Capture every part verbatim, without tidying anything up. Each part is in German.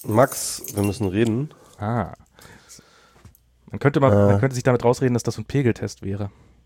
Max, wir müssen reden. Ah. Man könnte, mal, Äh. man könnte sich damit rausreden, dass das so ein Pegeltest wäre.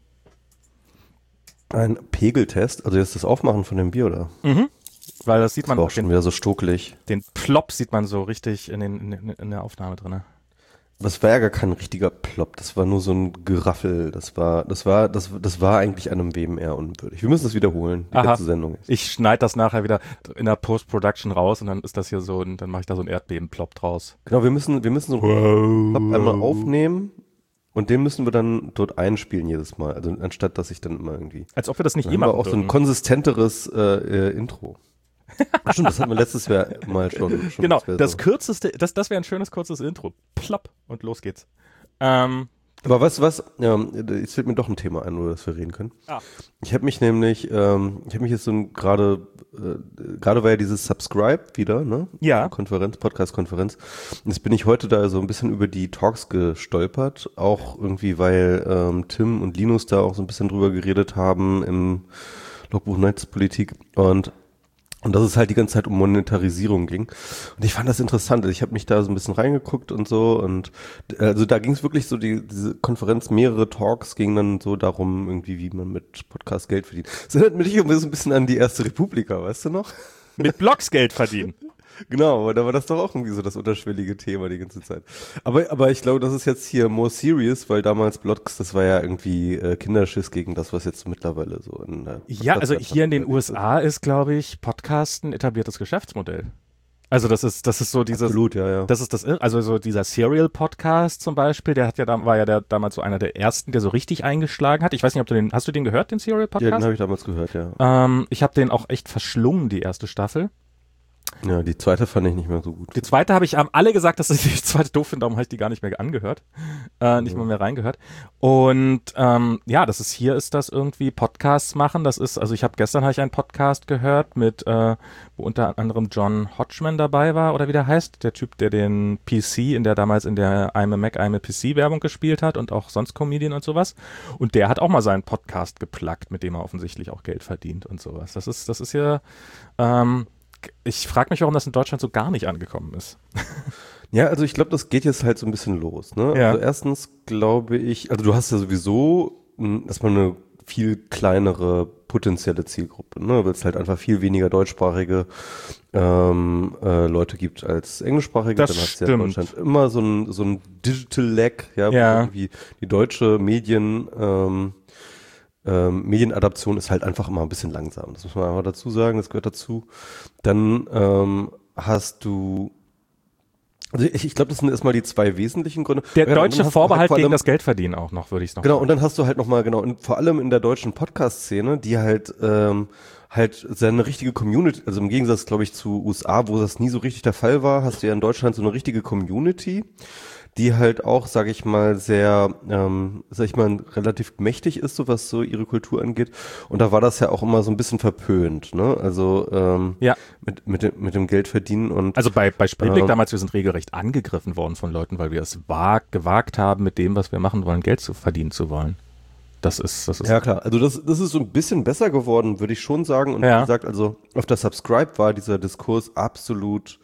Ein Pegeltest? Also jetzt das Aufmachen von dem Bier, oder? Mhm. Weil das sieht Das man, war auch schon den, wieder so stokelig. den Plop sieht man so richtig in, den, in, in der Aufnahme drin. Das war ja gar kein richtiger Plop, das war nur so ein Geraffel. Das war, das war, das, das war eigentlich einem W M R unwürdig. Wir müssen das wiederholen, die Aha. ganze Sendung ist. Ich schneide das nachher wieder in der Post-Production raus und dann ist das hier so, ein, dann mache ich da so einen Erdbeben-Plop draus. Genau, wir müssen, wir müssen so einen Plop einmal aufnehmen und den müssen wir dann dort einspielen jedes Mal. Also anstatt, dass ich dann immer irgendwie. Als ob wir das nicht Dann eh haben wir machen auch so ein würden. konsistenteres äh, äh, Intro. Ach stimmt, das hatten wir letztes Jahr mal schon. schon Genau, wär das so. kürzeste, das, das wäre ein schönes kurzes Intro. Plopp und los geht's. Ähm, Aber weißt du was? Ja, jetzt fällt mir doch ein Thema ein, über das wir reden können. Ah. Ich habe mich nämlich, ähm, ich habe mich jetzt so ein- gerade, äh, gerade war ja dieses Subscribe wieder, ne? Ja. Konferenz, Podcast-Konferenz. Und jetzt bin ich heute da so ein bisschen über die Talks gestolpert, auch irgendwie, weil ähm, Tim und Linus da auch so ein bisschen drüber geredet haben im Logbuch Netzpolitik und Und dass es halt die ganze Zeit um Monetarisierung ging. Und ich fand das interessant. Ich habe mich da so ein bisschen reingeguckt und so. Und also da ging es wirklich so, die, diese Konferenz, mehrere Talks gingen dann so darum, irgendwie, wie man mit Podcast Geld verdient. Das erinnert mich irgendwie so ein bisschen an die Erste Republika, weißt du noch? mit Blogs Geld verdienen. Genau, aber da war das doch auch irgendwie so das unterschwellige Thema die ganze Zeit. Aber, aber ich glaube, das ist jetzt hier more serious, weil damals Blogs, das war ja irgendwie äh, Kinderschiss gegen das, was jetzt mittlerweile so in der Ja, also hier in den Podcast- U S A ist, glaube ich, Podcast ein etabliertes Geschäftsmodell. Also das ist, das ist so dieses, Absolut, ja, ja. das ist das, also so dieser Serial-Podcast zum Beispiel, der hat ja, da, war ja der, damals so einer der ersten, der so richtig eingeschlagen hat. Ich weiß nicht, ob du den, hast du den gehört, den Ja, Serial-Podcast? den habe ich damals gehört, ja. ähm, ich habe den auch echt verschlungen, die erste Staffel. Ja, die zweite fand ich nicht mehr so gut. Die zweite habe ich, haben alle gesagt, dass ich die zweite doof finde, darum habe ich die gar nicht mehr angehört, äh, nicht mal mehr reingehört. Und ähm, ja, das ist, hier ist das irgendwie Podcasts machen, das ist, also ich habe gestern habe ich einen Podcast gehört mit, äh, wo unter anderem John Hodgman dabei war, oder wie der heißt, der Typ, der den P C in der damals in der I'm a Mac, I'm a P C Werbung gespielt hat und auch sonst Comedian und sowas. Und der hat auch mal seinen Podcast gepluggt, mit dem er offensichtlich auch Geld verdient und sowas. Das ist, das ist hier, ähm, ich frage mich, warum das in Deutschland so gar nicht angekommen ist. Ja, also ich glaube, das geht jetzt halt so ein bisschen los, ne? Ja. Also erstens glaube ich, also du hast ja sowieso mh, erstmal eine viel kleinere potenzielle Zielgruppe, ne? Weil es halt einfach viel weniger deutschsprachige ähm, äh, Leute gibt als englischsprachige. Das Dann hast du ja in stimmt. Deutschland immer so ein, so ein Digital Lag, ja, wo Ja. irgendwie die deutsche Medien ähm, Ähm, Medienadaption ist halt einfach immer ein bisschen langsam. Das muss man einfach dazu sagen, das gehört dazu. Dann ähm, hast du, also ich, ich glaube, das sind erstmal die zwei wesentlichen Gründe. Der Ja, und dann deutsche hast du Vorbehalt halt vor gegen allem- das Geldverdienen auch noch, würde ich es noch Genau, und dann hast du halt nochmal, genau, und vor allem in der deutschen Podcast-Szene, die halt, ähm, halt seine richtige Community, also im Gegensatz, glaube ich, zu U S A, wo das nie so richtig der Fall war, hast du ja in Deutschland so eine richtige Community, die halt auch, sage ich mal, sehr, ähm, sag ich mal, relativ mächtig ist, so was so ihre Kultur angeht. Und da war das ja auch immer so ein bisschen verpönt, ne? Also ähm, Ja. mit, mit, dem, mit dem Geld verdienen und Also bei, bei Spreeblick Ähm. damals, wir sind regelrecht angegriffen worden von Leuten, weil wir es wag, gewagt haben, mit dem, was wir machen wollen, Geld zu verdienen zu wollen. Das ist, das ist, ja klar, also das, das ist so ein bisschen besser geworden, würde ich schon sagen. Und Ja. wie gesagt, also auf der Subscribe war dieser Diskurs absolut,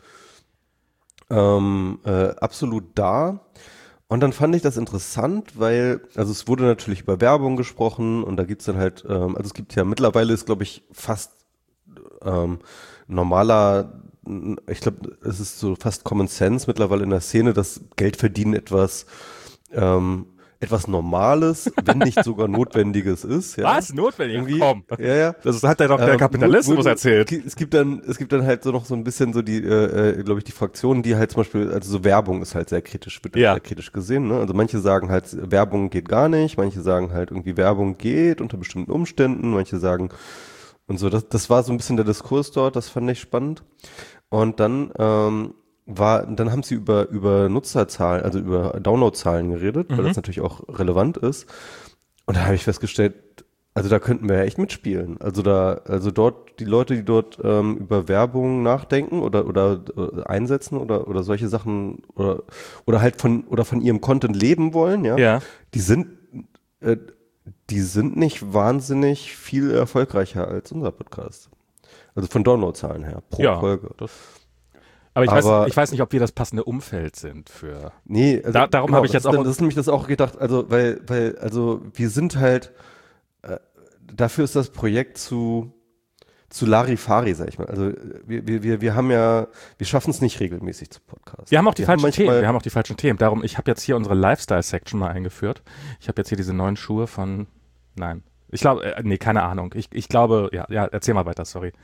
ähm, äh, absolut da. Und dann fand ich das interessant, weil, also es wurde natürlich über Werbung gesprochen und da gibt's dann halt, ähm, also es gibt ja mittlerweile ist, glaube ich, fast ähm, normaler, ich glaube, es ist so fast Common Sense mittlerweile in der Szene, dass Geld verdienen etwas ähm, etwas Normales, wenn nicht sogar Notwendiges ist. Ja. was? Notwendig? Irgendwie, Komm. ja, ja. Das hat ja doch der Ähm, Kapitalismus wo- wo- erzählt. Es gibt dann, es gibt dann halt so noch so ein bisschen so die, äh, äh, glaube ich, die Fraktionen, die halt zum Beispiel, also so Werbung ist halt sehr kritisch, wird Ja. sehr kritisch gesehen. Ne? Also manche sagen halt, Werbung geht gar nicht, manche sagen halt irgendwie, Werbung geht unter bestimmten Umständen, manche sagen und so. Das, das war so ein bisschen der Diskurs dort, das fand ich spannend. Und dann ähm, war, dann haben sie über über Nutzerzahlen, also über Downloadzahlen geredet, weil Mhm. das natürlich auch relevant ist. Und da habe ich festgestellt, also da könnten wir ja echt mitspielen. Also da, also dort, die Leute, die dort ähm, über Werbung nachdenken oder oder äh, einsetzen oder oder solche Sachen oder oder halt von oder von ihrem Content leben wollen, ja, Ja. die sind äh, die sind nicht wahnsinnig viel erfolgreicher als unser Podcast. Also von Downloadzahlen her pro Ja. Folge. Das, Aber ich, Aber- weiß, ich weiß nicht, ob wir das passende Umfeld sind für. Nee, also Da- darum habe ich jetzt das ist auch- dann- Das ist nämlich das auch gedacht, also, weil, weil, also, wir sind halt, äh, dafür ist das Projekt zu, zu Larifari, sag ich mal. Also, wir, wir, wir, wir haben ja, wir schaffen es nicht regelmäßig zu podcasten. Wir haben auch die falschen manchmal- Themen. Wir haben auch die falschen Themen. Darum, ich habe jetzt hier unsere Lifestyle-Section mal eingeführt. Ich habe jetzt hier diese neuen Schuhe von. Nein. Ich glaube, äh, nee, keine Ahnung. Ich, ich glaube, ja, ja, erzähl mal weiter, sorry.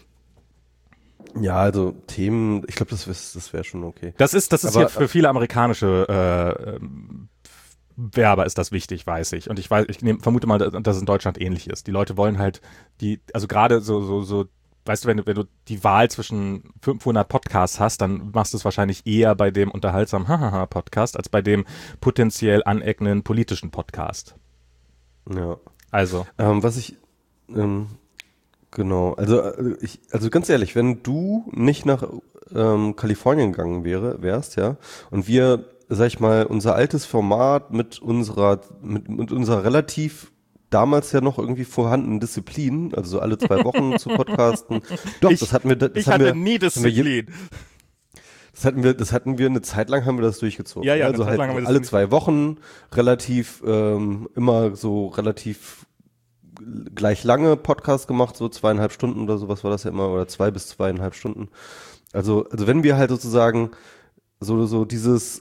Ja, also Themen, ich glaube, das, wär- das wäre schon okay. Das ist, das ist Aber- hier für viele amerikanische äh, ähm, Werber ist das wichtig, weiß ich. Und ich weiß, ich nehm, vermute mal, dass es in Deutschland ähnlich ist. Die Leute wollen halt die, also gerade so, so, so, weißt du, wenn du, wenn du die Wahl zwischen fünfhundert Podcasts hast, dann machst du es wahrscheinlich eher bei dem unterhaltsamen Hahaha-Podcast als bei dem potenziell aneckenden politischen Podcast. Ja. Also, Ähm, was ich, ähm, genau, also, äh, ich, also ganz ehrlich, wenn du nicht nach ähm, Kalifornien gegangen wäre, wärst, ja, und wir, sag ich mal, unser altes Format mit unserer, mit, mit unserer relativ damals ja noch irgendwie vorhandenen Disziplin, also so alle zwei Wochen zu podcasten, doch, Ich- das hatten wir, das ich haben hatte wir, nie das haben wir je- Disziplin. Das hatten wir, das hatten wir eine Zeit lang haben wir das durchgezogen. Ja, ja, eine also Zeit halt lang haben wir das alle durch- zwei Wochen relativ ähm, immer so relativ gleich lange Podcast gemacht, so zweieinhalb Stunden oder sowas war das ja immer, oder zwei bis zweieinhalb Stunden. Also, also wenn wir halt sozusagen so, so dieses,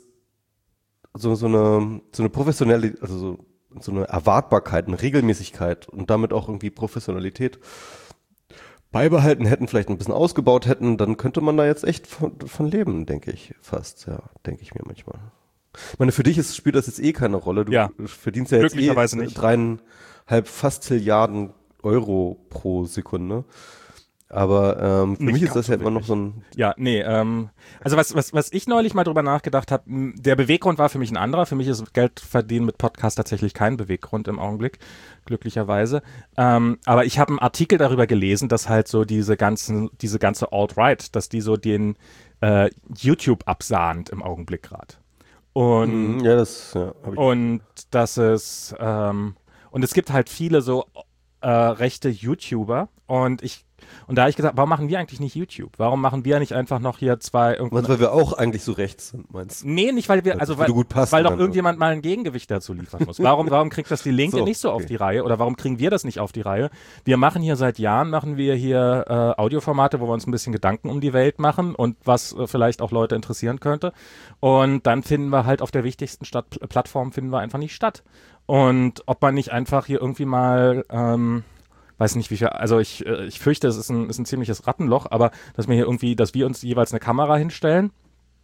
so, so eine, so eine professionelle, also so, so eine Erwartbarkeit, eine Regelmäßigkeit und damit auch irgendwie Professionalität beibehalten hätten, vielleicht ein bisschen ausgebaut hätten, dann könnte man da jetzt echt von, von leben, denke ich fast, ja, denke ich mir manchmal. Ich meine, für dich ist, spielt das jetzt eh keine Rolle. Du Ja. verdienst ja jetzt Glücklicherweise eh nicht. dreieinhalb, fast Zilliarden Euro pro Sekunde. Aber ähm, für Nicht mich ist ganz das so ja immer noch wenig. so ein, Ja, nee, ähm, also was, was, was ich neulich mal drüber nachgedacht habe, der Beweggrund war für mich ein anderer. Für mich ist Geld verdienen mit Podcast tatsächlich kein Beweggrund im Augenblick, glücklicherweise. Ähm, aber ich habe einen Artikel darüber gelesen, dass halt so diese ganzen, diese ganze Alt-Right, dass die so den äh, YouTube absahnt im Augenblick gerade. Und ja, das, ja, habe ich. und dass es ähm, und es gibt halt viele so äh, rechte YouTuber und ich und da habe ich gesagt, warum machen wir eigentlich nicht YouTube? Warum machen wir nicht einfach noch hier zwei irgendwie Meinst du, weil wir auch eigentlich so rechts sind, meinst du? Nee, nicht weil wir, Weil also das weil, würde gut passen weil doch dann. irgendjemand mal ein Gegengewicht dazu liefern muss. Warum, warum kriegt das die Linke So, nicht so auf okay. die Reihe oder warum kriegen wir das nicht auf die Reihe? Wir machen hier seit Jahren, machen wir hier äh, Audioformate, wo wir uns ein bisschen Gedanken um die Welt machen und was äh, vielleicht auch Leute interessieren könnte. Und dann finden wir halt auf der wichtigsten Stadt, Plattform finden wir einfach nicht statt. Und ob man nicht einfach hier irgendwie mal ähm, weiß nicht wie viel, also ich, äh, ich fürchte, es ist ein, ist ein ziemliches Rattenloch, aber dass wir hier irgendwie, dass wir uns jeweils eine Kamera hinstellen.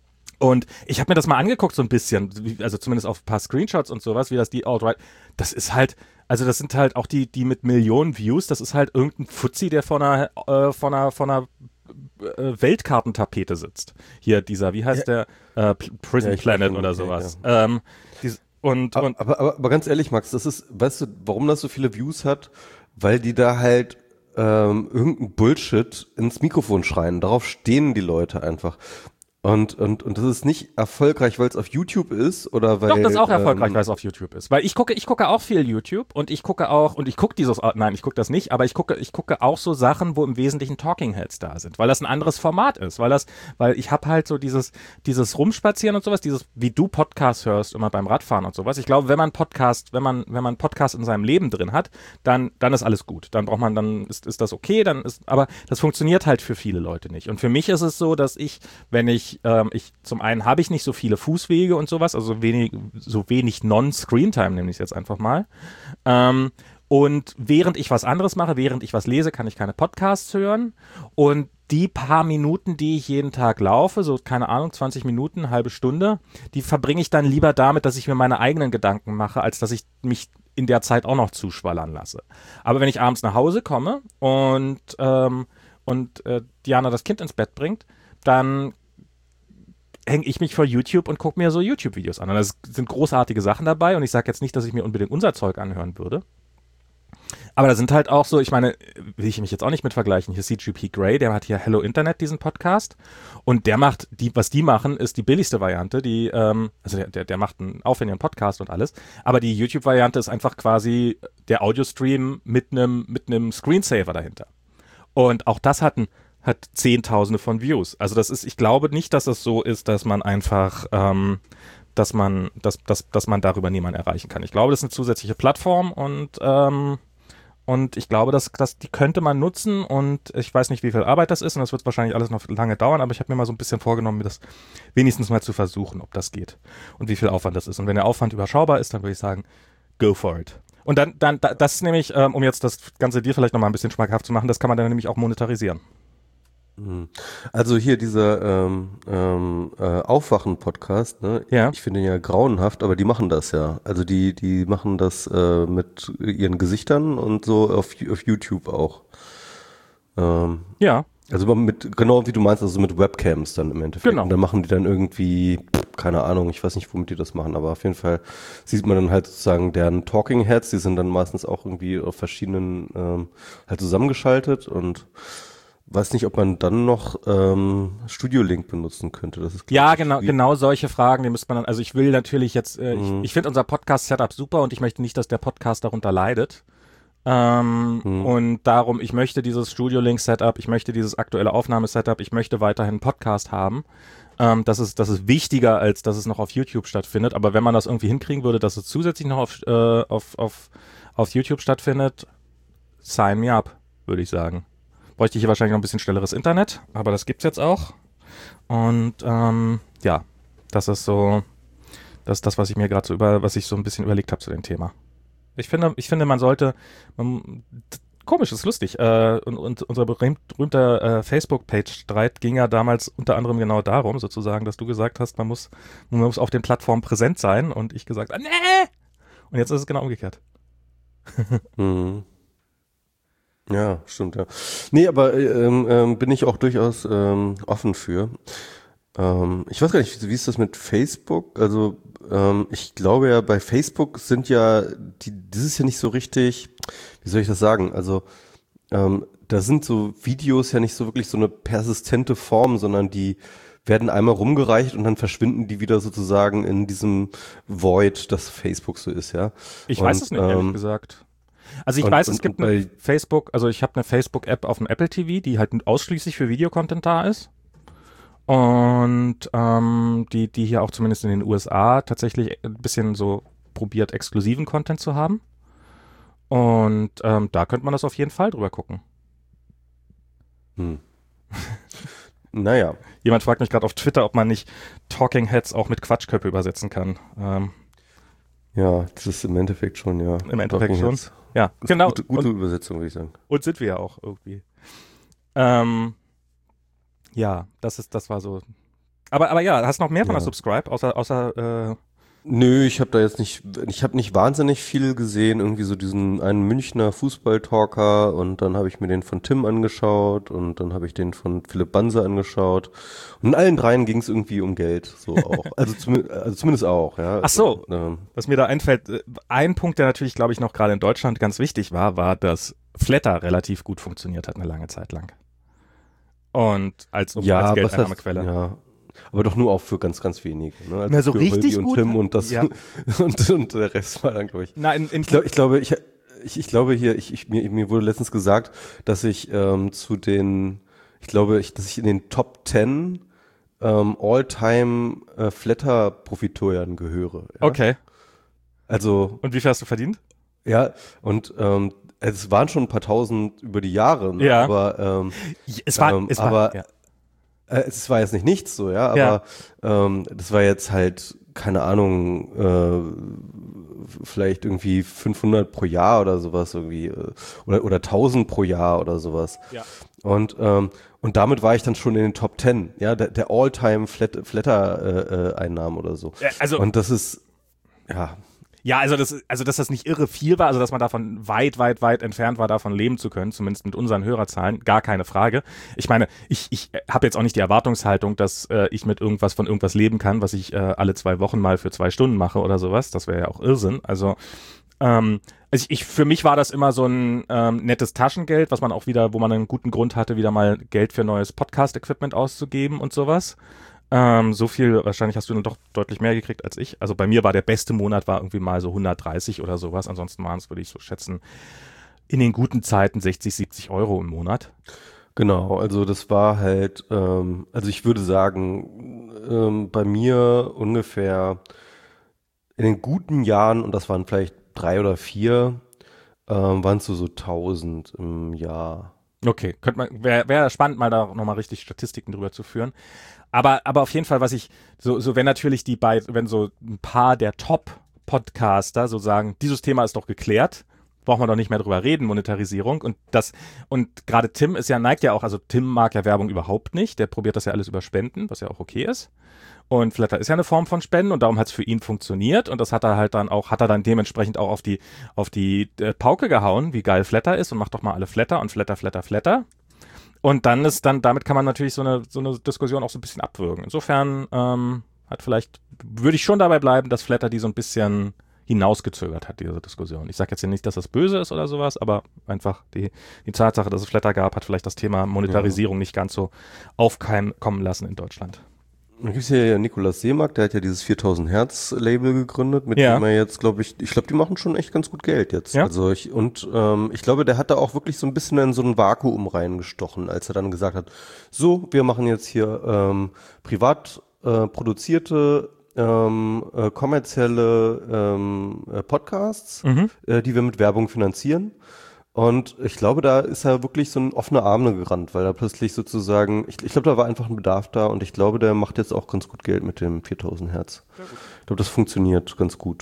Und ich habe mir das mal angeguckt so ein bisschen, wie- also zumindest auf ein paar Screenshots und sowas, wie das die Alt-Right, das ist halt, also das sind halt auch die, die mit Millionen Views, das ist halt irgendein Fuzzi, der vor einer, äh, vor einer, vor einer äh, Weltkartentapete sitzt. Hier dieser, wie heißt der, äh, P- Prison Ja, ich Planet weiß schon, oder okay, sowas. Ähm, dies, und, Aber, und aber, aber, aber ganz ehrlich, Max, das ist, weißt du, warum das so viele Views hat? Weil die da halt ähm, irgendein Bullshit ins Mikrofon schreien. Darauf stehen die Leute einfach. Und, und, und das ist nicht erfolgreich, weil es auf YouTube ist oder weil. Doch, das ist auch erfolgreich, ähm, weil es auf YouTube ist. Weil ich gucke, ich gucke auch viel YouTube und ich gucke auch, und ich gucke dieses, nein, ich gucke das nicht, aber ich gucke, ich gucke auch so Sachen, wo im Wesentlichen Talking Heads da sind, weil das ein anderes Format ist, weil das, weil ich habe halt so dieses, dieses Rumspazieren und sowas, dieses, wie du Podcast hörst, immer beim Radfahren und sowas. Ich glaube, wenn man Podcast, wenn man, wenn man Podcast in seinem Leben drin hat, dann, dann ist alles gut. Dann braucht man, dann ist, ist das okay, dann ist, aber das funktioniert halt für viele Leute nicht. Und für mich ist es so, dass ich, wenn ich, ähm, ich, zum einen habe ich nicht so viele Fußwege und sowas, also wenig, so wenig Non-Screen-Time, nehme ich es jetzt einfach mal. Ähm, und während ich was anderes mache, während ich was lese, kann ich keine Podcasts hören. Und die paar Minuten, die ich jeden Tag laufe, so keine Ahnung, zwanzig Minuten, halbe Stunde, die verbringe ich dann lieber damit, dass ich mir meine eigenen Gedanken mache, als dass ich mich in der Zeit auch noch zuschwallern lasse. Aber wenn ich abends nach Hause komme und, ähm, und äh, Diana das Kind ins Bett bringt, dann hänge ich mich vor YouTube und gucke mir so YouTube-Videos an. Und da sind großartige Sachen dabei und ich sage jetzt nicht, dass ich mir unbedingt unser Zeug anhören würde. Aber da sind halt auch so, ich meine, will ich mich jetzt auch nicht mit vergleichen. Hier ist C G P Grey, der hat hier Hello Internet, diesen Podcast. Und der macht, die, was die machen, ist die billigste Variante. Die, ähm, also der, der, der macht einen aufwendigen Podcast und alles. Aber die YouTube-Variante ist einfach quasi der Audiostream mit einem mit einem Screensaver dahinter. Und auch das hat ein hat Zehntausende von Views. Also das ist, ich glaube nicht, dass es so ist, dass man einfach, ähm, dass man, dass, dass, dass man darüber niemanden erreichen kann. Ich glaube, das ist eine zusätzliche Plattform und ähm, Und ich glaube, dass, dass die könnte man nutzen und ich weiß nicht, wie viel Arbeit das ist und das wird wahrscheinlich alles noch lange dauern, aber ich habe mir mal so ein bisschen vorgenommen, mir das wenigstens mal zu versuchen, ob das geht und wie viel Aufwand das ist. Und wenn der Aufwand überschaubar ist, dann würde ich sagen, go for it. Und dann, dann das ist nämlich, ähm, um jetzt das Ganze dir vielleicht nochmal ein bisschen schmackhaft zu machen, das kann man dann nämlich auch monetarisieren. Also hier dieser ähm, ähm, äh, Aufwachen-Podcast, ne? Ja. Ich finde ihn ja grauenhaft, aber die machen das ja. Also die, die machen das äh, mit ihren Gesichtern und so auf, auf YouTube auch. Ähm, Ja. Also mit, genau wie du meinst, also mit Webcams dann im Endeffekt. Genau. Und dann machen die dann irgendwie, keine Ahnung, ich weiß nicht, womit die das machen, aber auf jeden Fall sieht man dann halt sozusagen deren Talking Heads, die sind dann meistens auch irgendwie auf verschiedenen ähm, halt zusammengeschaltet und weiß nicht, ob man dann noch ähm, Studio Link benutzen könnte. Das ist, Ja, genau, genau solche Fragen, die müsste man dann, also ich will natürlich jetzt, äh, Mhm. ich, ich finde unser Podcast-Setup super und ich möchte nicht, dass der Podcast darunter leidet. Ähm, Mhm. Und darum, ich möchte dieses Studio-Link-Setup, ich möchte dieses aktuelle Aufnahmesetup, ich möchte weiterhin einen Podcast haben. Ähm, das ist, das ist wichtiger, als dass es noch auf YouTube stattfindet. Aber wenn man das irgendwie hinkriegen würde, dass es zusätzlich noch auf, äh, auf, auf, auf YouTube stattfindet, sign me up, würde ich sagen. Bräuchte ich hier wahrscheinlich noch ein bisschen schnelleres Internet, aber das gibt's jetzt auch. Und ähm, ja, das ist so, das ist das, was ich mir gerade so über, was ich so ein bisschen überlegt habe zu dem Thema. Ich finde, ich finde, man sollte, man, komisch, ist lustig. Äh, und, und unser berühmt, berühmter äh, Facebook-Page-Streit ging ja damals unter anderem genau darum, sozusagen, dass du gesagt hast, man muss, man muss auf den Plattformen präsent sein und ich gesagt, ah, nee! Und jetzt ist es genau umgekehrt. Mhm. Ja, stimmt, ja. Nee, aber ähm, ähm, bin ich auch durchaus ähm, offen für. Ähm, ich weiß gar nicht, wie, wie ist das mit Facebook? Also ähm, ich glaube ja, bei Facebook sind ja, die, das ist ja nicht so richtig, wie soll ich das sagen? Also ähm, da sind so Videos ja nicht so wirklich so eine persistente Form, sondern die werden einmal rumgereicht und dann verschwinden die wieder sozusagen in diesem Void, das Facebook so ist, ja. Ich und, weiß es nicht, ehrlich ähm, gesagt. Also ich und, weiß, und, es gibt und eine bei, Facebook, also ich habe eine Facebook-App auf dem Apple T V, die halt ausschließlich für Videocontent da ist. Und ähm, die, die hier auch zumindest in den U S A tatsächlich ein bisschen so probiert, exklusiven Content zu haben. Und ähm, da könnte man das auf jeden Fall drüber gucken. hm. Naja. Jemand fragt mich gerade auf Twitter, ob man nicht Talking Heads auch mit Quatschköpfe übersetzen kann. Ähm, Ja, das ist im Endeffekt schon, ja. Im Endeffekt Talking schon. Heads. Ja, Ist genau. Gute, gute und, Übersetzung, würde ich sagen. und sind wir ja auch irgendwie. Ähm, ja, das ist, das war so. Aber, aber ja, hast du noch mehr von Ja. der Subscribe, außer, außer äh, Nö, ich habe da jetzt nicht, ich habe nicht wahnsinnig viel gesehen, irgendwie so diesen einen Münchner Fußballtalker und dann habe ich mir den von Tim angeschaut und dann habe ich den von Philipp Banse angeschaut und in allen dreien ging es irgendwie um Geld, so auch, also, zum, also zumindest auch, ja. Ach so. Also, ähm, was mir da einfällt, äh, ein Punkt, der natürlich, glaube ich, noch gerade in Deutschland ganz wichtig war, war, dass Flatter relativ gut funktioniert hat eine lange Zeit lang. Und als, ja, als was Geldeinnahmequelle. heißt, ja. Aber doch nur auch für ganz, ganz wenige. Ne? Also Na, so für richtig Holgi und gut? Tim und das Ja. und, und der Rest war dann, glaube ich. Nein, in, Ich glaube, ich glaube, ich, ich, ich glaube hier, ich, ich, mir, mir wurde letztens gesagt, dass ich ähm, zu den, ich glaube, ich, dass ich in den Top Ten ähm, All-Time äh, Flatter-Profiteuren gehöre. Ja? okay. Also, Und wie viel hast du verdient? ja, und ähm, es waren schon ein paar tausend über die Jahre, ne? Ja. aber ähm, Es war, ähm, es war, aber ja. Äh, es war jetzt nicht nichts so, ja, aber Ja. ähm, das war jetzt halt, keine Ahnung, äh, vielleicht irgendwie fünfhundert pro Jahr oder sowas irgendwie, äh, oder, oder tausend pro Jahr oder sowas. Ja. Und, ähm, und damit war ich dann schon in den Top Ten, ja, der, der All-Time Flat, Flatter-Einnahmen oder so. Ja, also, Und das ist, ja, ja, also das, also dass das nicht irre viel war, also dass man davon weit, weit, weit entfernt war, davon leben zu können, zumindest mit unseren Hörerzahlen, gar keine Frage. Ich meine, ich, ich habe jetzt auch nicht die Erwartungshaltung, dass äh, ich mit irgendwas von irgendwas leben kann, was ich äh, alle zwei Wochen mal für zwei Stunden mache oder sowas. Das wäre ja auch Irrsinn. Also, ähm, also ich, ich, für mich war das immer so ein ähm, nettes Taschengeld, was man auch wieder, wo man einen guten Grund hatte, wieder mal Geld für neues Podcast-Equipment auszugeben und sowas. Ähm, so viel, wahrscheinlich hast du dann doch deutlich mehr gekriegt als ich. Also bei mir war der beste Monat war irgendwie mal so hundertdreißig oder sowas. Ansonsten waren es, würde ich so schätzen, in den guten Zeiten sechzig, siebzig Euro im Monat. Genau, also das war halt, ähm, also ich würde sagen, ähm, bei mir ungefähr in den guten Jahren, und das waren vielleicht drei oder vier, ähm, waren es so, so tausend im Jahr. Okay, könnte man, wäre wär spannend, mal da nochmal richtig Statistiken drüber zu führen. Aber, aber auf jeden Fall, was ich, so, so wenn natürlich die beiden, wenn so ein paar der Top-Podcaster so sagen, dieses Thema ist doch geklärt, braucht man doch nicht mehr drüber reden, Monetarisierung. Und das, und gerade Tim ist ja, neigt ja auch, also Tim mag ja Werbung überhaupt nicht, der probiert das ja alles über Spenden, was ja auch okay ist. Und Flatter ist ja eine Form von Spenden und darum hat es für ihn funktioniert und das hat er halt dann auch, hat er dann dementsprechend auch auf die, auf die äh, Pauke gehauen, wie geil Flatter ist und macht doch mal alle Flatter und Flatter, Flatter, Flatter. Und dann ist dann, damit kann man natürlich so eine, so eine Diskussion auch so ein bisschen abwürgen. Insofern ähm, hat vielleicht, würde ich schon dabei bleiben, dass Flatter die so ein bisschen hinausgezögert hat, diese Diskussion. Ich sage jetzt hier nicht, dass das böse ist oder sowas, aber einfach die, die Tatsache, dass es Flatter gab, hat vielleicht das Thema Monetarisierung ja. nicht ganz so aufkommen lassen in Deutschland. Dann gibt es hier ja Nikolaus Seemark, der hat ja dieses viertausend Hertz Label gegründet, mit ja. dem er jetzt, glaube ich, ich glaube, die machen schon echt ganz gut Geld jetzt. Ja? Also ich, und ähm, ich glaube, der hat da auch wirklich so ein bisschen in so ein Vakuum reingestochen, als er dann gesagt hat, so, wir machen jetzt hier ähm, privat äh, produzierte ähm, äh, kommerzielle ähm, äh, Podcasts, Mhm. äh, die wir mit Werbung finanzieren. Und ich glaube, da ist er wirklich so ein offene Arme gerannt, weil er plötzlich sozusagen, ich, ich glaube, da war einfach ein Bedarf da und ich glaube, der macht jetzt auch ganz gut Geld mit dem viertausend Hertz. Ich glaube, das funktioniert ganz gut.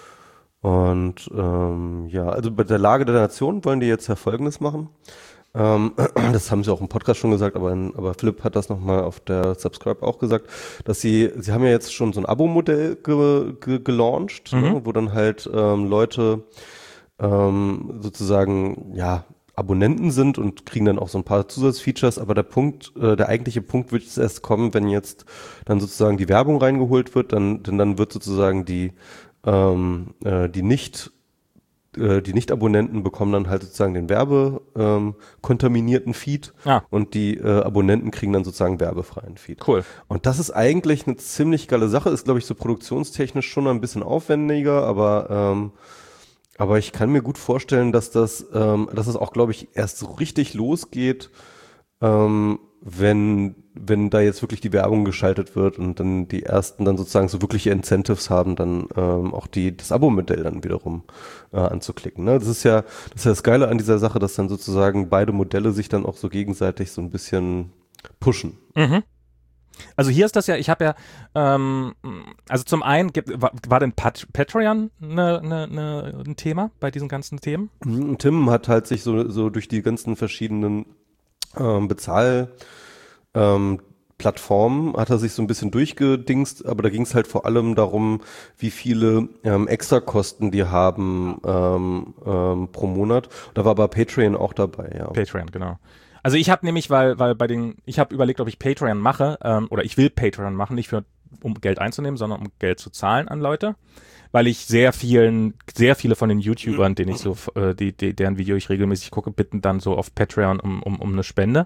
Und ähm, ja, also bei der Lage der Nation wollen die jetzt ja Folgendes machen. Ähm, das haben sie auch im Podcast schon gesagt, aber, in, aber Philipp hat das nochmal auf der Subscribe auch gesagt, dass sie, sie haben ja jetzt schon so ein Abo-Modell ge, ge, gelauncht, Mhm. ne, wo dann halt ähm, Leute ähm, sozusagen, ja, Abonnenten sind und kriegen dann auch so ein paar Zusatzfeatures, aber der Punkt, äh, der eigentliche Punkt wird jetzt erst kommen, wenn jetzt dann sozusagen die Werbung reingeholt wird, dann, denn dann wird sozusagen die, ähm, äh, die nicht, äh, die Nicht-Abonnenten bekommen dann halt sozusagen den Werbe, ähm, kontaminierten Feed Ah. und die äh, Abonnenten kriegen dann sozusagen werbefreien Feed. Cool. Und das ist eigentlich eine ziemlich geile Sache, ist glaube ich so produktionstechnisch schon ein bisschen aufwendiger, aber ähm, Aber ich kann mir gut vorstellen, dass das, ähm, dass es auch, glaube ich, erst so richtig losgeht, ähm, wenn, wenn da jetzt wirklich die Werbung geschaltet wird und dann die ersten dann sozusagen so wirkliche Incentives haben, dann ähm, auch die, das Abo-Modell dann wiederum äh, anzuklicken. Ne? Das ist ja, das ist ja das Geile an dieser Sache, dass dann sozusagen beide Modelle sich dann auch so gegenseitig so ein bisschen pushen. Mhm. Also hier ist das ja, ich habe ja, ähm, also zum einen, gibt, war, war denn Pat- Patreon ne, ne, ne, ein Thema bei diesen ganzen Themen? Tim hat halt sich so, so durch die ganzen verschiedenen ähm, Bezahl ähm, Plattformen hat er sich so ein bisschen durchgedingst, aber da ging es halt vor allem darum, wie viele ähm, Extrakosten die haben ähm, ähm, pro Monat. Da war aber Patreon auch dabei, ja. Patreon, genau. Also ich habe nämlich, weil, weil bei den, ich habe überlegt, ob ich Patreon mache, ähm, oder ich will Patreon machen, nicht für, um Geld einzunehmen, sondern um Geld zu zahlen an Leute, weil ich sehr vielen, sehr viele von den YouTubern, denen ich so, äh, die, die, deren Video ich regelmäßig gucke, bitten dann so auf Patreon um, um, um eine Spende.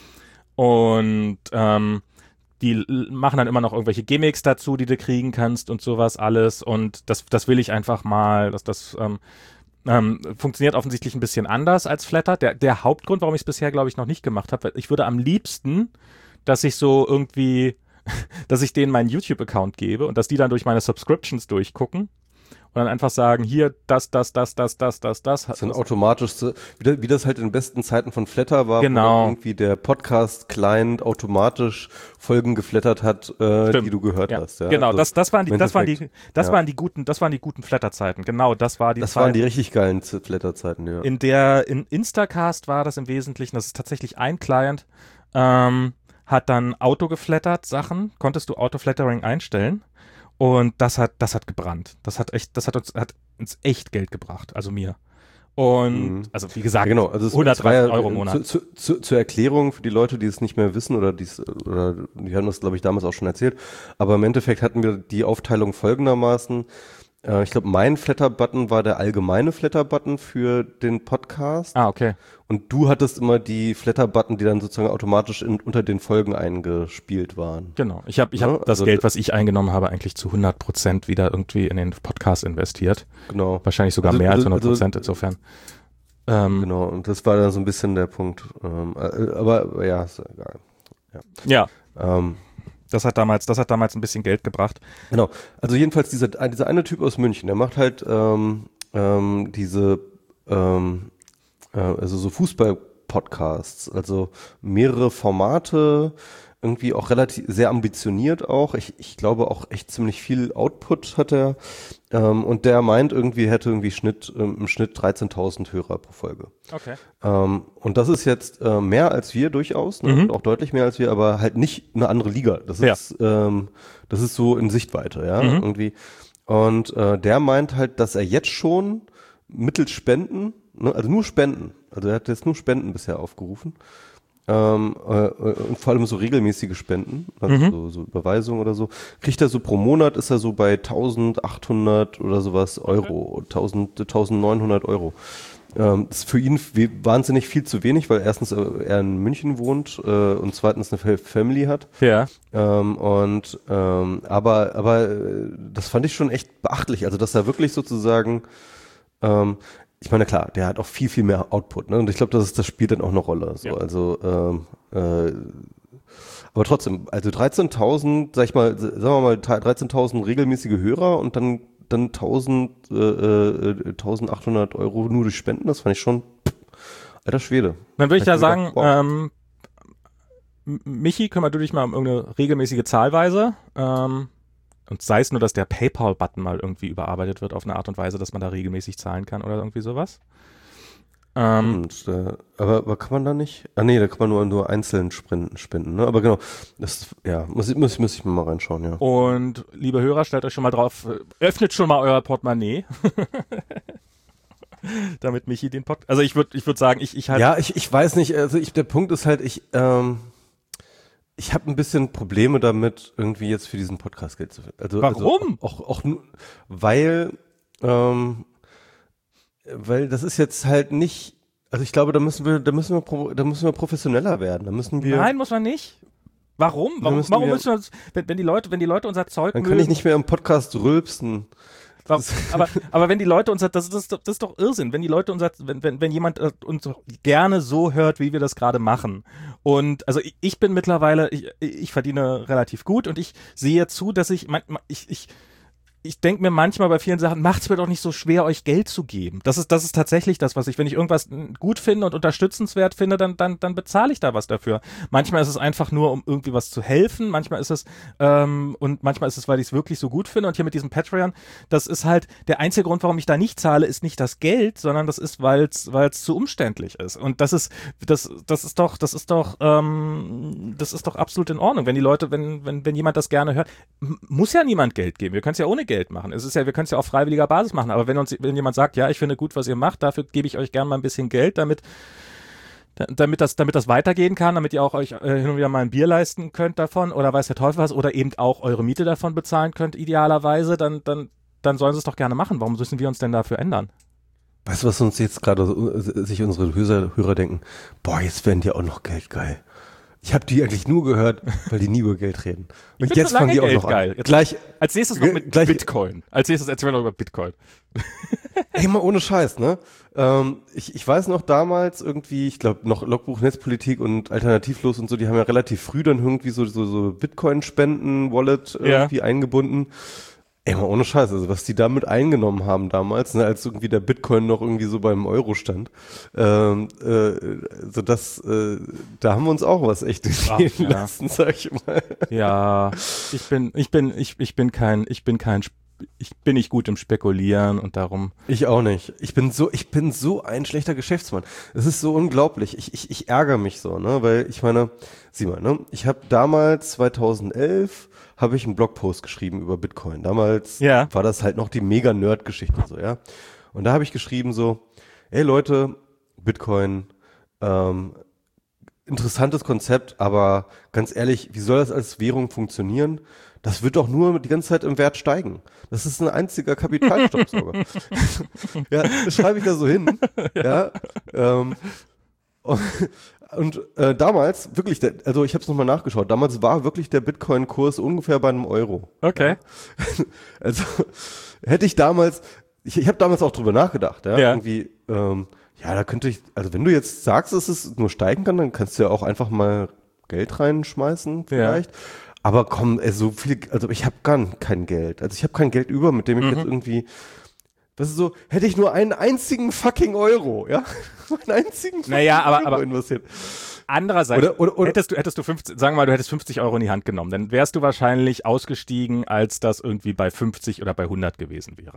Und ähm, die machen dann immer noch irgendwelche Gimmicks dazu, die du kriegen kannst und sowas alles. Und das, das will ich einfach mal, dass das ähm, ähm, funktioniert offensichtlich ein bisschen anders als Flatter. Der, der Hauptgrund, warum ich es bisher, glaube ich, noch nicht gemacht habe, ich würde am liebsten, dass ich so irgendwie, dass ich denen meinen YouTube-Account gebe und dass die dann durch meine Subscriptions durchgucken. Und dann einfach sagen, hier, das, das, das, das, das, das, das. Das sind automatisch, so, wie, das, wie das halt in den besten Zeiten von Flatter war, genau. wo irgendwie der Podcast-Client automatisch Folgen geflattert hat, äh, die du gehört ja. hast. Ja? Genau, also das, das waren die, das waren die, das ja. waren die guten, das waren die guten Flatter-Zeiten. Genau, das war die Das Zeit, waren die richtig geilen Flatter-Zeiten, ja. In der, in Instacast war das im Wesentlichen, das ist tatsächlich ein Client, ähm, hat dann Auto geflattert Sachen, konntest du Auto-Flattering einstellen. Und das hat, das hat gebrannt. Das hat echt, das hat uns, hat uns echt Geld gebracht, also mir. Und, mhm. also wie gesagt, ja, genau. Also es, hundertdreißig es ja, Euro im Monat. Zu, zu, zu, zur Erklärung für die Leute, die es nicht mehr wissen oder, die's, oder die haben das, glaube ich, damals auch schon erzählt. Aber im Endeffekt hatten wir die Aufteilung folgendermaßen. Äh, ich glaube, mein Flatter-Button war der allgemeine Flatter-Button für den Podcast. Ah, okay. Und du hattest immer die Flatter-Button, die dann sozusagen automatisch in, unter den Folgen eingespielt waren. Genau. Ich habe ich ja, hab das also Geld, was ich eingenommen habe, eigentlich zu hundert Prozent wieder irgendwie in den Podcast investiert. Genau. Wahrscheinlich sogar also, mehr also, als hundert Prozent also, insofern. Ähm, genau, und das war dann so ein bisschen der Punkt. Ähm, äh, aber, aber ja, ist egal. Ja. ja, Ähm, das hat damals, das hat damals ein bisschen Geld gebracht. genau. Also jedenfalls dieser, dieser eine Typ aus München, der macht halt ähm, ähm, diese, ähm, äh, also so Fußball-Podcasts, also mehrere Formate, irgendwie auch relativ sehr ambitioniert auch. Ich, ich glaube auch echt ziemlich viel Output hat er. Ähm, und der meint irgendwie, hätte irgendwie Schnitt, ähm, im Schnitt dreizehntausend Hörer pro Folge. Okay. Ähm, und das ist jetzt äh, mehr als wir durchaus, ne? Mhm. Und auch deutlich mehr als wir, aber halt nicht eine andere Liga. Das Ja. ist, ähm, das ist so in Sichtweite, ja, Mhm. irgendwie. Und äh, der meint halt, dass er jetzt schon mittels Spenden, ne, also nur Spenden, also er hat jetzt nur Spenden bisher aufgerufen, ähm, äh, und vor allem so regelmäßige Spenden, also Mhm. so, so Überweisungen oder so, kriegt er so pro Monat, ist er so bei eintausendachthundert oder sowas Euro, tausend, eintausendneunhundert Euro. Ähm, das ist für ihn we- wahnsinnig viel zu wenig, weil erstens äh, er in München wohnt äh, und zweitens eine Fa- Family hat. Ja. Ähm, und ähm, aber aber äh, das fand ich schon echt beachtlich, also dass er wirklich sozusagen ähm, ich meine, klar, der hat auch viel, viel mehr Output, ne? Und ich glaube, das, ist, das spielt dann auch eine Rolle. So. Ja. Also, ähm, äh, aber trotzdem, also dreizehntausend, sag ich mal, sagen wir mal, dreizehntausend regelmäßige Hörer und dann, dann tausend, äh, äh, eintausendachthundert Euro nur durch Spenden, das fand ich schon, pff, alter Schwede. Dann würde ich Hab da gedacht, sagen, wow. ähm, M- Michi, kümmer du dich mal um irgendeine regelmäßige Zahlweise. Ähm, und sei es nur, dass der PayPal-Button mal irgendwie überarbeitet wird auf eine Art und Weise, dass man da regelmäßig zahlen kann oder irgendwie sowas. Ähm, Und, äh, aber, aber kann man da nicht? Ah nee, da kann man nur, nur einzeln spenden, spenden, ne? Aber genau, das, ja, muss, ich- muss, ich- muss ich mal reinschauen, ja. und liebe Hörer, stellt euch schon mal drauf, äh, öffnet schon mal euer Portemonnaie. Damit Michi den Pod. Also ich würde ich würd sagen, ich, ich halt. Ja, ich, ich weiß nicht, also ich, der Punkt ist halt, ich, ähm, ich habe ein bisschen Probleme damit, irgendwie jetzt für diesen Podcast Geld zu finden. Also, Warum? Also auch, auch, auch nur, weil, ähm, weil das ist jetzt halt nicht, also ich glaube, da müssen wir, da müssen wir, pro, da müssen wir professioneller werden. Da müssen wir. Nein, muss man nicht. Warum? Warum müssen warum wir- müssen wir uns, wenn, wenn die Leute, wenn die Leute unser Zeug Dann mögen, kann ich nicht mehr im Podcast rülpsen. Warum- aber, aber wenn die Leute uns, das, das, ist, doch- das ist doch Irrsinn, wenn die Leute uns, wenn, wenn, wenn jemand äh, uns gerne so hört, wie wir das gerade machen. Und also ich, ich bin mittlerweile, ich, ich verdiene relativ gut und ich sehe zu, dass ich, man- ich, ich, ich denke mir manchmal bei vielen Sachen, macht's mir doch nicht so schwer, euch Geld zu geben. Das ist, das ist tatsächlich das, was ich, wenn ich irgendwas mm, gut finde und unterstützenswert finde, dann, dann, dann bezahle ich da was dafür. Manchmal ist es einfach nur, um irgendwie was zu helfen. Manchmal ist es, ähm, und manchmal ist es, weil ich es wirklich so gut finde. Und hier mit diesem Patreon, das ist halt, der einzige Grund, warum ich da nicht zahle, ist nicht das Geld, sondern das ist, weil es, weil es zu umständlich ist. Und das ist, das, das ist doch, das ist doch, ähm, das ist doch absolut in Ordnung. Wenn die Leute, wenn, wenn, wenn jemand das gerne hört, m- muss ja niemand Geld geben. Wir können es ja ohne Geld machen. Es ist ja, wir können es ja auf freiwilliger Basis machen. Aber wenn uns, wenn jemand sagt, ja, ich finde gut, was ihr macht, dafür gebe ich euch gerne mal ein bisschen Geld, damit, da- damit das, damit das weitergehen kann, damit ihr auch euch äh, hin und wieder mal ein Bier leisten könnt davon oder weiß der Teufel was oder eben auch eure Miete davon bezahlen könnt, idealerweise, dann, dann, dann sollen sie es doch gerne machen. Warum müssen wir uns denn dafür ändern? Weißt du, was uns jetzt gerade so, äh, sich unsere Hörer, Hörer denken? Boah, jetzt werden die auch noch Geld geil. Ich habe die eigentlich nur gehört, weil die nie über Geld reden. Und find jetzt so fangen die auch lange noch Geld geil. an. Jetzt- Gleich, Als nächstes noch mit Gleich- Bitcoin. Als nächstes erzählen wir noch über Bitcoin. ey, mal ohne Scheiß, ne? Ähm, ich, ich weiß noch damals irgendwie, ich glaube noch Logbuch Netzpolitik und Alternativlos und so, die haben ja relativ früh dann irgendwie so, so, so Bitcoin-Spenden-Wallet Ja. irgendwie eingebunden. Ey, mal ohne Scheiß, also was die damit eingenommen haben damals, ne, als irgendwie der Bitcoin noch irgendwie so beim Euro stand, ähm, äh, so das, äh, da haben wir uns auch was echt Ach, entgehen ja. lassen, sag ich mal. Ja, ich bin, ich bin, ich, ich bin kein, ich bin kein, Sp- ich bin nicht gut im Spekulieren und darum. Ich auch nicht. Ich bin so, ich bin so ein schlechter Geschäftsmann. Es ist so unglaublich. Ich, ich, ich ärgere mich so, ne, weil ich meine, sieh mal, ne, ich habe damals zweitausendelf habe ich einen Blogpost geschrieben über Bitcoin. Damals Ja. war das halt noch die mega Nerd-Geschichte so, ja. Und da habe ich geschrieben so, ey Leute, Bitcoin, ähm, interessantes Konzept, aber ganz ehrlich, wie soll das als Währung funktionieren? Das wird doch nur die ganze Zeit im Wert steigen. Das ist ein einziger Kapitalstoffsauger. Ja, das schreibe ich da so hin. Ja. ähm, und und äh, damals, wirklich, der, also ich habe es nochmal nachgeschaut, damals war wirklich der Bitcoin-Kurs ungefähr bei einem Euro. Okay. Also hätte ich damals, ich, ich habe damals auch drüber nachgedacht, ja, Ja. irgendwie, ähm, Ja, da könnte ich, also wenn du jetzt sagst, dass es nur steigen kann, dann kannst du ja auch einfach mal Geld reinschmeißen vielleicht. Ja. Aber komm, ey, so viel, also ich habe gar kein Geld. Also ich habe kein Geld über, mit dem ich mhm. jetzt irgendwie, das ist so, hätte ich nur einen einzigen fucking Euro, ja? einen einzigen fucking naja, aber, Euro aber investiert. Andererseits, oder, oder, oder, hättest du, hättest du fünfzig, sagen wir mal, du hättest fünfzig Euro in die Hand genommen, dann wärst du wahrscheinlich ausgestiegen, als das irgendwie bei fünfzig oder bei hundert gewesen wäre.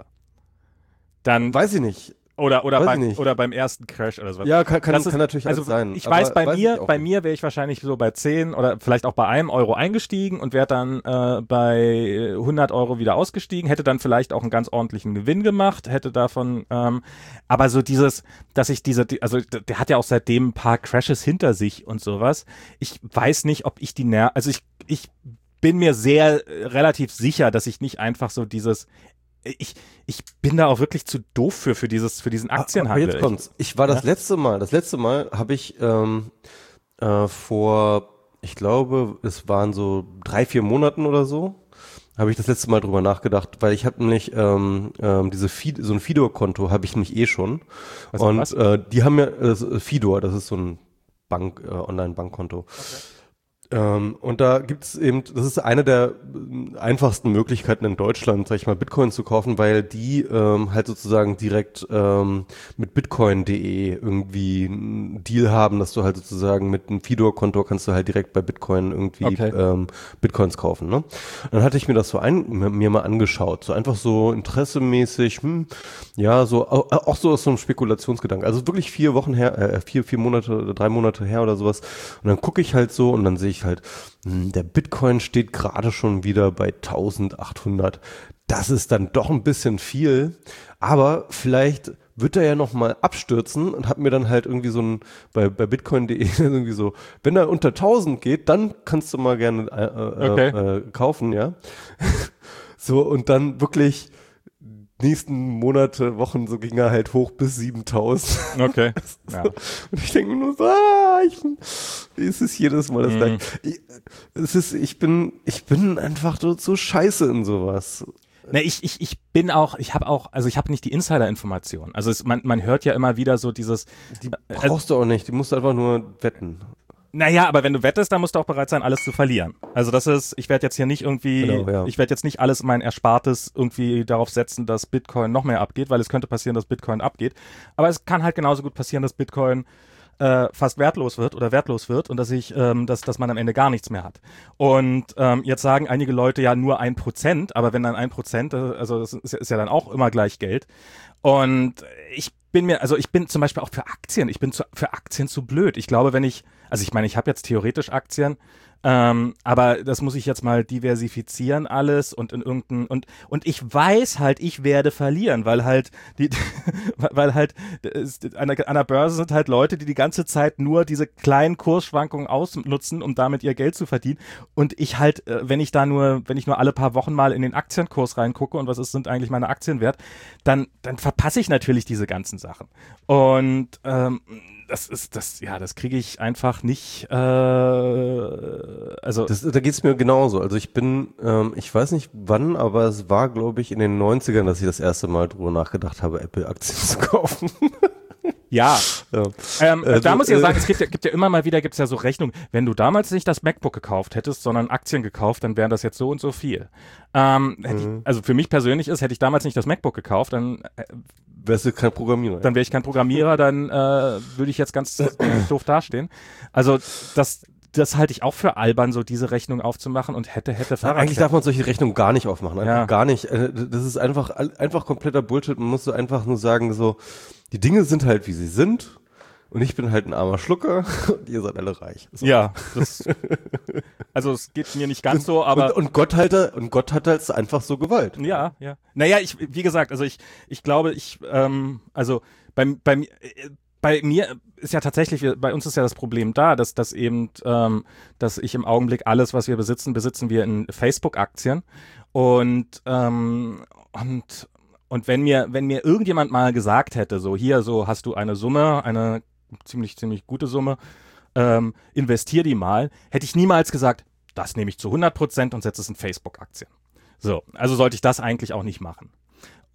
Dann, weiß ich nicht. Oder, oder, beim, oder beim ersten Crash oder so. Ja, kann, kann, ist, kann natürlich also sein. Ich weiß, bei weiß mir, bei mir wäre ich wahrscheinlich so bei zehn oder vielleicht auch bei einem Euro eingestiegen und wäre dann äh, bei hundert Euro wieder ausgestiegen, hätte dann vielleicht auch einen ganz ordentlichen Gewinn gemacht, hätte davon, ähm, aber so dieses, dass ich diese, also der hat ja auch seitdem ein paar Crashes hinter sich und sowas. Ich weiß nicht, ob ich die, Ner- also ich, ich bin mir sehr äh, relativ sicher, dass ich nicht einfach so dieses Ich, ich bin da auch wirklich zu doof für, für, dieses, für diesen Aktienhandel. Aber jetzt kommt's. Ich war das ja? letzte Mal, das letzte Mal habe ich ähm, äh, vor, ich glaube, es waren so drei, vier Monaten oder so, habe ich das letzte Mal drüber nachgedacht, weil ich habe nämlich ähm, ähm, diese Feed, so ein Fidor-Konto habe ich nämlich eh schon. Was und was? Äh, die haben ja, äh, Fidor, das ist so ein Bank, äh, Online-Bankkonto. Okay. Ähm, und da gibt's eben, das ist eine der einfachsten Möglichkeiten in Deutschland, sag ich mal, Bitcoin zu kaufen, weil die ähm, halt sozusagen direkt ähm, mit bitcoin punkt de irgendwie einen Deal haben, dass du halt sozusagen mit einem Fidor-Konto kannst du halt direkt bei Bitcoin irgendwie okay. ähm, Bitcoins kaufen. Ne? Und dann hatte ich mir das so ein, mir mal angeschaut, so einfach so interessemäßig, hm, ja, so auch so aus so einem Spekulationsgedanken. Also wirklich vier Wochen her, äh, vier, vier Monate oder drei Monate her oder sowas. Und dann gucke ich halt so und dann sehe ich halt, der Bitcoin steht gerade schon wieder bei eintausendachthundert. Das ist dann doch ein bisschen viel, aber vielleicht wird er ja noch mal abstürzen und hab mir dann halt irgendwie so ein, bei, bei bitcoin punkt de irgendwie so, wenn er unter tausend geht, dann kannst du mal gerne äh, okay. äh, kaufen, ja. So, und dann wirklich nächsten Monate, Wochen, so ging er halt hoch bis siebentausend. Okay. So. Ja. Und ich denke nur so, ah, ich bin, es ist jedes Mal das mm. gleiche. Ich, es ist, ich bin, ich bin einfach so, so scheiße in sowas. Ne, ich, ich, ich bin auch, ich habe auch, also ich habe nicht die Insider-Information. Also es, man, man hört ja immer wieder so dieses. Die brauchst äh, du auch nicht, die musst du einfach nur wetten. Naja, aber wenn du wettest, dann musst du auch bereit sein, alles zu verlieren. Also das ist, ich werde jetzt hier nicht irgendwie, genau, ja. ich werde jetzt nicht alles mein Erspartes irgendwie darauf setzen, dass Bitcoin noch mehr abgeht, weil es könnte passieren, dass Bitcoin abgeht. Aber es kann halt genauso gut passieren, dass Bitcoin äh, fast wertlos wird oder wertlos wird und dass ich, ähm, dass, dass man am Ende gar nichts mehr hat. Und ähm, jetzt sagen einige Leute ja nur ein Prozent, aber wenn dann ein Prozent, also das ist, ist ja dann auch immer gleich Geld. Und ich bin mir, also ich bin zum Beispiel auch für Aktien, ich bin zu, für Aktien zu blöd. Ich glaube, wenn ich, also ich meine, ich habe jetzt theoretisch Aktien, ähm, aber das muss ich jetzt mal diversifizieren alles und in irgendein, und, und ich weiß halt, ich werde verlieren, weil halt die, weil halt an der, an der Börse sind halt Leute, die die ganze Zeit nur diese kleinen Kursschwankungen ausnutzen, um damit ihr Geld zu verdienen. Und ich halt, wenn ich da nur, wenn ich nur alle paar Wochen mal in den Aktienkurs reingucke und was ist, sind eigentlich meine Aktien wert, dann, dann verpasse ich natürlich diese ganzen Sachen. Und ähm, das ist, das, ja, das kriege ich einfach nicht, äh, also. Das, da geht's mir genauso. Also ich bin, ähm, ich weiß nicht wann, aber es war, glaube ich, in den neunzigern, dass ich das erste Mal drüber nachgedacht habe, Apple-Aktien zu kaufen. Ja, ja. Ähm, äh, da muss ich ja sagen, es gibt ja, gibt ja immer mal wieder, gibt's ja so Rechnungen, wenn du damals nicht das MacBook gekauft hättest, sondern Aktien gekauft, dann wären das jetzt so und so viel. Ähm, hätte mhm. ich, also für mich persönlich ist, hätte ich damals nicht das MacBook gekauft, dann äh, wärst du kein Programmierer. Dann wäre ich kein Programmierer, dann äh, würde ich jetzt ganz doof dastehen. Also das Das halte ich auch für albern, so diese Rechnung aufzumachen und hätte, hätte Fahrrad. Eigentlich darf man solche Rechnungen gar nicht aufmachen. Einfach ja. gar nicht. Das ist einfach, einfach kompletter Bullshit. Man muss so einfach nur sagen, so, die Dinge sind halt, wie sie sind. Und ich bin halt ein armer Schlucker und ihr seid alle reich. So. Ja, das, also es geht mir nicht ganz so, aber. Und, und Gott halt, und Gott hat halt einfach so gewollt. Ja, ja. Naja, ich, wie gesagt, also ich, ich glaube, ich, ähm, also bei, bei mir, Bei mir ist ja tatsächlich, bei uns ist ja das Problem da, dass, dass eben, ähm, dass ich im Augenblick alles, was wir besitzen, besitzen wir in Facebook-Aktien. Und, ähm, und, und wenn mir, wenn mir irgendjemand mal gesagt hätte, so hier, so hast du eine Summe, eine ziemlich, ziemlich gute Summe, ähm, investier die mal, hätte ich niemals gesagt, das nehme ich zu hundert Prozent und setze es in Facebook-Aktien. So, also sollte ich das eigentlich auch nicht machen.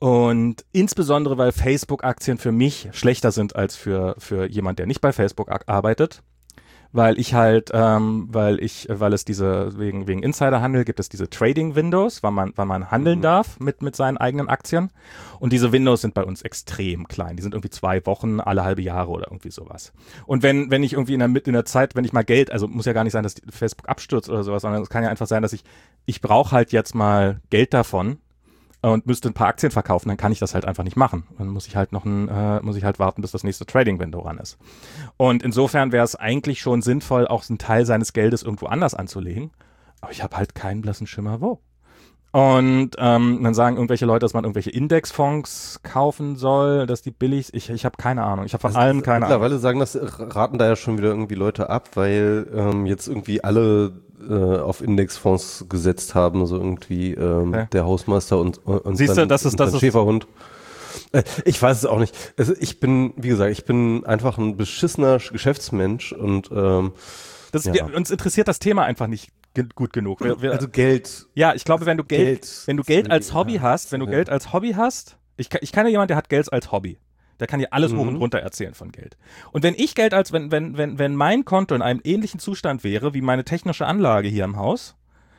Und insbesondere, weil Facebook-Aktien für mich schlechter sind als für, für jemand, der nicht bei Facebook arbeitet. Weil ich halt, ähm, weil ich, weil es diese, wegen, wegen Insiderhandel gibt es diese Trading Windows, wann man, wann man handeln mhm. darf mit, mit seinen eigenen Aktien. Und diese Windows sind bei uns extrem klein. Die sind irgendwie zwei Wochen, alle halbe Jahre oder irgendwie sowas. Und wenn, wenn ich irgendwie in der, in der Zeit, wenn ich mal Geld, also muss ja gar nicht sein, dass Facebook abstürzt oder sowas, sondern es kann ja einfach sein, dass ich, ich brauche halt jetzt mal Geld davon und müsste ein paar Aktien verkaufen, dann kann ich das halt einfach nicht machen. Dann muss ich halt noch ein, äh, muss ich halt warten, bis das nächste Trading-Window ran ist. Und insofern wäre es eigentlich schon sinnvoll, auch einen Teil seines Geldes irgendwo anders anzulegen. Aber ich habe halt keinen blassen Schimmer, wo. Und ähm, dann sagen irgendwelche Leute, dass man irgendwelche Indexfonds kaufen soll, dass die billig, ich, ich habe keine Ahnung. Ich habe von also allem keine mittlerweile Ahnung. Mittlerweile sagen das, raten da ja schon wieder irgendwie Leute ab, weil ähm, jetzt irgendwie alle äh, auf Indexfonds gesetzt haben, so irgendwie ähm, okay. der Hausmeister und, und Siehst sein, du, das ist, das ist Schäferhund. Äh, ich weiß es auch nicht. Also ich bin, wie gesagt, ich bin einfach ein beschissener Geschäftsmensch und ähm, das, ja. wir, uns interessiert das Thema einfach nicht gut genug. Wir, wir, also Geld. Ja, ich glaube, wenn du Geld, Geld wenn du Geld als Hobby ja, hast, wenn du ja. Geld als Hobby hast, ich, ich kenne jemanden, der hat Geld als Hobby. Der kann dir alles mhm. hoch und runter erzählen von Geld. Und wenn ich Geld als, wenn, wenn, wenn, wenn mein Konto in einem ähnlichen Zustand wäre, wie meine technische Anlage hier im Haus,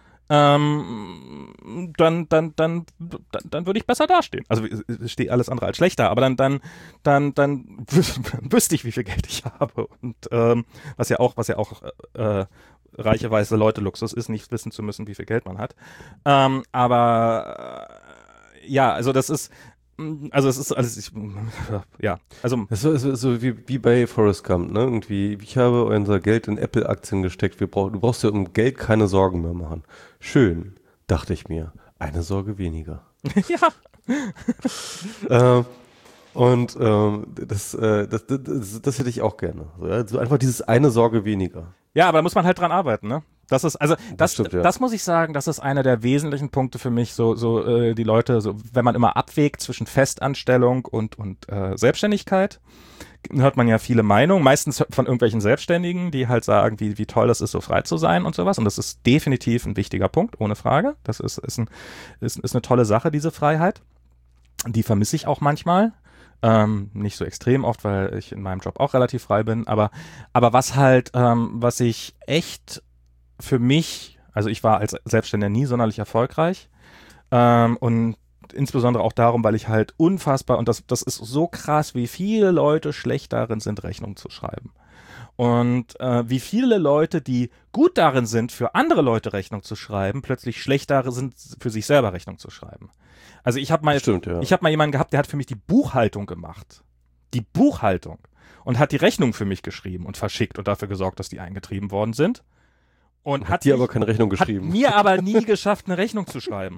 ähm, dann, dann, dann, dann, dann würde ich besser dastehen. Also es steht alles andere als schlechter, aber dann, dann, dann, dann wüsste ich, wie viel Geld ich habe. Und ähm, was ja auch, was ja auch äh, reiche weiße Leute Luxus ist, nicht wissen zu müssen, wie viel Geld man hat. Ähm, aber äh, ja, also das ist, also es ist alles, ich, ja, also. Es ist so, so wie, wie bei Forrest Gump, ne? Irgendwie, ich habe unser Geld in Apple-Aktien gesteckt, wir brauch, du brauchst dir um Geld keine Sorgen mehr machen. Schön, dachte ich mir. Eine Sorge weniger. Ja. äh, und ähm, das, äh, das, das, das hätte ich auch gerne. So, ja? So einfach dieses eine Sorge weniger. Ja, aber da muss man halt dran arbeiten, ne? Das ist, also, das, das, stimmt, ja. das muss ich sagen, das ist einer der wesentlichen Punkte für mich, so, so, äh, die Leute, so, wenn man immer abwägt zwischen Festanstellung und, und, äh, Selbstständigkeit, hört man ja viele Meinungen, meistens von irgendwelchen Selbstständigen, die halt sagen, wie, wie toll das ist, so frei zu sein und sowas. Und das ist definitiv ein wichtiger Punkt, ohne Frage. Das ist, ist ein, ist, ist eine tolle Sache, diese Freiheit. Die vermisse ich auch manchmal. Ähm, nicht so extrem oft, weil ich in meinem Job auch relativ frei bin, aber, aber was halt, ähm, was ich echt für mich, also ich war als Selbstständiger nie sonderlich erfolgreich ähm, und insbesondere auch darum, weil ich halt unfassbar, und das, das ist so krass, wie viele Leute schlecht darin sind, Rechnungen zu schreiben. Und äh, wie viele Leute, die gut darin sind, für andere Leute Rechnung zu schreiben, plötzlich schlecht darin sind, für sich selber Rechnung zu schreiben. Also ich habe mal, Stimmt, ja. ich habe mal jemanden gehabt, der hat für mich die Buchhaltung gemacht. Die Buchhaltung. Und hat die Rechnung für mich geschrieben und verschickt und dafür gesorgt, dass die eingetrieben worden sind. Und hat, hat die mich, aber keine Rechnung geschrieben. Hat mir aber nie geschafft, eine Rechnung zu schreiben.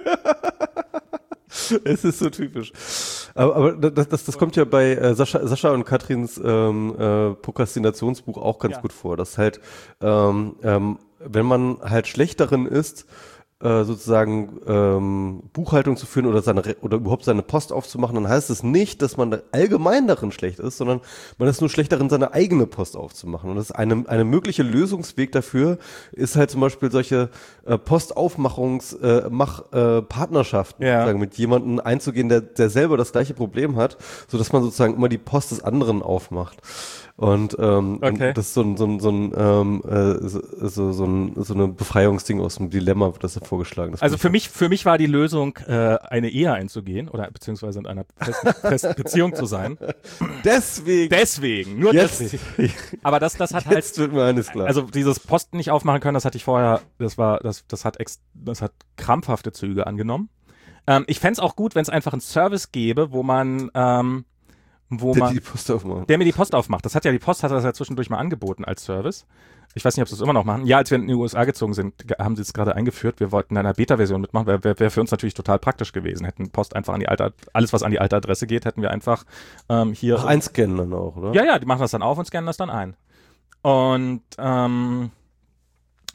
Es ist so typisch. Aber, aber das, das, das kommt ja bei äh, Sascha, Sascha und Katrins ähm, äh, Prokrastinationsbuch auch ganz ja. gut vor. Dass halt, ähm, ähm, wenn man halt schlecht darin ist, äh, sozusagen ähm, Buchhaltung zu führen oder seine oder überhaupt seine Post aufzumachen, dann heißt es nicht, dass man da allgemein darin schlecht ist, sondern man ist nur schlecht darin, seine eigene Post aufzumachen. Und das ist eine, eine mögliche Lösungsweg dafür, ist halt zum Beispiel solche äh, Postaufmachungs äh, Mach, äh, Partnerschaften ja. sozusagen mit jemandem einzugehen, der, der selber das gleiche Problem hat, sodass man sozusagen immer die Post des anderen aufmacht. Und, ähm, okay. und das ist so ein, so ein, so ein, ähm, äh, so, so, so ein, so eine Befreiungsding aus dem Dilemma, das er vorgeschlagen ist. Also für mich, für mich war die Lösung, äh, eine Ehe einzugehen oder beziehungsweise in einer festen, festen Beziehung zu sein. Deswegen. Deswegen, nur jetzt, deswegen. Aber das, das hat halt, jetzt wird mir eines klar. Also dieses Posten nicht aufmachen können, das hatte ich vorher, das war, das, das hat ex, das hat krampfhafte Züge angenommen. Ähm, ich fände es auch gut, wenn es einfach einen Service gäbe, wo man, ähm, wo der man, die Post aufmacht. Der mir die Post aufmacht. Das hat ja die Post, hat das ja zwischendurch mal angeboten als Service. Ich weiß nicht, ob sie es immer noch machen. Ja, als wir in die U S A gezogen sind, haben sie es gerade eingeführt. Wir wollten in einer Beta-Version mitmachen. Wäre wär, wär für uns natürlich total praktisch gewesen. Hätten Post einfach an die alte, alles was an die alte Adresse geht, hätten wir einfach ähm, hier. Ach, einscannen dann auch, oder? Ja, ja, die machen das dann auf und scannen das dann ein. Und ähm,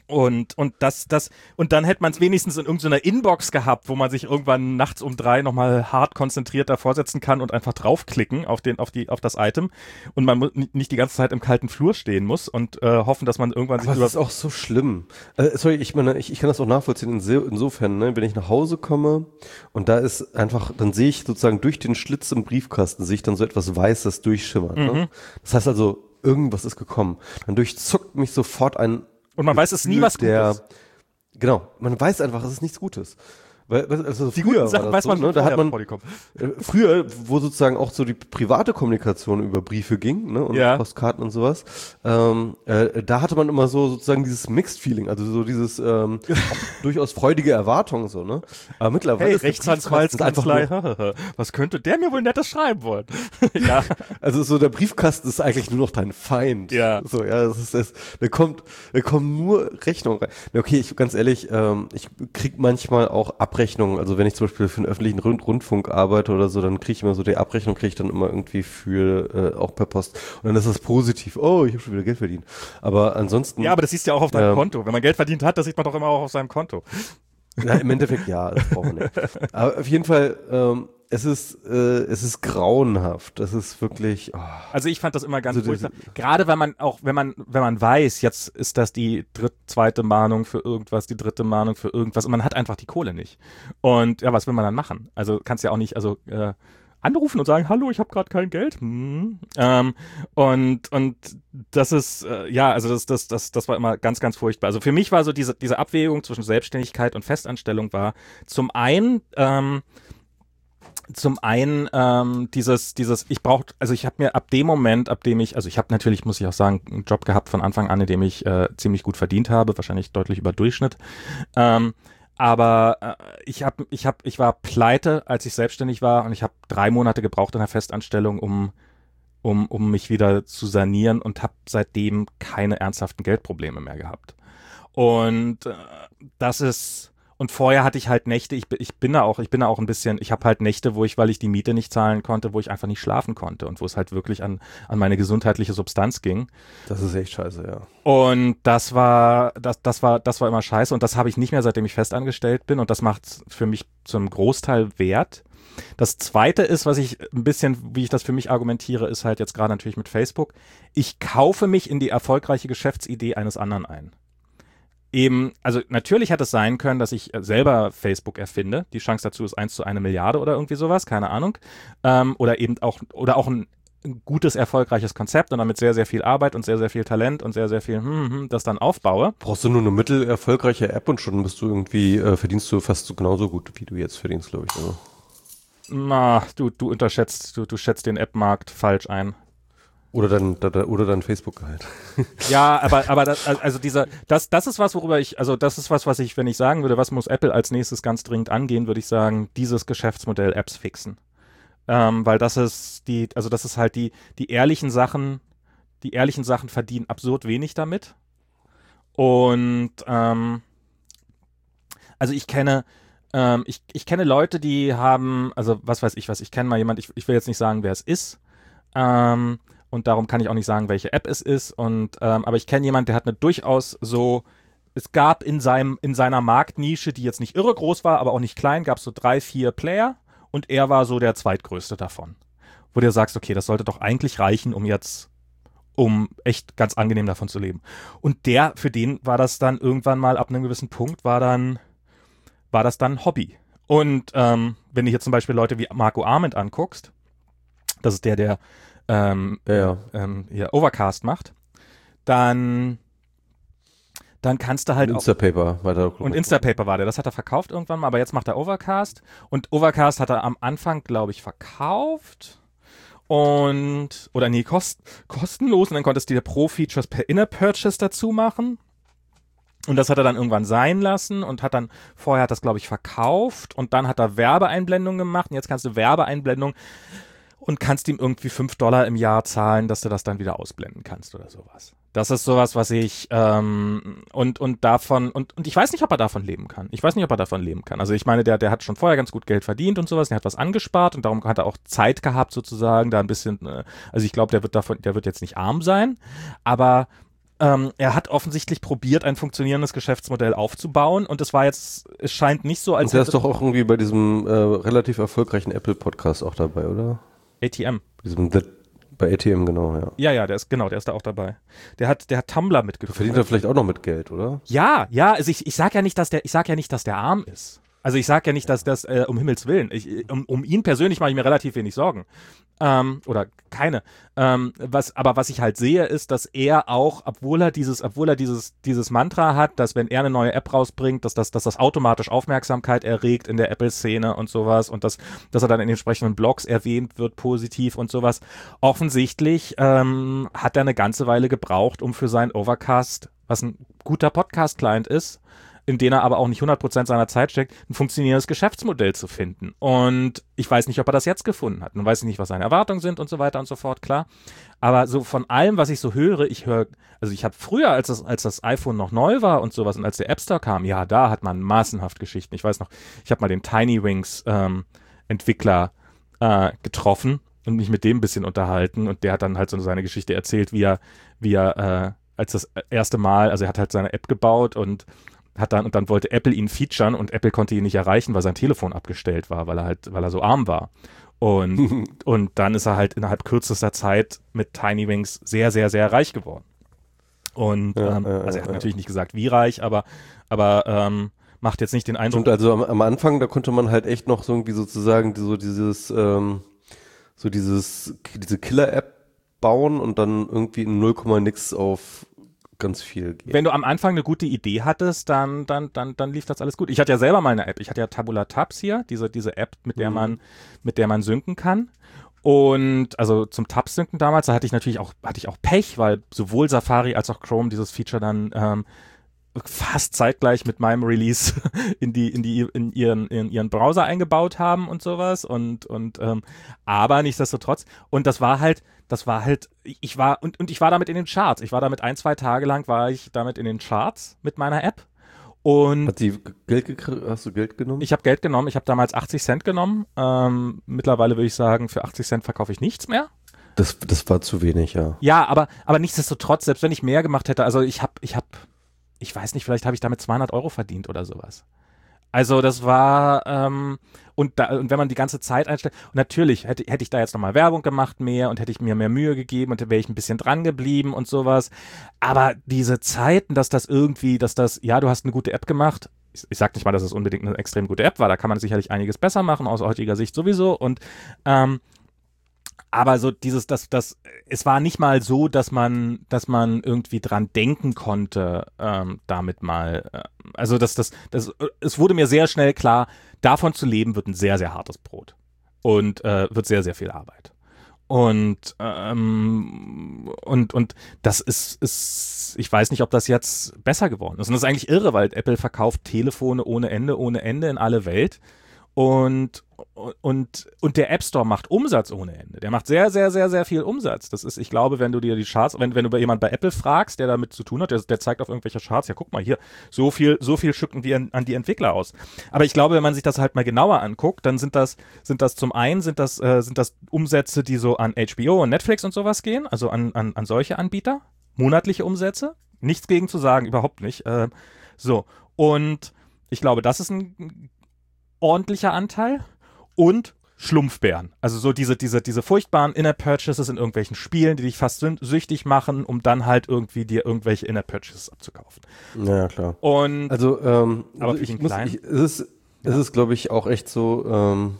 Und, und das, das, und dann hätte man es wenigstens in irgendeiner Inbox gehabt, wo man sich irgendwann nachts um drei nochmal hart konzentriert davor setzen kann und einfach draufklicken auf den, auf die, auf das Item. Und man mu- nicht die ganze Zeit im kalten Flur stehen muss und äh, hoffen, dass man irgendwann sich Aber über. das ist auch so schlimm. Äh, sorry, ich meine, ich, ich kann das auch nachvollziehen inso- insofern, ne, wenn ich nach Hause komme und da ist einfach, dann sehe ich sozusagen durch den Schlitz im Briefkasten, sehe ich dann so etwas Weißes durchschimmern. Mhm. Ne? Das heißt also, irgendwas ist gekommen. Dann durchzuckt mich sofort ein Und man weiß, es ist nie was der, Gutes. Genau, man weiß einfach, es ist nichts Gutes. Weil, also Die früher guten Sachen war weiß das man so, ne? Da vorher, hat man bevor die kommen. äh, früher, wo sozusagen auch so die private Kommunikation über Briefe ging, ne, und Ja. Postkarten und sowas, ähm, äh, da hatte man immer so sozusagen dieses Mixed Feeling, also so dieses ähm, auch durchaus freudige Erwartung so, ne? Aber mittlerweile Hey, ist der Briefkasten einfach nur, Rechtsanwaltskanzlei, was könnte der mir wohl Nettes schreiben wollen? Ja. also so der Briefkasten ist eigentlich nur noch dein Feind. Ja. So, ja, das ist das, da kommt, da kommen nur Rechnungen rein. Na, okay, ich ganz ehrlich, ähm, ich krieg manchmal auch Abrechnungen, also wenn ich zum Beispiel für einen öffentlichen Rund Rundfunk arbeite oder so, dann kriege ich immer so die Abrechnung, kriege ich dann immer irgendwie für, äh, auch per Post. Und dann ist das positiv. Oh, ich habe schon wieder Geld verdient. Aber ansonsten. Ja, aber das siehst du ja auch auf deinem Ähm, Konto. Wenn man Geld verdient hat, das sieht man doch immer auch auf seinem Konto. Ja, im Endeffekt ja, das brauchen wir nicht. Aber auf jeden Fall, ähm, es ist, äh, es ist grauenhaft. Das ist wirklich. Oh. Also ich fand das immer ganz Also das- furchtbar. Gerade wenn man auch, wenn man, wenn man weiß, jetzt ist das die dritte, zweite Mahnung für irgendwas, die dritte Mahnung für irgendwas und man hat einfach die Kohle nicht. Und ja, was will man dann machen? Also kannst ja auch nicht, also äh, anrufen und sagen, hallo, ich habe gerade kein Geld. Hm. Ähm, und und das ist äh, ja, also das das das das war immer ganz ganz furchtbar. Also für mich war so diese diese Abwägung zwischen Selbstständigkeit und Festanstellung war zum einen ähm, Zum einen ähm, dieses, dieses, ich brauche, also ich habe mir ab dem Moment, ab dem ich, also ich habe natürlich, muss ich auch sagen, einen Job gehabt von Anfang an, in dem ich äh, ziemlich gut verdient habe, wahrscheinlich deutlich über Durchschnitt. Ähm, aber äh, ich habe, ich habe, ich war pleite, als ich selbstständig war und ich habe drei Monate gebraucht in der Festanstellung, um um, um mich wieder zu sanieren und habe seitdem keine ernsthaften Geldprobleme mehr gehabt. Und äh, das ist, und vorher hatte ich halt Nächte, ich, ich bin da auch, ich bin da auch ein bisschen, ich habe halt Nächte, wo ich, weil ich die Miete nicht zahlen konnte, wo ich einfach nicht schlafen konnte und wo es halt wirklich an, an meine gesundheitliche Substanz ging. Das ist echt scheiße, ja. Und das war, das, das war, das war immer scheiße und das habe ich nicht mehr, seitdem ich festangestellt bin und das macht es für mich zum Großteil wert. Das Zweite ist, was ich ein bisschen, wie ich das für mich argumentiere, ist halt jetzt gerade natürlich mit Facebook. Ich kaufe mich in die erfolgreiche Geschäftsidee eines anderen ein. Eben, also natürlich hätte es sein können, dass ich selber Facebook erfinde. Die Chance dazu ist eins zu eine Milliarde oder irgendwie sowas, keine Ahnung. Ähm, oder eben auch, oder auch ein, ein gutes, erfolgreiches Konzept und damit sehr, sehr viel Arbeit und sehr, sehr viel Talent und sehr, sehr viel, hm, hm, das dann aufbaue. Brauchst du nur eine mittelerfolgreiche App und schon bist du irgendwie, äh, verdienst du fast so genauso gut, wie du jetzt verdienst, glaube ich. Also. Na, du, du unterschätzt, du, du schätzt den App-Markt falsch ein. Oder dann, da, da, oder dann Facebook-Gehalt. Ja, aber, aber das, also dieser, das, das ist was, worüber ich, also das ist was, was ich, wenn ich sagen würde, was muss Apple als nächstes ganz dringend angehen, würde ich sagen, dieses Geschäftsmodell Apps fixen. Ähm, weil das ist die, also das ist halt die, die ehrlichen Sachen, die ehrlichen Sachen verdienen absurd wenig damit. Und ähm, also ich kenne, ähm, ich, ich kenne Leute, die haben, also was weiß ich was, ich kenne mal jemand, ich, ich will jetzt nicht sagen, wer es ist, ähm, und darum kann ich auch nicht sagen, welche App es ist. Und ähm, aber ich kenne jemanden, der hat eine durchaus so, es gab in seinem, in seiner Marktnische, die jetzt nicht irre groß war, aber auch nicht klein, gab es so drei, vier Player und er war so der zweitgrößte davon. Wo du sagst, okay, das sollte doch eigentlich reichen, um jetzt, um echt ganz angenehm davon zu leben. Und der, für den war das dann irgendwann mal ab einem gewissen Punkt, war dann, war das dann Hobby. Und ähm, wenn du hier zum Beispiel Leute wie Marco Arment anguckst, das ist der, der ähm, Ja, ja. ähm, hier Overcast macht, dann, dann kannst du halt Und auch, Instapaper weiter. und Instapaper war der, das hat er verkauft irgendwann mal, aber jetzt macht er Overcast und Overcast hat er am Anfang, glaube ich, verkauft und, oder nee, kost, kostenlos und dann konntest du dir Pro-Features per Inner-Purchase dazu machen. Und das hat er dann irgendwann sein lassen und hat dann, vorher hat das, glaube ich, verkauft und dann hat er Werbeeinblendungen gemacht und jetzt kannst du Werbeeinblendungen und kannst ihm irgendwie fünf Dollar im Jahr zahlen, dass du das dann wieder ausblenden kannst oder sowas. Das ist sowas, was ich, ähm, und, und davon, und, und ich weiß nicht, ob er davon leben kann. Ich weiß nicht, ob er davon leben kann. Also ich meine, der, der hat schon vorher ganz gut Geld verdient und sowas, der hat was angespart und darum hat er auch Zeit gehabt sozusagen, da ein bisschen, äh, also ich glaube, der wird davon, der wird jetzt nicht arm sein, aber ähm, er hat offensichtlich probiert, ein funktionierendes Geschäftsmodell aufzubauen und es war jetzt, es scheint nicht so, als und der ist doch auch irgendwie bei diesem äh, relativ erfolgreichen Apple-Podcast auch dabei, oder? A T M. Diesem The Bei A T M, genau, ja. Ja, ja, der ist, genau, der ist da auch dabei. Der hat, der hat Tumblr mitgegründet. Verdient er vielleicht auch noch mit Geld, oder? Ja, ja, also ich, ich sag ja nicht, dass der, ich sag ja nicht, dass der arm ist. Also ich sag ja nicht, dass das, äh, um Himmels Willen, ich, um, um ihn persönlich mache ich mir relativ wenig Sorgen. Ähm, oder keine. Ähm, was, aber was ich halt sehe, ist, dass er auch, obwohl er dieses, obwohl er dieses, dieses Mantra hat, dass wenn er eine neue App rausbringt, dass das, dass das automatisch Aufmerksamkeit erregt in der Apple-Szene und sowas und dass, dass er dann in den entsprechenden Blogs erwähnt wird, positiv und sowas. Offensichtlich ähm, hat er eine ganze Weile gebraucht, um für seinen Overcast, was ein guter Podcast-Client ist, in den er aber auch nicht hundert Prozent seiner Zeit steckt, ein funktionierendes Geschäftsmodell zu finden. Und ich weiß nicht, ob er das jetzt gefunden hat. Und weiß nicht, was seine Erwartungen sind und so weiter und so fort, klar. Aber so von allem, was ich so höre, ich höre, also ich habe früher, als das, als das iPhone noch neu war und sowas und als der App Store kam, ja, da hat man massenhaft Geschichten. Ich weiß noch, ich habe mal den Tiny Wings ähm, Entwickler äh, getroffen und mich mit dem ein bisschen unterhalten und der hat dann halt so seine Geschichte erzählt, wie er, wie er äh, als das erste Mal, also er hat halt seine App gebaut und hat dann und dann wollte Apple ihn featuren und Apple konnte ihn nicht erreichen, weil sein Telefon abgestellt war, weil er halt, weil er so arm war. Und, und dann ist er halt innerhalb kürzester Zeit mit Tiny Wings sehr, sehr, sehr reich geworden. Und ja, ähm, ja, also er hat ja. natürlich nicht gesagt, wie reich, aber, aber ähm, macht jetzt nicht den Eindruck. Und also am, am Anfang, da konnte man halt echt noch so irgendwie sozusagen so dieses, ähm, so dieses, diese Killer-App bauen und dann irgendwie in null Komma nix auf ganz viel gehen. Wenn du am Anfang eine gute Idee hattest, dann, dann, dann, dann lief das alles gut. Ich hatte ja selber mal eine App. Ich hatte ja Tabula Tabs hier, diese, diese App, mit der Mhm. man, mit der man synken kann. Und also zum Tab-Synken damals, da hatte ich natürlich auch, hatte ich auch Pech, weil sowohl Safari als auch Chrome dieses Feature dann ähm, fast zeitgleich mit meinem Release in die, in die, in ihren, in ihren Browser eingebaut haben und sowas. Und, und ähm, aber nichtsdestotrotz. Und das war halt, das war halt, ich war, und, und ich war damit in den Charts. Ich war damit ein, zwei Tage lang war ich damit in den Charts mit meiner App. Und Hat die Geld gekriegt? Hast du Geld genommen? ich habe Geld genommen. Ich habe damals achtzig Cent genommen. Ähm, mittlerweile würde ich sagen, für achtzig Cent verkaufe ich nichts mehr. Das, das war zu wenig, ja. Ja, aber, aber nichtsdestotrotz, selbst wenn ich mehr gemacht hätte, also ich habe, ich habe, ich weiß nicht, vielleicht habe ich damit zweihundert Euro verdient oder sowas. Also das war, ähm, und, da, und wenn man die ganze Zeit einstellt, und natürlich hätte, hätte ich da jetzt nochmal Werbung gemacht mehr und hätte ich mir mehr Mühe gegeben und wäre ich ein bisschen dran geblieben und sowas. Aber diese Zeiten, dass das irgendwie, dass das, ja, du hast eine gute App gemacht. Ich, ich sag nicht mal, dass es unbedingt eine extrem gute App war, da kann man sicherlich einiges besser machen, aus heutiger Sicht sowieso. Und ähm, aber so dieses, das, das, es war nicht mal so, dass man, dass man irgendwie dran denken konnte, ähm, damit mal, äh, also das, das, das, es wurde mir sehr schnell klar, davon zu leben wird ein sehr, sehr hartes Brot und äh, wird sehr, sehr viel Arbeit. Und, ähm, und, und das ist, ist, ich weiß nicht, ob das jetzt besser geworden ist. Und das ist eigentlich irre, weil Apple verkauft Telefone ohne Ende, ohne Ende in alle Welt. Und, und, und der App Store macht Umsatz ohne Ende. Der macht sehr, sehr, sehr, sehr viel Umsatz. Das ist, ich glaube, wenn du dir die Charts, wenn, wenn du bei jemand bei Apple fragst, der damit zu tun hat, der, der zeigt auf irgendwelche Charts, ja, guck mal hier, so viel, so viel schütten wir an, an die Entwickler aus. Aber ich glaube, wenn man sich das halt mal genauer anguckt, dann sind das, sind das zum einen, sind das, äh, sind das Umsätze, die so an H B O und Netflix und sowas gehen, also an, an, an solche Anbieter, monatliche Umsätze. Nichts gegen zu sagen, überhaupt nicht. Äh, so. Und ich glaube, das ist ein ordentlicher Anteil und Schlumpfbären. Also so diese, diese, diese furchtbaren In-App-Purchases in irgendwelchen Spielen, die dich fast süchtig machen, um dann halt irgendwie dir irgendwelche In-App-Purchases abzukaufen. Ja, klar. Und Also, ähm, aber also für ich den muss, Kleinen? ich, es ist, es Ja. ist, glaube ich, auch echt so, ähm,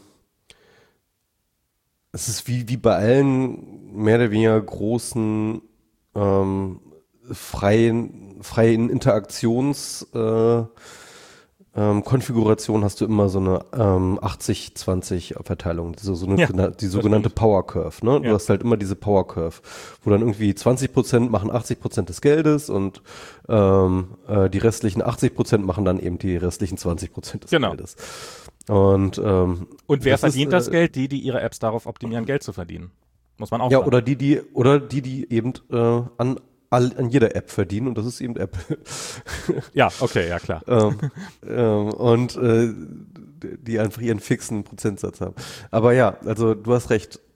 es ist wie, wie bei allen mehr oder weniger großen, ähm, freien, freien Interaktions, äh, Ähm, Konfiguration hast du immer so eine ähm, achtzig zwanzig Verteilung, so, so eine, Ja, die sogenannte Power Curve. Ne? Du Ja. hast halt immer diese Power Curve, wo dann irgendwie zwanzig Prozent machen achtzig Prozent des Geldes und ähm, äh, die restlichen achtzig Prozent machen dann eben die restlichen zwanzig Prozent des Genau. Geldes. Und, ähm, Und wer das verdient ist, das äh, Geld? Die, die ihre Apps darauf optimieren, Geld zu verdienen. Muss man auch Ja, sagen. oder die, die, oder die, die eben äh, an, all, an jeder App verdienen und das ist eben Apple. Ja, okay, ja klar. ähm, ähm, und äh, die einfach ihren fixen Prozentsatz haben. Aber ja, also du hast recht.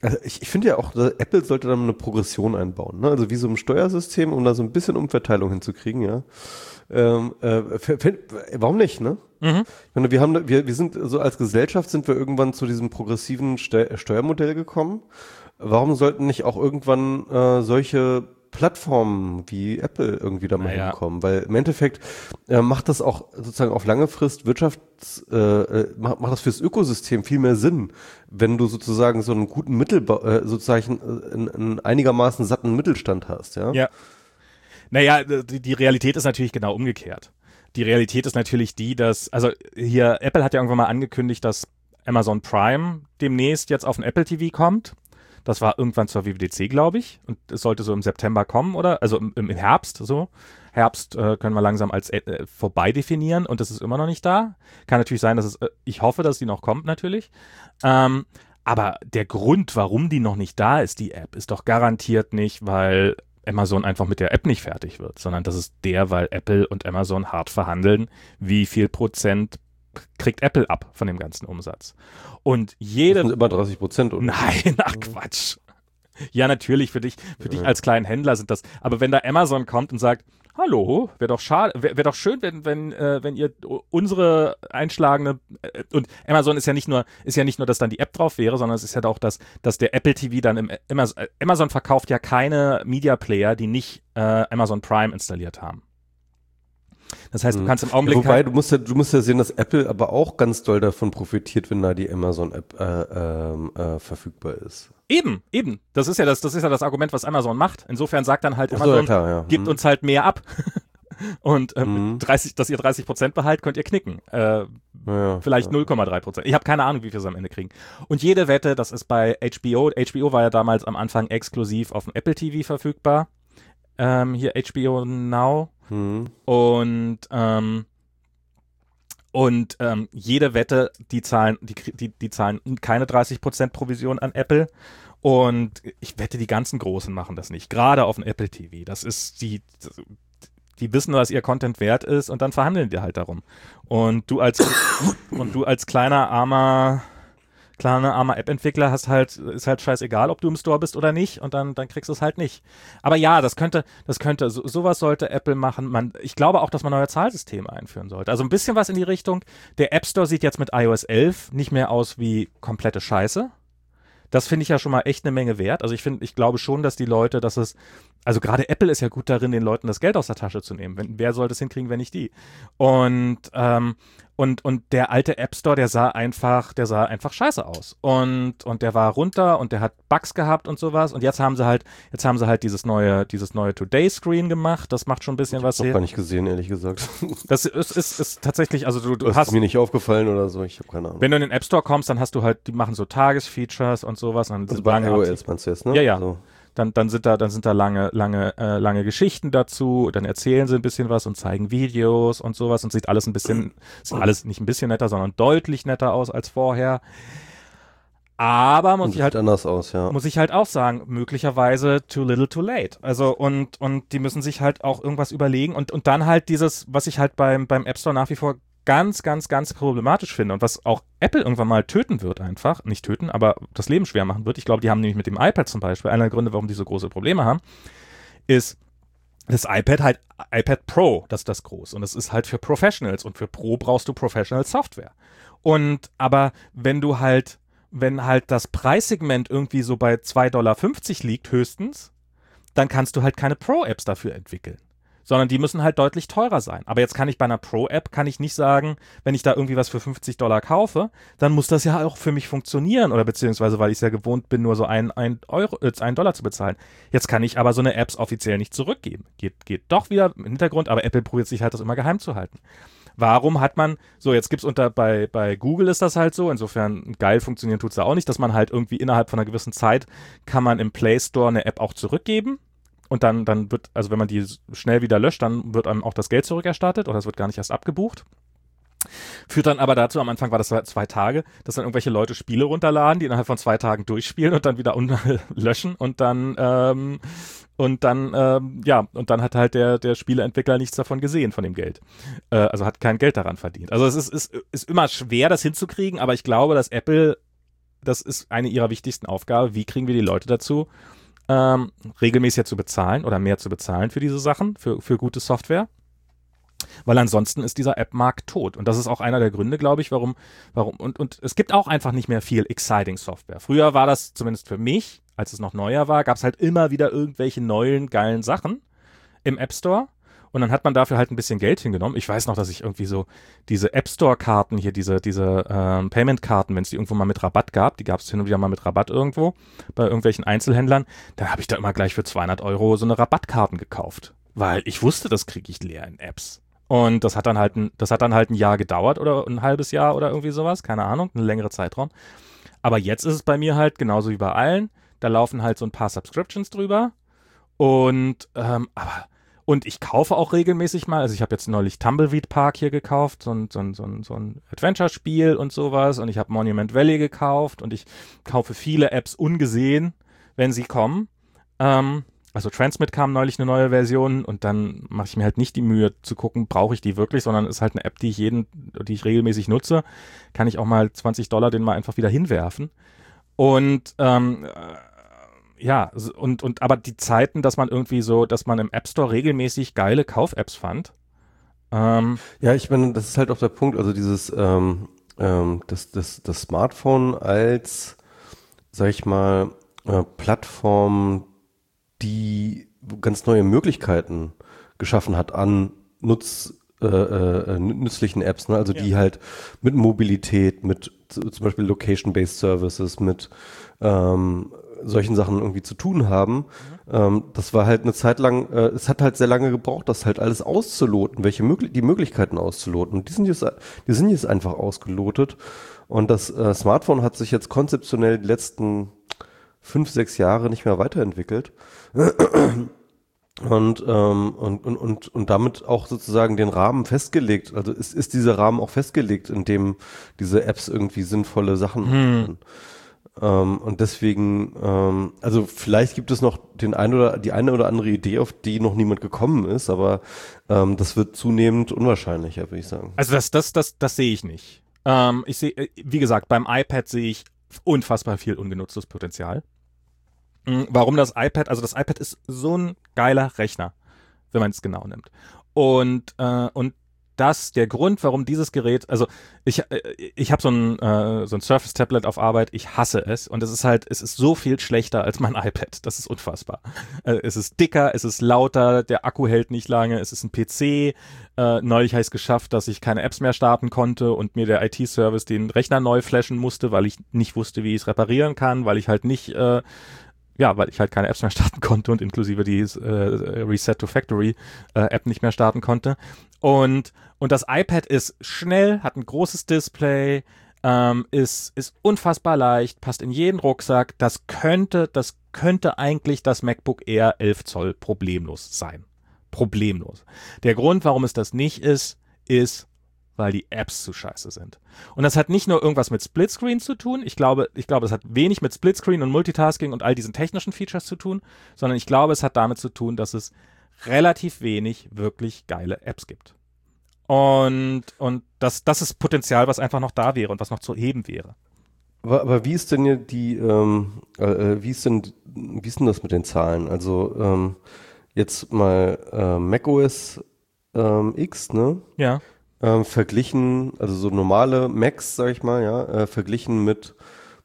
Also ich, ich finde ja auch, Apple sollte dann eine Progression einbauen, ne? Also wie so ein Steuersystem, um da so ein bisschen Umverteilung hinzukriegen, ja. Ähm, äh, warum nicht, ne? Mhm. Ich meine, wir haben, wir, wir sind so als Gesellschaft sind wir irgendwann zu diesem progressiven Ste- Steuermodell gekommen. Warum sollten nicht auch irgendwann äh, solche Plattformen wie Apple irgendwie da mal naja. hinkommen? Weil im Endeffekt äh, macht das auch sozusagen auf lange Frist Wirtschafts, äh, macht, macht das fürs Ökosystem viel mehr Sinn, wenn du sozusagen so einen guten Mittelbau, äh, sozusagen einen, einen einigermaßen satten Mittelstand hast, ja? Ja. Naja, die, die Realität ist natürlich genau umgekehrt. Die Realität ist natürlich die, dass, also hier, Apple hat ja irgendwann mal angekündigt, dass Amazon Prime demnächst jetzt auf ein Apple T V kommt. Das war irgendwann zur W W D C, glaube ich. Und es sollte so im September kommen, oder? Also im, im Herbst so. Herbst äh, können wir langsam als äh, vorbei definieren und das ist immer noch nicht da. Kann natürlich sein, dass es, äh, ich hoffe, dass die noch kommt natürlich. Ähm, aber der Grund, warum die noch nicht da ist, die App, ist doch garantiert nicht, weil Amazon einfach mit der App nicht fertig wird, sondern das ist der, weil Apple und Amazon hart verhandeln, wie viel Prozent kriegt Apple ab von dem ganzen Umsatz. Und jede... Das sind immer dreißig Prozent, oder? Nein, ach Quatsch. Ja, natürlich, für dich, für ja. dich als kleinen Händler sind das, aber wenn da Amazon kommt und sagt, hallo, wäre doch schade, wäre wär doch schön, wenn, wenn, äh, wenn ihr unsere einschlagende, äh, und Amazon ist ja nicht nur, ist ja nicht nur, dass dann die App drauf wäre, sondern es ist ja auch, dass, dass der Apple T V dann im Amazon, Amazon verkauft ja keine Media Player, die nicht äh, Amazon Prime installiert haben. Das heißt, du kannst im Augenblick... Ja, wobei, du musst ja, du musst ja sehen, dass Apple aber auch ganz doll davon profitiert, wenn da die Amazon-App äh, ähm, äh, verfügbar ist. Eben, eben. Das ist ja das, das ist ja das Argument, was Amazon macht. Insofern sagt dann halt Amazon, so, ja, klar, ja. Gebt mhm. uns halt mehr ab. Und ähm, mhm. dreißig, dass ihr dreißig Prozent behalt, könnt ihr knicken. Äh, ja, vielleicht ja. null Komma drei Prozent. Ich habe keine Ahnung, wie viel sie am Ende kriegen. Und jede Wette, das ist bei H B O. H B O war ja damals am Anfang exklusiv auf dem Apple T V verfügbar. Ähm, hier H B O Now. Mhm. Und ähm, und ähm, jede Wette, die zahlen, die, die, die zahlen keine dreißig Prozent Provision an Apple. Und ich wette, die ganzen Großen machen das nicht. Gerade auf dem Apple T V. Das ist die, die wissen, was ihr Content wert ist und dann verhandeln die halt darum. Und du als und du als kleiner armer kleiner armer App-Entwickler hast halt, ist halt scheißegal, ob du im Store bist oder nicht und dann, dann kriegst du es halt nicht. Aber ja, das könnte, das könnte, so, sowas sollte Apple machen. Man, ich glaube auch, dass man neue Zahlsysteme einführen sollte. Also ein bisschen was in die Richtung, der App Store sieht jetzt mit i O S elf nicht mehr aus wie komplette Scheiße. Das finde ich ja schon mal echt eine Menge wert. Also ich finde, ich glaube schon, dass die Leute, dass es, also gerade Apple ist ja gut darin, den Leuten das Geld aus der Tasche zu nehmen. Wenn, wer soll das hinkriegen, wenn nicht die? Und, ähm, und, und der alte App Store, der sah einfach, der sah einfach scheiße aus. Und, und der war runter und der hat Bugs gehabt und sowas. Und jetzt haben sie halt, jetzt haben sie halt dieses neue, dieses neue Today-Screen gemacht. Das macht schon ein bisschen ich was her. Ich habe gar nicht gesehen, ehrlich gesagt. Das ist, ist, ist tatsächlich, also du, du das hast. Ist mir nicht aufgefallen oder so, ich habe keine Ahnung. Wenn du in den App Store kommst, dann hast du halt, die machen so Tagesfeatures und sowas. Und also bei iOS meinst du jetzt, ne? Ja, ja. So. Dann, dann sind da, dann sind da lange, lange, äh, lange Geschichten dazu. Dann erzählen sie ein bisschen was und zeigen Videos und sowas und sieht alles ein bisschen, sieht alles nicht ein bisschen netter, sondern deutlich netter aus als vorher. Aber muss und ich halt anders aus, ja. Muss ich halt auch sagen, möglicherweise too little too late. Also und und die müssen sich halt auch irgendwas überlegen und und dann halt dieses, was ich halt beim beim App Store nach wie vor ganz, ganz, ganz problematisch finde und was auch Apple irgendwann mal töten wird einfach, nicht töten, aber das Leben schwer machen wird. Ich glaube, die haben nämlich mit dem iPad zum Beispiel, einer der Gründe, warum die so große Probleme haben, ist das iPad halt, iPad Pro, das ist das groß und das ist halt für Professionals und für Pro brauchst du Professional Software. Und aber wenn du halt, wenn halt das Preissegment irgendwie so bei zwei Komma fünfzig Dollar liegt höchstens, dann kannst du halt keine Pro-Apps dafür entwickeln. Sondern die müssen halt deutlich teurer sein. Aber jetzt kann ich bei einer Pro-App, kann ich nicht sagen, wenn ich da irgendwie was für fünfzig Dollar kaufe, dann muss das ja auch für mich funktionieren oder beziehungsweise, weil ich es ja gewohnt bin, nur so ein, ein Euro, äh, einen Dollar zu bezahlen. Jetzt kann ich aber so eine Apps offiziell nicht zurückgeben. Geht, geht doch wieder im Hintergrund, aber Apple probiert sich halt das immer geheim zu halten. Warum hat man, so jetzt gibt's unter, bei, bei Google ist das halt so, insofern geil funktionieren tut's da auch nicht, dass man halt irgendwie innerhalb von einer gewissen Zeit kann man im Play Store eine App auch zurückgeben. Und dann, dann wird, also wenn man die schnell wieder löscht, dann wird einem auch das Geld zurückerstattet oder es wird gar nicht erst abgebucht. Führt dann aber dazu, am Anfang war das zwei Tage, dass dann irgendwelche Leute Spiele runterladen, die innerhalb von zwei Tagen durchspielen und dann wieder löschen und dann, ähm, und dann, ähm, ja, und dann hat halt der, der Spieleentwickler nichts davon gesehen, von dem Geld. Äh, also hat kein Geld daran verdient. Also es ist, ist, ist immer schwer, das hinzukriegen, aber ich glaube, dass Apple das ist eine ihrer wichtigsten Aufgaben. Wie kriegen wir die Leute dazu, ähm, regelmäßiger zu bezahlen oder mehr zu bezahlen für diese Sachen, für, für gute Software? Weil ansonsten ist dieser App-Markt tot. Und das ist auch einer der Gründe, glaube ich, warum, warum, und, und es gibt auch einfach nicht mehr viel exciting Software. Früher war das, zumindest für mich, als es noch neuer war, gab es halt immer wieder irgendwelche neuen, geilen Sachen im App Store. Und dann hat man dafür halt ein bisschen Geld hingenommen. Ich weiß noch, dass ich irgendwie so diese App Store-Karten hier, diese, diese ähm, Payment-Karten, wenn es die irgendwo mal mit Rabatt gab, die gab es hin und wieder mal mit Rabatt irgendwo bei irgendwelchen Einzelhändlern, dann habe ich da immer gleich für zweihundert Euro so eine Rabattkarten gekauft. Weil ich wusste, das kriege ich leer in Apps. Und das hat dann halt ein, das hat dann halt ein Jahr gedauert oder ein halbes Jahr oder irgendwie sowas, keine Ahnung, ein längere Zeitraum. Aber jetzt ist es bei mir halt genauso wie bei allen. Da laufen halt so ein paar Subscriptions drüber. Und, ähm, aber, und ich kaufe auch regelmäßig mal, also ich habe jetzt neulich Tumbleweed Park hier gekauft, so ein, so ein, so ein, so ein Adventure-Spiel und sowas. Und ich habe Monument Valley gekauft und ich kaufe viele Apps ungesehen, wenn sie kommen. Ähm, Also Transmit kam neulich eine neue Version und dann mache ich mir halt nicht die Mühe zu gucken, brauche ich die wirklich, sondern ist halt eine App, die ich jeden, die ich regelmäßig nutze. Kann ich auch mal zwanzig Dollar den mal einfach wieder hinwerfen. Und ähm, äh, ja, und, und aber die Zeiten, dass man irgendwie so, dass man im App Store regelmäßig geile Kauf-Apps fand. Ähm, ja, ich meine, das ist halt auch der Punkt, also dieses ähm, ähm, das, das, das Smartphone als, sag ich mal, äh, Plattform, die ganz neue Möglichkeiten geschaffen hat an Nutz, äh, äh, nützlichen Apps, ne? Also ja. Die halt mit Mobilität, mit z- zum Beispiel Location-Based Services, mit ähm, solchen Sachen irgendwie zu tun haben. Mhm. Ähm, das war halt eine Zeit lang, äh, es hat halt sehr lange gebraucht, das halt alles auszuloten, welche möglich die Möglichkeiten auszuloten. Und die sind jetzt, die sind jetzt einfach ausgelotet. Und das äh, Smartphone hat sich jetzt konzeptionell die letzten fünf, sechs Jahre nicht mehr weiterentwickelt. Und, ähm, und, und, und, und damit auch sozusagen den Rahmen festgelegt. Also ist, ist dieser Rahmen auch festgelegt, in dem diese Apps irgendwie sinnvolle Sachen machen. Hm. Ähm, und deswegen, ähm, also vielleicht gibt es noch den ein oder die eine oder andere Idee, auf die noch niemand gekommen ist, aber ähm, das wird zunehmend unwahrscheinlicher, würde ich sagen. Also das, das, das, das sehe ich nicht. Ähm, ich sehe, wie gesagt, beim iPad sehe ich unfassbar viel ungenutztes Potenzial. Warum das iPad, also das iPad ist so ein geiler Rechner, wenn man es genau nimmt. Und, äh, und das, der Grund, warum dieses Gerät, also ich, äh, ich habe so ein, äh, so ein Surface-Tablet auf Arbeit, ich hasse es und es ist halt, es ist so viel schlechter als mein iPad, das ist unfassbar. Äh, es ist dicker, es ist lauter, der Akku hält nicht lange, es ist ein P C, äh, neulich habe ich es geschafft, dass ich keine Apps mehr starten konnte und mir der I T-Service den Rechner neu flashen musste, weil ich nicht wusste, wie ich es reparieren kann, weil ich halt nicht, äh, ja, weil ich halt keine Apps mehr starten konnte und inklusive die äh, Reset to Factory äh, App nicht mehr starten konnte. Und, und das iPad ist schnell, hat ein großes Display, ähm, ist, ist unfassbar leicht, passt in jeden Rucksack. Das könnte, das könnte eigentlich das MacBook Air elf Zoll problemlos sein. Problemlos. Der Grund, warum es das nicht ist, ist, weil die Apps zu scheiße sind. Und das hat nicht nur irgendwas mit Splitscreen zu tun. Ich glaube, ich glaube, es hat wenig mit Splitscreen und Multitasking und all diesen technischen Features zu tun, sondern ich glaube, es hat damit zu tun, dass es relativ wenig wirklich geile Apps gibt. Und, und das, das ist Potenzial, was einfach noch da wäre und was noch zu heben wäre. Aber, aber wie ist denn hier die, ähm, äh, wie ist denn, wie ist denn das mit den Zahlen? Also ähm, jetzt mal äh, macOS ähm, X, ne? Ja. Ähm, verglichen, also so normale Macs, sag ich mal, ja, äh, verglichen mit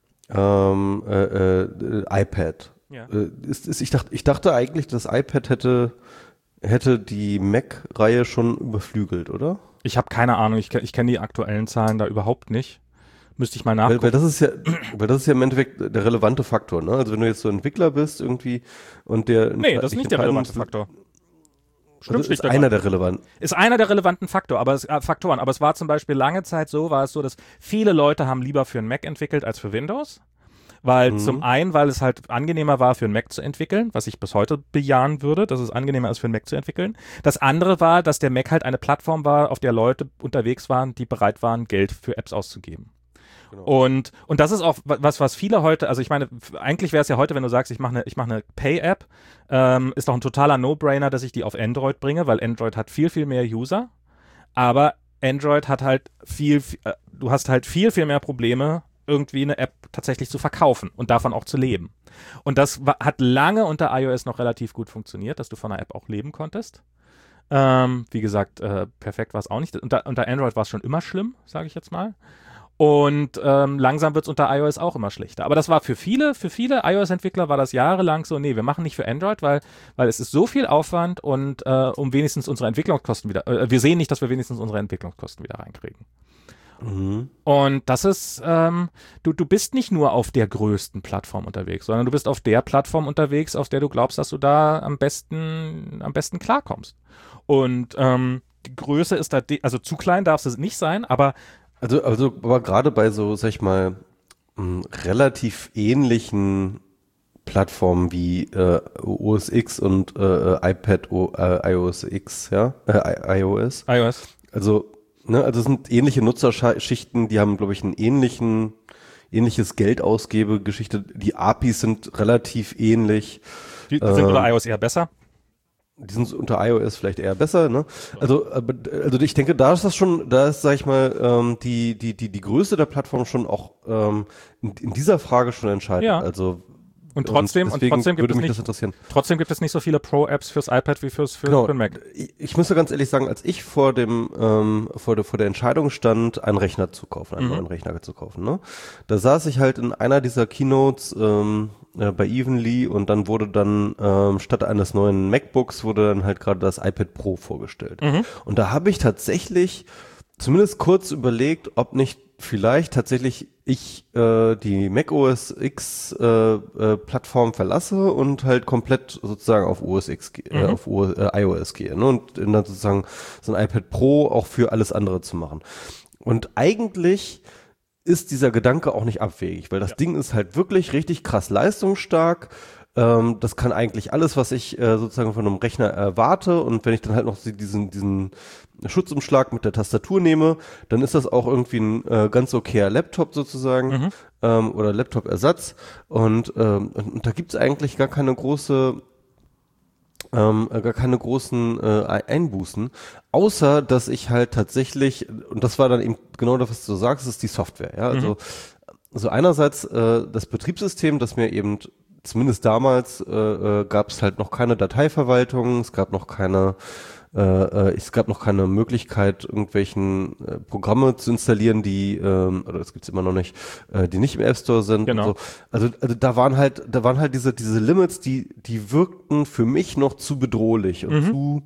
ähm, äh, äh, iPad. Ja. Äh, ist, ist, ich, dachte, ich dachte eigentlich, das iPad hätte, hätte die Mac-Reihe schon überflügelt, oder? Ich habe keine Ahnung, ich, ich kenne die aktuellen Zahlen da überhaupt nicht. Müsste ich mal nachgucken. Weil, weil, das ist ja, weil das ist ja im Endeffekt der relevante Faktor, ne? Also wenn du jetzt so Entwickler bist irgendwie und der... Nee, das ist nicht der relevante Faktor. Stimmt, also ist einer der relevanten. Ist einer der relevanten Faktor, aber es, äh, Faktoren. Aber es war zum Beispiel lange Zeit so, war es so, dass viele Leute haben lieber für einen Mac entwickelt als für Windows. Weil mhm. zum einen, weil es halt angenehmer war, für einen Mac zu entwickeln, was ich bis heute bejahen würde, dass es angenehmer ist, für einen Mac zu entwickeln. Das andere war, dass der Mac halt eine Plattform war, auf der Leute unterwegs waren, die bereit waren, Geld für Apps auszugeben. Genau. Und, und das ist auch was, was viele heute, also ich meine, eigentlich wäre es ja heute, wenn du sagst, ich mache eine, ich mache eine Pay-App, ähm, ist doch ein totaler No-Brainer, dass ich die auf Android bringe, weil Android hat viel, viel mehr User, aber Android hat halt viel, viel äh, du hast halt viel, viel mehr Probleme, irgendwie eine App tatsächlich zu verkaufen und davon auch zu leben. Und das war, hat lange unter iOS noch relativ gut funktioniert, dass du von einer App auch leben konntest. Ähm, wie gesagt, äh, perfekt war es auch nicht. Unter, unter Android war es schon immer schlimm, sage ich jetzt mal. Und ähm, langsam wird es unter iOS auch immer schlechter. Aber das war für viele, für viele iOS-Entwickler war das jahrelang so, nee, wir machen nicht für Android, weil, weil es ist so viel Aufwand und äh, um wenigstens unsere Entwicklungskosten wieder, äh, wir sehen nicht, dass wir wenigstens unsere Entwicklungskosten wieder reinkriegen. Mhm. Und das ist, ähm, du, du bist nicht nur auf der größten Plattform unterwegs, sondern du bist auf der Plattform unterwegs, auf der du glaubst, dass du da am besten, am besten klarkommst. Und ähm, die Größe ist da, de- also zu klein darf es nicht sein, aber Also, also, aber gerade bei so, sag ich mal, mh, relativ ähnlichen Plattformen wie äh, O S X und äh, iPad, o, äh, iOS X, ja, äh, iOS. iOS. Also, ne, also es sind ähnliche Nutzerschichten, die haben, glaube ich, einen ähnlichen, ähnliches Geldausgebegeschichte. Die A P Is sind relativ ähnlich. Die Ähm, sind unter iOS eher besser. Die sind unter iOS vielleicht eher besser, ne? Also, aber, also ich denke, da ist das schon, da ist, sag ich mal, ähm, die, die, die, die Größe der Plattform schon auch ähm, in, in dieser Frage schon entscheidend. Ja. Also Und trotzdem, und, deswegen trotzdem gibt würde es mich nicht, das interessieren. trotzdem gibt es nicht so viele Pro-Apps fürs iPad wie fürs für, Genau. für den Mac. Ich, ich muss ganz ehrlich sagen, als ich vor dem ähm, vor der vor der Entscheidung stand, einen Rechner zu kaufen, einen Mhm. neuen Rechner zu kaufen, ne? Da saß ich halt in einer dieser Keynotes ähm, äh, bei Evenly und dann wurde dann ähm, statt eines neuen MacBooks wurde dann halt gerade das iPad Pro vorgestellt. Mhm. Und da habe ich tatsächlich zumindest kurz überlegt, ob nicht vielleicht tatsächlich ich äh, die macOS X äh, äh, Plattform verlasse und halt komplett sozusagen auf O S X ge- äh, Mhm. auf o, äh, iOS gehe, ne? Und dann sozusagen so ein iPad Pro auch für alles andere zu machen. Und eigentlich ist dieser Gedanke auch nicht abwegig, weil das Ja. Ding ist halt wirklich richtig krass leistungsstark. Ähm, das kann eigentlich alles, was ich äh, sozusagen von einem Rechner erwarte. Und wenn ich dann halt noch diesen, diesen Schutzumschlag mit der Tastatur nehme, dann ist das auch irgendwie ein äh, ganz okayer Laptop sozusagen Mhm. ähm, oder Laptop-Ersatz. Und, ähm, und, und da gibt's eigentlich gar keine große ähm, gar keine großen äh, Einbußen, außer dass ich halt tatsächlich, und das war dann eben genau das, was du sagst, ist die Software. Ja, also, also einerseits äh, das Betriebssystem, das mir eben zumindest damals äh, äh, gab es halt noch keine Dateiverwaltung, es gab noch keine äh, äh, es gab noch keine Möglichkeit, irgendwelchen äh, Programme zu installieren, die, ähm, oder das gibt's immer noch nicht, äh, die nicht im App Store sind. Genau. Und so. Also, also da waren halt, da waren halt diese, diese Limits, die, die wirkten für mich noch zu bedrohlich und Mhm. zu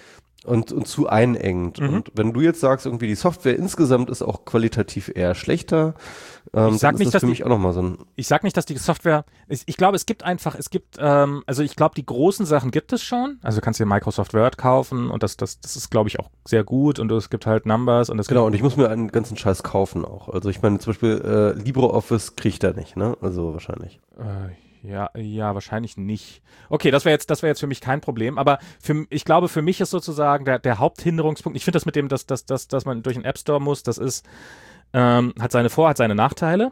und, und zu einengend. Mhm. Und wenn du jetzt sagst, irgendwie die Software insgesamt ist auch qualitativ eher schlechter, ähm, Ich sag dann ist nicht, das dass für die- mich auch nochmal so ein. Ich sag nicht, dass die Software, ich, ich glaube, es gibt einfach, es gibt, ähm, also ich glaube, die großen Sachen gibt es schon. Also du kannst dir Microsoft Word kaufen und das, das, das ist, glaube ich, auch sehr gut und es gibt halt Numbers und es Genau, gibt, und ich muss mir einen ganzen Scheiß kaufen auch. Also ich meine, zum Beispiel äh, LibreOffice kriege ich da nicht, ne? Also wahrscheinlich. äh, ja, ja, wahrscheinlich nicht. Okay, das wäre jetzt, das wäre jetzt für mich kein Problem, aber für, ich glaube, für mich ist sozusagen der, der Haupthinderungspunkt, ich finde das mit dem, dass, dass, dass, dass man durch den App Store muss, das ist, ähm, hat seine Vor-, hat seine Nachteile.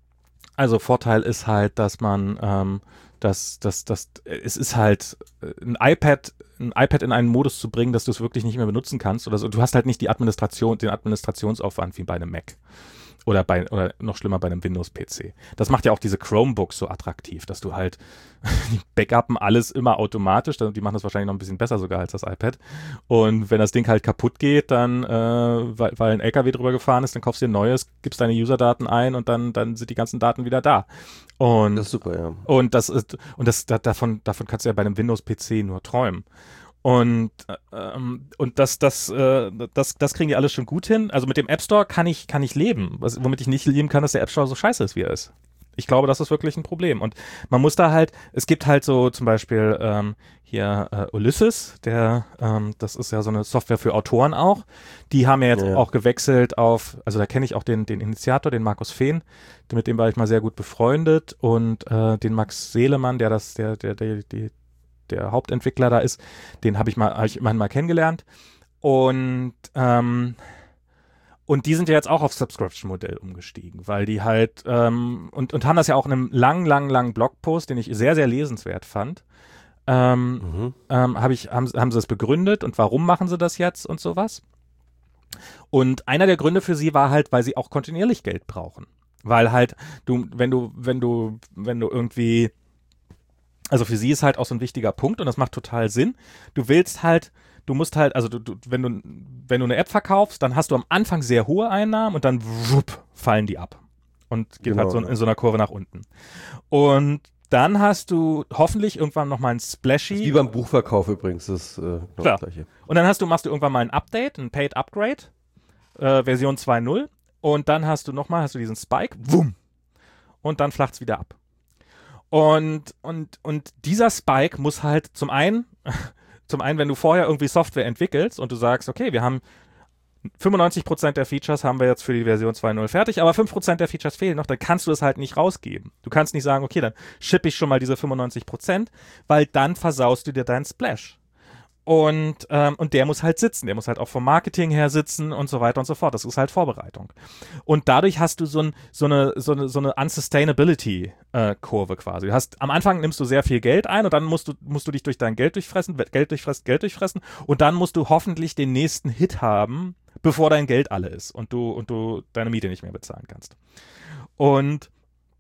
Also Vorteil ist halt, dass man, ähm, dass, dass, dass, es ist halt äh, ein iPad, ein iPad in einen Modus zu bringen, dass du es wirklich nicht mehr benutzen kannst oder so. Du hast halt nicht die Administration, den Administrationsaufwand wie bei einem Mac. Oder bei, oder noch schlimmer bei einem Windows-P C. Das macht ja auch diese Chromebooks so attraktiv, dass du halt, die backuppen alles immer automatisch, die machen das wahrscheinlich noch ein bisschen besser sogar als das iPad. Und wenn das Ding halt kaputt geht, dann, äh, weil, weil ein L K W drüber gefahren ist, dann kaufst du dir ein neues, gibst deine User-Daten ein und dann, dann sind die ganzen Daten wieder da. Und Das ist super, ja. und das ist, und das, da, davon, davon kannst du ja bei einem Windows-P C nur träumen. Und, ähm, und das, das, äh, das, das kriegen die alles schon gut hin. Also mit dem App Store kann ich, kann ich leben. Was, womit ich nicht leben kann, dass der App Store so scheiße ist, wie er ist. Ich glaube, das ist wirklich ein Problem. Und man muss da halt, es gibt halt so zum Beispiel ähm, hier äh, Ulysses, der, ähm, das ist ja so eine Software für Autoren auch. Die haben ja jetzt Ja. auch gewechselt auf, also da kenne ich auch den, den Initiator, den Markus Fehn, mit dem war ich mal sehr gut befreundet und äh, den Max Seelemann, der das, der, der, der, die, der Hauptentwickler da ist, den habe ich mal, habe ich immerhin mal kennengelernt. Und ähm, und die sind ja jetzt auch auf Subscription-Modell umgestiegen, weil die halt, ähm, und, und haben das ja auch in einem langen, langen, langen Blogpost, den ich sehr, sehr lesenswert fand, ähm, Mhm. ähm, hab ich, haben, haben sie das begründet und warum machen sie das jetzt und sowas. Und einer der Gründe für sie war halt, weil sie auch kontinuierlich Geld brauchen. Weil halt du, wenn du, wenn du, wenn du irgendwie, also für sie ist halt auch so ein wichtiger Punkt und das macht total Sinn. Du willst halt, du musst halt, also du, du, wenn du, wenn du eine App verkaufst, dann hast du am Anfang sehr hohe Einnahmen und dann wupp, fallen die ab. Und geht Genau, halt so ja. in so einer Kurve nach unten. Und dann hast du hoffentlich irgendwann noch mal ein Splashy. Wie beim Buchverkauf übrigens, das ist äh, genau Klar. das Gleiche. Und dann hast du, machst du irgendwann mal ein Update, ein Paid Upgrade, äh, Version zwei Punkt null. Und dann hast du nochmal, hast du diesen Spike, wumm. Und dann flacht's wieder ab. Und, und, und dieser Spike muss halt zum einen, zum einen, wenn du vorher irgendwie Software entwickelst und du sagst, okay, wir haben fünfundneunzig Prozent der Features haben wir jetzt für die Version zwei Punkt null fertig, aber fünf Prozent der Features fehlen noch, dann kannst du es halt nicht rausgeben. Du kannst nicht sagen, okay, dann shippe ich schon mal diese fünfundneunzig Prozent, weil dann versaust du dir deinen Splash. Und, ähm, und der muss halt sitzen, der muss halt auch vom Marketing her sitzen und so weiter und so fort. Das ist halt Vorbereitung. Und dadurch hast du so, ein, so eine, so eine, so eine Unsustainability-Kurve äh, quasi. Du hast, am Anfang nimmst du sehr viel Geld ein und dann musst du, musst du dich durch dein Geld durchfressen, Geld durchfressen, Geld durchfressen und dann musst du hoffentlich den nächsten Hit haben, bevor dein Geld alle ist und du, und du deine Miete nicht mehr bezahlen kannst. Und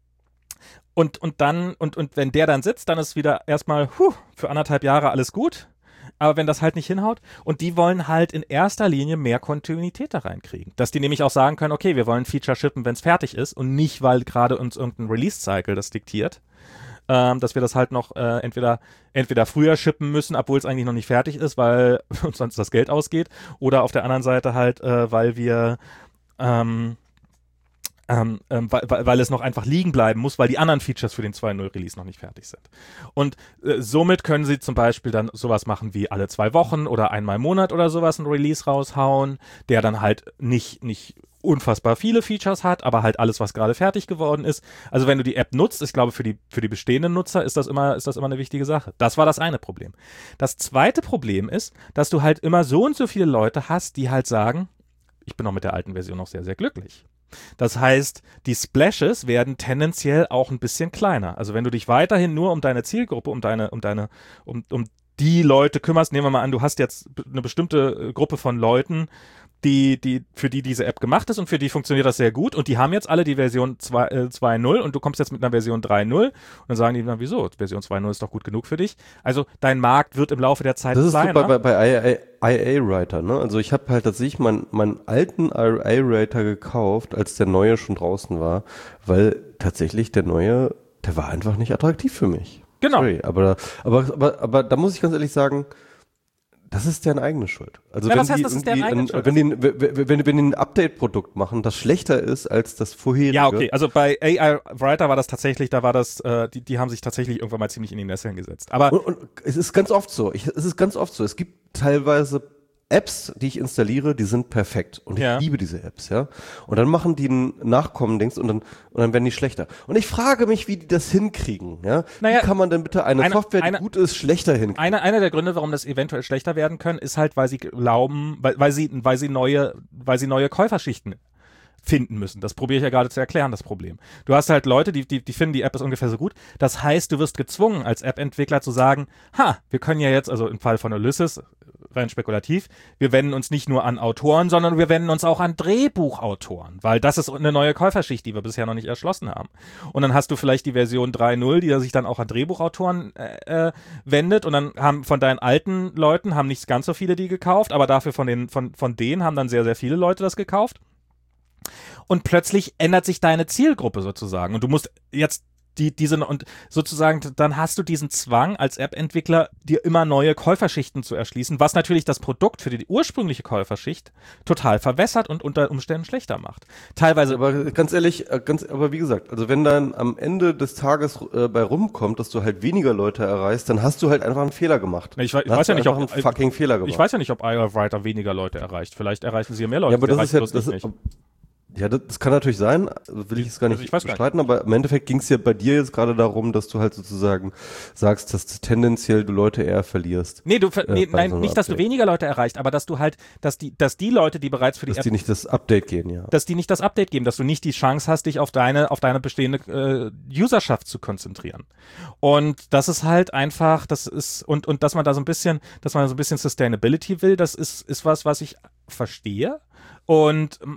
und, und dann, und, und wenn der dann sitzt, dann ist wieder erstmal, huh, für anderthalb Jahre alles gut. Aber wenn das halt nicht hinhaut, und die wollen halt in erster Linie mehr Kontinuität da reinkriegen. Dass die nämlich auch sagen können, okay, wir wollen ein Feature shippen, wenn es fertig ist und nicht, weil gerade uns irgendein Release-Cycle das diktiert. Ähm, dass wir das halt noch äh, entweder, entweder früher shippen müssen, obwohl es eigentlich noch nicht fertig ist, weil uns sonst das Geld ausgeht. Oder auf der anderen Seite halt, äh, weil wir ähm, Ähm, ähm, weil, weil es noch einfach liegen bleiben muss, weil die anderen Features für den zwei Punkt null Release noch nicht fertig sind. Und äh, somit können sie zum Beispiel dann sowas machen wie alle zwei Wochen oder einmal im Monat oder sowas ein Release raushauen, der dann halt nicht, nicht unfassbar viele Features hat, aber halt alles, was gerade fertig geworden ist. Also wenn du die App nutzt, ich glaube für die, für die bestehenden Nutzer ist das immer, ist das immer eine wichtige Sache. Das war das eine Problem. Das zweite Problem ist, dass du halt immer so und so viele Leute hast, die halt sagen, ich bin auch mit der alten Version noch sehr, sehr glücklich. Das heißt, die Splashes werden tendenziell auch ein bisschen kleiner. Also wenn du dich weiterhin nur um deine Zielgruppe, um deine, um deine, um, um die Leute kümmerst, nehmen wir mal an, du hast jetzt eine bestimmte Gruppe von Leuten, die, die, für die diese App gemacht ist und für die funktioniert das sehr gut und die haben jetzt alle die Version zwei Punkt null und du kommst jetzt mit einer Version drei Punkt null und dann sagen die, na wieso, Version zwei Punkt null ist doch gut genug für dich. Also dein Markt wird im Laufe der Zeit das kleiner. Das ist super bei, bei I A-Writer, ne? Also ich habe halt tatsächlich meinen, meinen alten I A-Writer gekauft, als der neue schon draußen war, weil tatsächlich der neue, der war einfach nicht attraktiv für mich. Genau. Sorry, aber, aber, aber, aber da muss ich ganz ehrlich sagen, das ist deren eigene Schuld. Also ja, wenn das heißt, die das ist deren eigene ein, Schuld. wenn die, wenn, wenn, wenn die ein Update-Produkt machen, das schlechter ist als das vorherige. Ja, okay. Also bei A I-Writer war das tatsächlich, da war das, äh, die, die haben sich tatsächlich irgendwann mal ziemlich in die Nesseln gesetzt. Aber und, und es ist ganz oft so. Ich, es ist ganz oft so. Es gibt teilweise Apps, die ich installiere, die sind perfekt und ich ja. liebe diese Apps, ja. Und dann machen die ein Nachkommen-Dings und dann und dann werden die schlechter. Und ich frage mich, wie die das hinkriegen, ja. Naja, wie kann man denn bitte eine, eine Software, die eine, gut ist, schlechter hinkriegen? Einer, einer der Gründe, warum das eventuell schlechter werden können, ist halt, weil sie glauben, weil, weil sie, weil sie neue, weil sie neue Käuferschichten finden müssen. Das probiere ich ja gerade zu erklären, das Problem. Du hast halt Leute, die, die, die finden, die App ist ungefähr so gut. Das heißt, du wirst gezwungen, als App-Entwickler zu sagen, ha, wir können ja jetzt, also im Fall von Ulysses, rein spekulativ, wir wenden uns nicht nur an Autoren, sondern wir wenden uns auch an Drehbuchautoren, weil das ist eine neue Käuferschicht, die wir bisher noch nicht erschlossen haben. Und dann hast du vielleicht die Version drei Punkt null, die sich dann auch an Drehbuchautoren äh, äh, wendet und dann haben von deinen alten Leuten haben nicht ganz so viele die gekauft, aber dafür von, den, von, von denen haben dann sehr, sehr viele Leute das gekauft. Und plötzlich ändert sich deine Zielgruppe sozusagen und du musst jetzt die, diese, und sozusagen, dann hast du diesen Zwang als App-Entwickler, dir immer neue Käuferschichten zu erschließen, was natürlich das Produkt für die ursprüngliche Käuferschicht total verwässert und unter Umständen schlechter macht. Teilweise. Aber ganz ehrlich, ganz, aber wie gesagt, also wenn dann am Ende des Tages äh, bei rumkommt, dass du halt weniger Leute erreichst, dann hast du halt einfach einen Fehler gemacht. Ich, ich weiß ja nicht, ob einen fucking Fehler gemacht. Ich weiß ja nicht, ob I A-Writer weniger Leute erreicht. Vielleicht erreichen sie ja mehr Leute. Ja, aber das ist ja, das nicht. Ist, Ja, das, das kann natürlich sein, will ich jetzt gar nicht also ich weiß bestreiten, gar nicht. aber im Endeffekt ging es ja bei dir jetzt gerade darum, dass du halt sozusagen sagst, dass du tendenziell du Leute eher verlierst. Nee, du ver äh, nee, nein, so nicht, dass du weniger Leute erreicht, aber dass du halt, dass die, dass die Leute, die bereits für die dass App, die nicht das Update gehen, ja. dass die nicht das Update geben, dass du nicht die Chance hast, dich auf deine, auf deine bestehende äh, Userschaft zu konzentrieren. Und das ist halt einfach, das ist, und, und dass man da so ein bisschen, dass man so ein bisschen Sustainability will, das ist, ist was, was ich verstehe. Und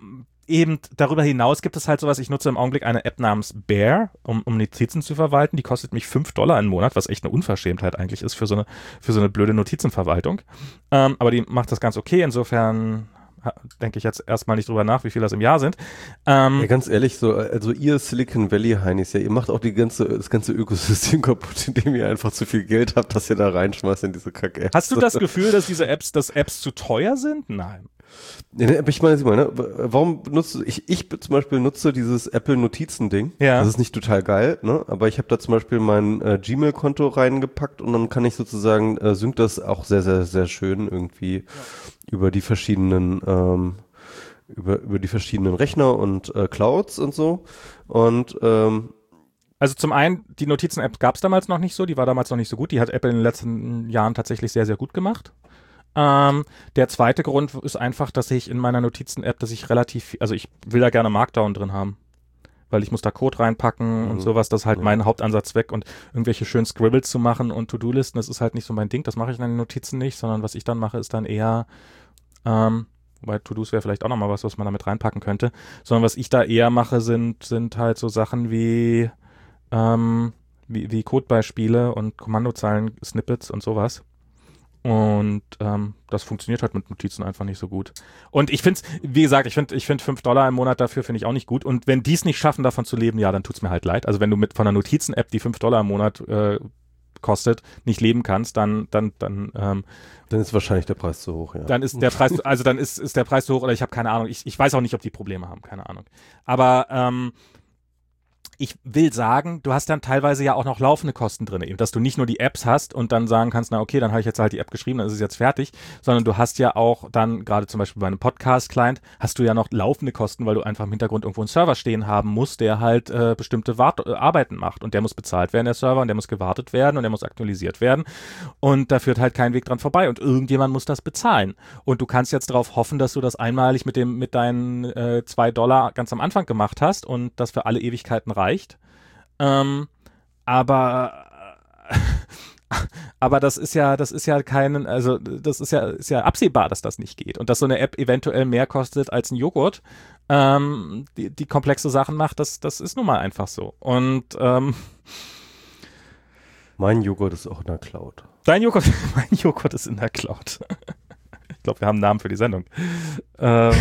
eben darüber hinaus gibt es halt sowas, ich nutze im Augenblick eine App namens Bear, um, um Notizen zu verwalten. Die kostet mich fünf Dollar im Monat, was echt eine Unverschämtheit eigentlich ist für so eine, für so eine blöde Notizenverwaltung. Ähm, aber die macht das ganz okay, insofern denke ich jetzt erstmal nicht drüber nach, wie viel das im Jahr sind. Ähm, ja, ganz ehrlich, so, also ihr Silicon Valley Heinis, ja, ihr macht auch die ganze, das ganze Ökosystem kaputt, indem ihr einfach zu viel Geld habt, dass ihr da reinschmeißt in diese Kack-Apps. Hast du das Gefühl, dass diese Apps, dass Apps zu teuer sind? Nein. Ja, ne, aber ich meine, ne, warum benutzt ich, ich zum Beispiel nutze dieses Apple Notizen-Ding. Ja. Das ist nicht total geil, ne? Aber ich habe da zum Beispiel mein äh, Gmail-Konto reingepackt und dann kann ich sozusagen, äh, synkt das auch sehr, sehr, sehr schön irgendwie ja. über die verschiedenen, ähm, über, über die verschiedenen Rechner und äh, Clouds und so. Und ähm, also zum einen, die Notizen-App gab es damals noch nicht so, die war damals noch nicht so gut, die hat Apple in den letzten Jahren tatsächlich sehr, sehr gut gemacht. Ähm, der zweite Grund ist einfach, dass ich in meiner Notizen-App, dass ich relativ, also ich will da gerne Markdown drin haben, weil ich muss da Code reinpacken mhm. und sowas, das ist halt ja. mein Hauptansatzzweck und irgendwelche schönen Scribbles zu machen und To-Do-Listen, das ist halt nicht so mein Ding, das mache ich in den Notizen nicht, sondern was ich dann mache, ist dann eher, ähm, wobei To-Dos wäre vielleicht auch nochmal was, was man damit reinpacken könnte, sondern was ich da eher mache, sind, sind halt so Sachen wie, ähm, wie, wie Codebeispiele und Kommandozeilen-Snippets und sowas. Und ähm, das funktioniert halt mit Notizen einfach nicht so gut. Und ich finde es, wie gesagt, ich finde ich finde fünf Dollar im Monat dafür finde ich auch nicht gut. Und wenn die es nicht schaffen, davon zu leben, ja, dann tut's mir halt leid. Also wenn du mit von einer Notizen-App, die fünf Dollar im Monat äh, kostet, nicht leben kannst, dann dann dann ähm, dann ist wahrscheinlich der Preis zu hoch, ja. Dann ist der Preis, also dann ist ist der Preis zu hoch oder ich habe keine Ahnung. Ich ich weiß auch nicht, ob die Probleme haben, keine Ahnung. Aber ähm, ich will sagen, du hast dann teilweise ja auch noch laufende Kosten drin, eben, dass du nicht nur die Apps hast und dann sagen kannst, na okay, dann habe ich jetzt halt die App geschrieben, dann ist es jetzt fertig, sondern du hast ja auch dann, gerade zum Beispiel bei einem Podcast-Client, hast du ja noch laufende Kosten, weil du einfach im Hintergrund irgendwo einen Server stehen haben musst, der halt äh, bestimmte Wart- äh, Arbeiten macht und der muss bezahlt werden, der Server, und der muss gewartet werden und der muss aktualisiert werden und da führt halt kein Weg dran vorbei und irgendjemand muss das bezahlen und du kannst jetzt darauf hoffen, dass du das einmalig mit dem mit deinen äh, zwei Dollar ganz am Anfang gemacht hast und das für alle Ewigkeiten reicht. Ähm, aber aber das ist ja, das ist ja kein, also das ist ja, ist ja absehbar, dass das nicht geht und dass so eine App eventuell mehr kostet als ein Joghurt, ähm, die, die komplexe Sachen macht, das, das ist nun mal einfach so. Und ähm, mein Joghurt ist auch in der Cloud. Dein Joghurt, mein Joghurt ist in der Cloud. Ich glaube, wir haben einen Namen für die Sendung. Ähm,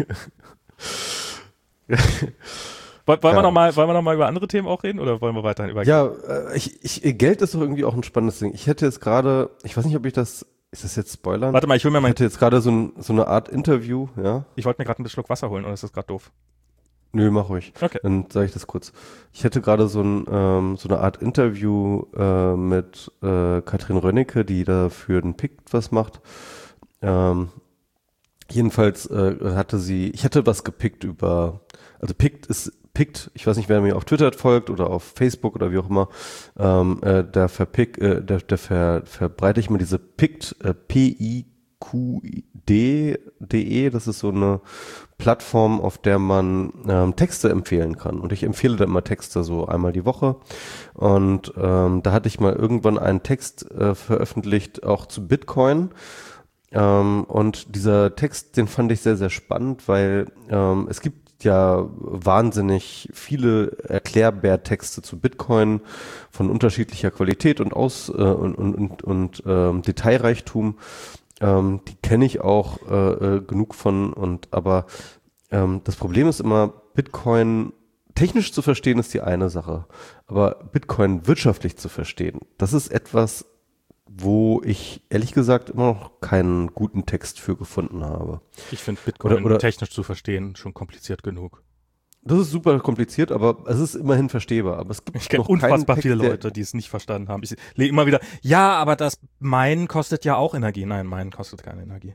Wollen ja. wir noch mal, wollen wir noch mal über andere Themen auch reden oder wollen wir weiterhin über Ja, äh, ich, ich, Geld ist doch irgendwie auch ein spannendes Ding. Ich hätte jetzt gerade, ich weiß nicht, ob ich das, ist das jetzt Spoilern? Warte mal, ich hol mir mal. Ich hatte jetzt gerade so, ein, so eine Art Interview, ja. Ich wollte mir gerade einen Schluck Wasser holen, oder ist das gerade doof? Nö, mach ruhig. Okay. Dann sage ich das kurz. Ich hätte gerade so, ein, ähm, so eine Art Interview äh, mit äh, Katrin Rönnecke, die da für den P I C T was macht. Ähm, jedenfalls äh, hatte sie, ich hatte was gepickt über, also P I C T ist P I C T, ich weiß nicht, wer mir auf Twitter folgt oder auf Facebook oder wie auch immer, ähm, äh, da, verpick, äh, da, da ver, verbreite ich mal diese P I C T, äh, P I Q D punkt de, das ist so eine Plattform, auf der man ähm, Texte empfehlen kann. Und ich empfehle da immer Texte so einmal die Woche. Und ähm, da hatte ich mal irgendwann einen Text äh, veröffentlicht, auch zu Bitcoin. Ähm, und dieser Text, den fand ich sehr, sehr spannend, weil ähm, es gibt ja wahnsinnig viele Erklärbär-Texte zu Bitcoin von unterschiedlicher Qualität und aus äh, und, und, und, und ähm, Detailreichtum. Ähm, die kenne ich auch äh, äh, genug von, und aber ähm, das Problem ist immer, Bitcoin technisch zu verstehen ist die eine Sache, aber Bitcoin wirtschaftlich zu verstehen, das ist etwas, wo ich ehrlich gesagt immer noch keinen guten Text für gefunden habe. Ich finde Bitcoin oder, oder, technisch zu verstehen schon kompliziert genug. Das ist super kompliziert, aber es ist immerhin verstehbar. Aber es gibt ich kenne unfassbar Text, viele Leute, die es nicht verstanden haben. Ich lege immer wieder, ja, aber das Meinen kostet ja auch Energie. Nein, Meinen kostet keine Energie.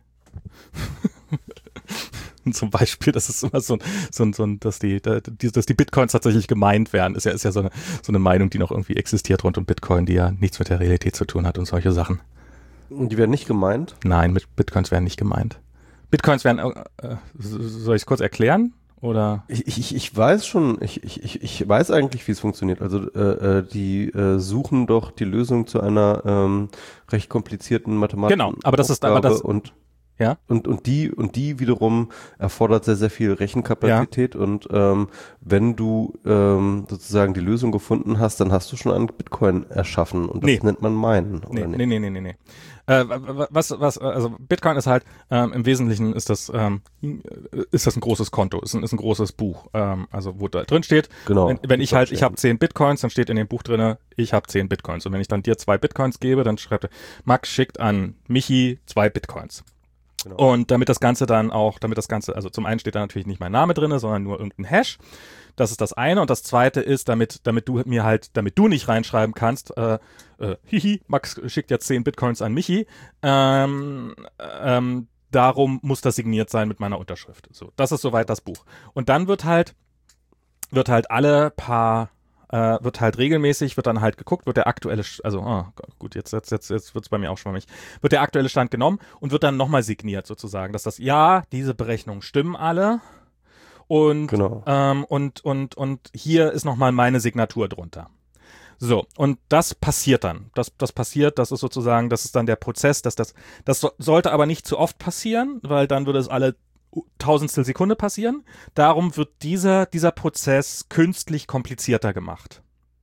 Zum Beispiel, das ist immer so ein, so ein, so ein dass die, dass die Bitcoins tatsächlich gemeint werden, ist ja, ist ja so eine, so eine Meinung, die noch irgendwie existiert rund um Bitcoin, die ja nichts mit der Realität zu tun hat und solche Sachen. Und die werden nicht gemeint? Nein, mit Bitcoins werden nicht gemeint. Bitcoins werden, äh, soll ich es kurz erklären? Oder? Ich, ich, ich weiß schon, ich, ich, ich weiß eigentlich, wie es funktioniert. Also äh, die äh, suchen doch die Lösung zu einer ähm, recht komplizierten Mathematik. Genau, aber das ist aber das und Ja. Und, und die, und die wiederum erfordert sehr, sehr viel Rechenkapazität. Ja. Und ähm, wenn du ähm, sozusagen die Lösung gefunden hast, dann hast du schon einen Bitcoin erschaffen. Und das nee. nennt man Minen, nee, oder nicht? Nee, nee, nee, nee, nee. Äh, was, was, also Bitcoin ist halt, ähm, im Wesentlichen ist das, ähm, ist das ein großes Konto, ist ein, ist ein großes Buch, ähm, also wo da drin steht, genau, wenn, wenn ich halt, ich habe zehn Bitcoins, dann steht in dem Buch drinne, ich habe zehn Bitcoins. Und wenn ich dann dir zwei Bitcoins gebe, dann schreibt er, Max schickt an Michi zwei Bitcoins. Genau. Und damit das Ganze dann auch, damit das Ganze, also zum einen steht da natürlich nicht mein Name drin, sondern nur irgendein Hash. Das ist das eine. Und das zweite ist, damit, damit du mir halt, damit du nicht reinschreiben kannst, äh, äh, hihi, Max schickt jetzt zehn Bitcoins an Michi, ähm, ähm, darum muss das signiert sein mit meiner Unterschrift. So, das ist soweit das Buch. Und dann wird halt, wird halt alle paar Äh, wird halt regelmäßig, wird dann halt geguckt, wird der aktuelle, also oh, gut, jetzt, jetzt, jetzt, jetzt wird es bei mir auch schwammig, wird der aktuelle Stand genommen und wird dann nochmal signiert sozusagen, dass das, ja, diese Berechnungen stimmen alle und, genau. ähm, und, und, und hier ist nochmal meine Signatur drunter. So, und das passiert dann. Das, das passiert, das ist sozusagen, das ist dann der Prozess, dass das, das so, sollte aber nicht zu oft passieren, weil dann würde es alle Tausendstel Sekunde passieren. Darum wird dieser, dieser Prozess künstlich komplizierter gemacht.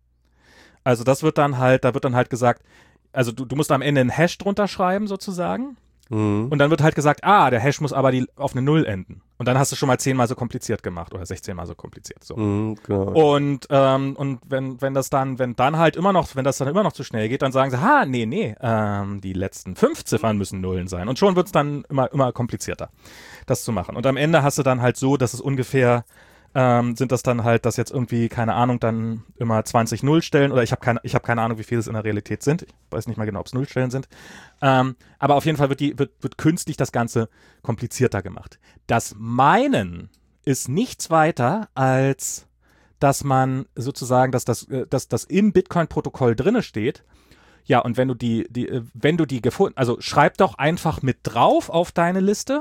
Also das wird dann halt, da wird dann halt gesagt, also du, du musst am Ende einen Hash drunter schreiben sozusagen. Mhm. Und dann wird halt gesagt, ah, der Hash muss aber die, auf eine Null enden. Und dann hast du schon mal zehnmal so kompliziert gemacht oder sechzehnmal so kompliziert. So. Mhm, genau. Und, ähm, und wenn, wenn das dann, wenn dann halt immer noch, wenn das dann immer noch zu schnell geht, dann sagen sie, ha, nee, nee, ähm, die letzten fünf Ziffern müssen Nullen sein. Und schon wird es dann immer, immer komplizierter, das zu machen. Und am Ende hast du dann halt so, dass es ungefähr Ähm, sind das dann halt, dass jetzt irgendwie, keine Ahnung, dann immer zwanzig Nullstellen oder ich habe keine, ich habe keine Ahnung, wie viele es in der Realität sind. Ich weiß nicht mal genau, ob es Nullstellen sind. Ähm, aber auf jeden Fall wird die, wird, wird künstlich das Ganze komplizierter gemacht. Das Meinen ist nichts weiter als, dass man sozusagen, dass das, dass das im Bitcoin-Protokoll drinne steht. Ja, und wenn du die, die, wenn du die gefunden, also schreib doch einfach mit drauf auf deine Liste.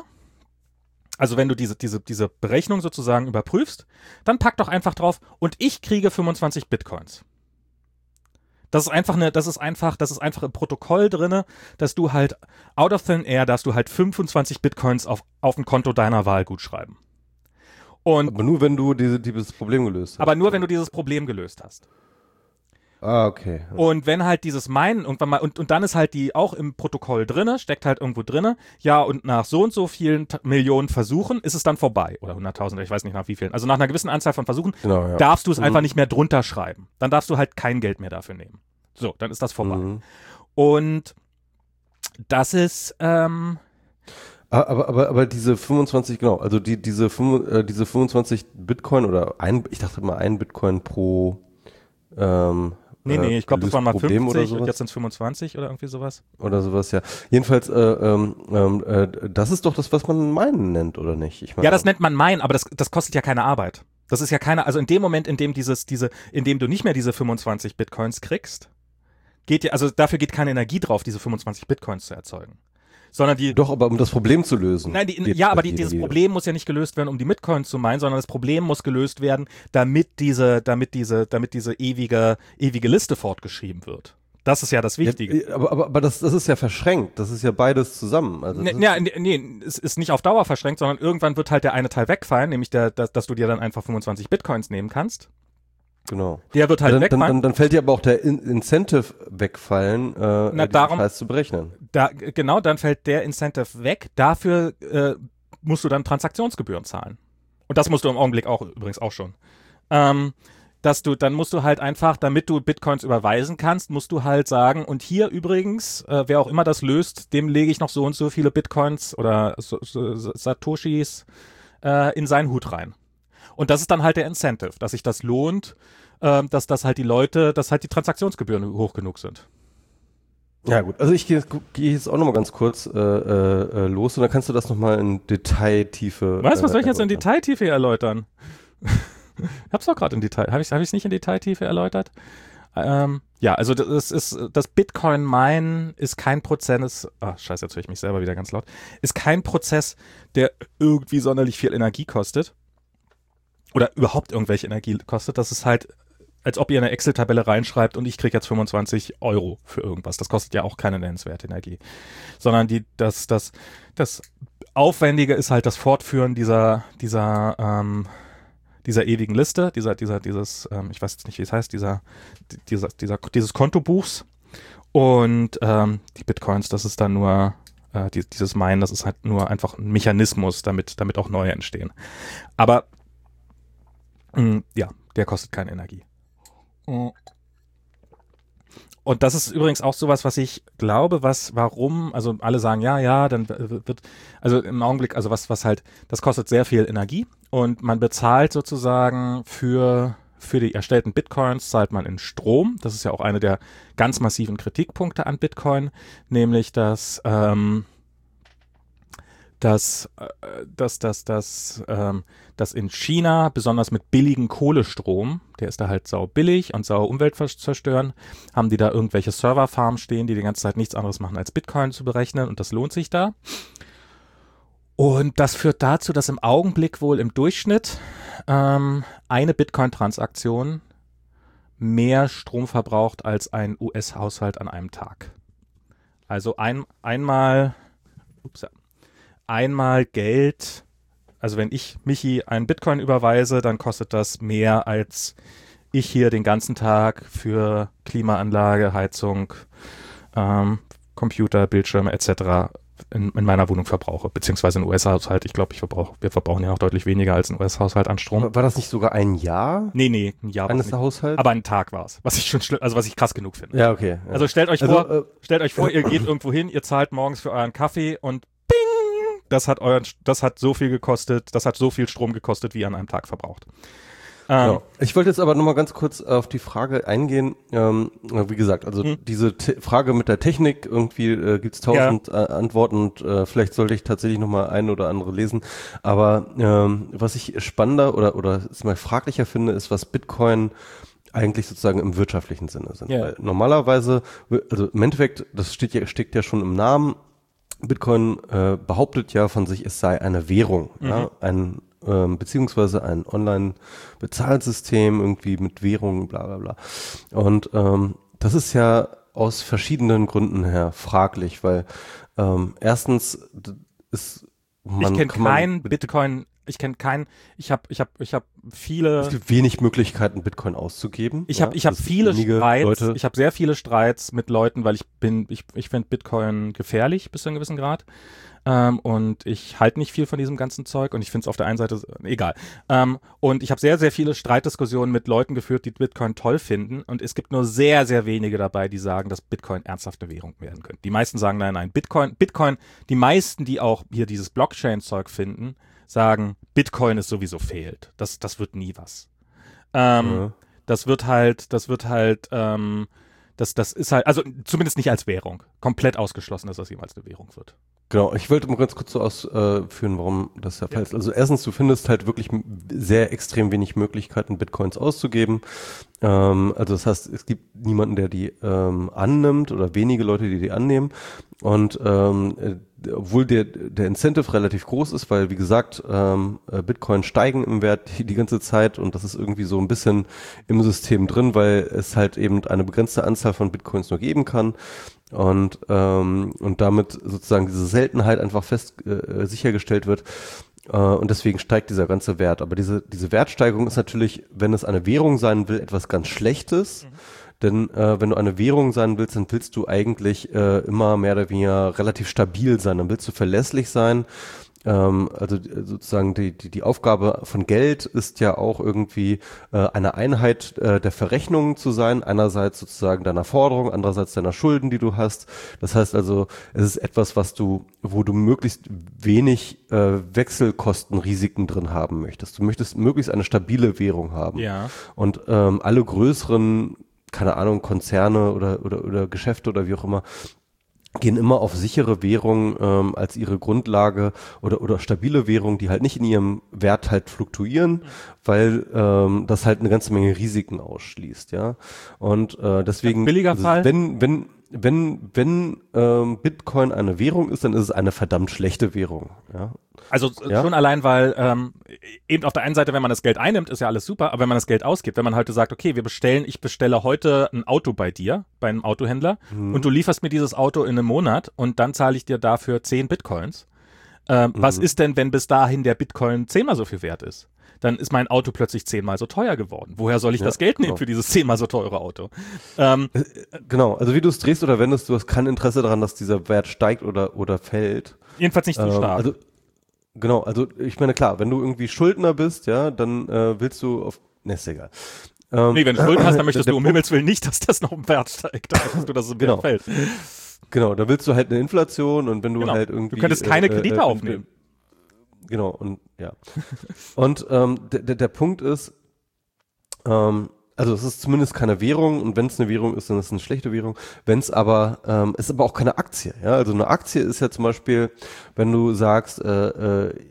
Also wenn du diese, diese, diese Berechnung sozusagen überprüfst, dann pack doch einfach drauf und ich kriege fünfundzwanzig Bitcoins. Das ist einfach eine, das ist einfach, das ist einfach im Protokoll drinne, dass du halt out of thin air, dass du halt fünfundzwanzig Bitcoins auf, auf ein Konto deiner Wahl gut schreiben. Und aber nur wenn du diese, dieses Problem gelöst hast. Aber nur wenn du dieses Problem gelöst hast. Ah, okay. Und wenn halt dieses Meinen irgendwann mal, und, und dann ist halt die auch im Protokoll drinne, steckt halt irgendwo drinne, ja, und nach so und so vielen T- Millionen Versuchen ist es dann vorbei. Oder hunderttausend, ich weiß nicht nach wie vielen. Also nach einer gewissen Anzahl von Versuchen genau, ja. darfst du es mhm. einfach nicht mehr drunter schreiben. Dann darfst du halt kein Geld mehr dafür nehmen. So, dann ist das vorbei. Mhm. Und das ist, ähm, Aber, aber, aber diese fünfundzwanzig, genau, also die, diese, äh, diese fünfundzwanzig Bitcoin oder ein, ich dachte mal ein Bitcoin pro, ähm, Nee, nee, ich glaube, das waren mal Problem fünfzig und jetzt sind es fünfundzwanzig oder irgendwie sowas. Oder sowas, ja. Jedenfalls, äh, ähm, äh, das ist doch das, was man Meinen nennt, oder nicht? Ich mein, ja, das nennt man Meinen, aber das, das kostet ja keine Arbeit. Das ist ja keine, also in dem Moment, in dem dieses, diese, in dem du nicht mehr diese fünfundzwanzig Bitcoins kriegst, geht ja, also dafür geht keine Energie drauf, diese fünfundzwanzig Bitcoins zu erzeugen. Sondern die. Doch, aber um das Problem zu lösen. Nein, die, ja, aber die, dieses Problem muss ja nicht gelöst werden, um die Bitcoins zu meinen, sondern das Problem muss gelöst werden, damit diese, damit diese, damit diese ewige, ewige Liste fortgeschrieben wird. Das ist ja das Wichtige. Ja, aber aber, aber das, das ist ja verschränkt. Das ist ja beides zusammen. Also nee, ja, nee, nee, es ist nicht auf Dauer verschränkt, sondern irgendwann wird halt der eine Teil wegfallen, nämlich der, dass, dass du dir dann einfach fünfundzwanzig Bitcoins nehmen kannst. Genau. Der wird halt dann, wegfallen. Dann, dann, dann fällt dir aber auch der In- Incentive wegfallen, äh, Na, darum, Preis zu berechnen. Da, genau, dann fällt der Incentive weg. Dafür äh, musst du dann Transaktionsgebühren zahlen. Und das musst du im Augenblick auch übrigens auch schon. Ähm, dass du, dann musst du halt einfach, damit du Bitcoins überweisen kannst, musst du halt sagen, und hier übrigens, äh, wer auch immer das löst, dem lege ich noch so und so viele Bitcoins oder so, so, Satoshis äh, in seinen Hut rein. Und das ist dann halt der Incentive, dass sich das lohnt, äh, dass das halt die Leute, dass halt die Transaktionsgebühren hoch genug sind. Ja gut, also ich gehe geh jetzt auch nochmal ganz kurz äh, äh, los und dann kannst du das nochmal in Detailtiefe. Was, was äh, soll ich jetzt in Detailtiefe erläutern? Ich hab's doch gerade in Detail. Habe ich es hab nicht in Detailtiefe erläutert? Ähm, ja, also das ist das Bitcoin-Minen ist kein Prozess, ah scheiße, jetzt höre ich mich selber wieder ganz laut, ist kein Prozess, der irgendwie sonderlich viel Energie kostet oder überhaupt irgendwelche Energie kostet. Das ist halt als ob ihr eine Excel-Tabelle reinschreibt und ich kriege jetzt fünfundzwanzig Euro für irgendwas. Das kostet ja auch keine nennenswerte Energie. Sondern die, das, das, das Aufwendige ist halt das Fortführen dieser, dieser, ähm, dieser ewigen Liste, dieser, dieser, dieses, ähm, ich weiß jetzt nicht, wie es heißt, dieser, dieser, dieser, dieses Kontobuchs. Und ähm, die Bitcoins, das ist dann nur, äh, die, dieses Minen, das ist halt nur einfach ein Mechanismus, damit, damit auch neue entstehen. Aber mh, ja, der kostet keine Energie. Und das ist übrigens auch sowas, was ich glaube, was, warum, also alle sagen, ja, ja, dann wird, also im Augenblick, also was, was halt, das kostet sehr viel Energie und man bezahlt sozusagen für, für die erstellten Bitcoins, zahlt man in Strom. Das ist ja auch eine der ganz massiven Kritikpunkte an Bitcoin, nämlich, dass, ähm, dass, äh, dass, dass, dass, ähm, dass in China, besonders mit billigen Kohlestrom, der ist da halt sau billig und sau umweltzerstören, haben die da irgendwelche Serverfarmen stehen, die die ganze Zeit nichts anderes machen, als Bitcoin zu berechnen und das lohnt sich da. Und das führt dazu, dass im Augenblick wohl im Durchschnitt ähm, eine Bitcoin-Transaktion mehr Strom verbraucht als ein U S-Haushalt an einem Tag. Also ein, einmal, ups, einmal Geld, also wenn ich Michi einen Bitcoin überweise, dann kostet das mehr, als ich hier den ganzen Tag für Klimaanlage, Heizung, ähm, Computer, Bildschirme et cetera in, in meiner Wohnung verbrauche, beziehungsweise ein U S-Haushalt. Ich glaube, ich verbrauche, wir verbrauchen ja noch deutlich weniger als ein U S-Haushalt an Strom. War das nicht sogar ein Jahr? Nee, nee, ein Jahr eines Haushalts? Aber ein Tag war es, was ich schon schlimm, also was ich krass genug finde. Ja, okay. Ja. Also stellt euch also, vor, äh, stellt euch vor, ihr geht irgendwo hin, ihr zahlt morgens für euren Kaffee und bing, das hat euren, das hat so viel gekostet, das hat so viel Strom gekostet, wie ihr an einem Tag verbraucht. Ähm, ja. Ich wollte jetzt aber nochmal ganz kurz auf die Frage eingehen. Ähm, wie gesagt, also hm. diese Te- Frage mit der Technik, irgendwie äh, gibt es tausend ja. äh, Antworten und äh, vielleicht sollte ich tatsächlich nochmal ein oder andere lesen. Aber ähm, was ich spannender oder, oder mal fraglicher finde, ist, was Bitcoin eigentlich sozusagen im wirtschaftlichen Sinne sind. Ja. Weil normalerweise, also im Endeffekt, das steht ja, steckt ja schon im Namen, Bitcoin äh, behauptet ja von sich, es sei eine Währung, mhm. ja, ein ähm, beziehungsweise ein Online-Bezahlsystem irgendwie mit Währungen, bla bla bla. Und ähm, das ist ja aus verschiedenen Gründen her fraglich, weil ähm, erstens ist man ich kenne keinen man, Bitcoin, ich kenne keinen, ich habe ich habe ich habe viele Es gibt wenig Möglichkeiten, Bitcoin auszugeben. Ich habe ja, ich habe viele Streits, Leute. ich habe sehr viele Streits mit Leuten, weil ich bin, ich, ich finde Bitcoin gefährlich bis zu einem gewissen Grad. Ähm, und ich halte nicht viel von diesem ganzen Zeug und ich finde es auf der einen Seite egal. Ähm, und ich habe sehr, sehr viele Streitdiskussionen mit Leuten geführt, die Bitcoin toll finden und es gibt nur sehr, sehr wenige dabei, die sagen, dass Bitcoin ernsthaft eine Währung werden könnte. Die meisten sagen, nein, nein, Bitcoin, Bitcoin, die meisten, die auch hier dieses Blockchain-Zeug finden, sagen, Bitcoin ist sowieso fehlt. Das, das wird nie was. Ähm, ja. Das wird halt, das wird halt, ähm, das, das ist halt, also zumindest nicht als Währung. Komplett ausgeschlossen, dass das jemals eine Währung wird. Genau, ich wollte mal ganz kurz so ausführen, warum das der Fall ja. ist. Also erstens, du findest halt wirklich sehr extrem wenig Möglichkeiten, Bitcoins auszugeben. Ähm, also das heißt, es gibt niemanden, der die ähm, annimmt oder wenige Leute, die die annehmen. Und ähm, äh, obwohl der, der Incentive relativ groß ist, weil wie gesagt, ähm, Bitcoin steigen im Wert die, die ganze Zeit und das ist irgendwie so ein bisschen im System drin, weil es halt eben eine begrenzte Anzahl von Bitcoins nur geben kann. Und ähm, und damit sozusagen diese Seltenheit einfach fest äh, sichergestellt wird äh, und deswegen steigt dieser ganze Wert. Aber diese diese Wertsteigerung ist natürlich, wenn es eine Währung sein will, etwas ganz Schlechtes. Mhm. Denn äh, wenn du eine Währung sein willst, dann willst du eigentlich äh, immer mehr oder weniger relativ stabil sein. Dann willst du verlässlich sein. Ähm, also sozusagen die, die, die Aufgabe von Geld ist ja auch irgendwie äh, eine Einheit äh, der Verrechnungen zu sein. Einerseits sozusagen deiner Forderung, andererseits deiner Schulden, die du hast. Das heißt also, es ist etwas, was du, wo du möglichst wenig äh, Wechselkostenrisiken drin haben möchtest. Du möchtest möglichst eine stabile Währung haben. Ja. Und ähm, alle größeren, keine Ahnung, Konzerne oder, oder, oder Geschäfte oder wie auch immer, gehen immer auf sichere Währungen ähm, als ihre Grundlage oder oder stabile Währungen, die halt nicht in ihrem Wert halt fluktuieren, mhm. weil ähm, das halt eine ganze Menge Risiken ausschließt, ja. Und äh, deswegen, billiger also Fall. wenn wenn wenn, wenn ähm, Bitcoin eine Währung ist, dann ist es eine verdammt schlechte Währung. Ja? Also ja? schon allein, weil ähm, eben auf der einen Seite, wenn man das Geld einnimmt, ist ja alles super, aber wenn man das Geld ausgibt, wenn man heute sagt, okay, wir bestellen, ich bestelle heute ein Auto bei dir, bei einem Autohändler, mhm. und du lieferst mir dieses Auto in einem Monat und dann zahle ich dir dafür zehn Bitcoins. Ähm, mhm. Was ist denn, wenn bis dahin der Bitcoin zehnmal so viel wert ist? Dann ist mein Auto plötzlich zehnmal so teuer geworden. Woher soll ich ja, das Geld nehmen genau. für dieses zehnmal so teure Auto? Ähm, genau, also wie du es drehst oder wendest, du hast kein Interesse daran, dass dieser Wert steigt oder, oder fällt. Jedenfalls nicht so ähm, stark. Also, genau, also ich meine, klar, wenn du irgendwie Schuldner bist, ja, dann äh, willst du auf, ne, ist egal. Ähm, nee, wenn du Schulden hast, dann möchtest du um Himmels Willen nicht, dass das noch im Wert steigt, dann möchtest du, dass es im genau. Wert fällt. Genau, da willst du halt eine Inflation und wenn du genau. halt irgendwie... Du könntest keine äh, Kredite äh, aufnehmen. Genau, und ja. Und ähm, der, der, der Punkt ist, ähm, also es ist zumindest keine Währung und wenn es eine Währung ist, dann ist es eine schlechte Währung. Wenn es aber, ähm, ist aber auch keine Aktie. Ja, also eine Aktie ist ja zum Beispiel, wenn du sagst, äh, äh,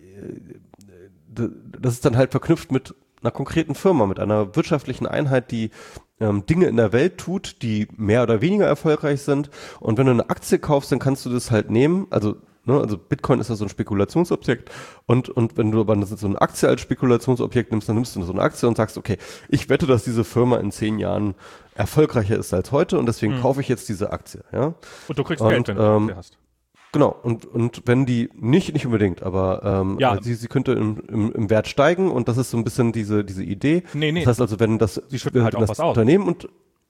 das ist dann halt verknüpft mit einer konkreten Firma, mit einer wirtschaftlichen Einheit, die ähm, Dinge in der Welt tut, die mehr oder weniger erfolgreich sind. Und wenn du eine Aktie kaufst, dann kannst du das halt nehmen, also Ne, also Bitcoin ist ja so ein Spekulationsobjekt und, und wenn du aber so eine Aktie als Spekulationsobjekt nimmst, dann nimmst du so eine Aktie und sagst, okay, ich wette, dass diese Firma in zehn Jahren erfolgreicher ist als heute und deswegen mhm. kaufe ich jetzt diese Aktie. Ja? Und du kriegst und, Geld, wenn du ähm, Aktie hast. Genau, und, und wenn die, nicht nicht unbedingt, aber ähm, ja. sie, sie könnte im, im, im Wert steigen und das ist so ein bisschen diese, diese Idee. Nee, nee. Das heißt also, wenn das, sie schütten halt auch das was aus. Unternehmen und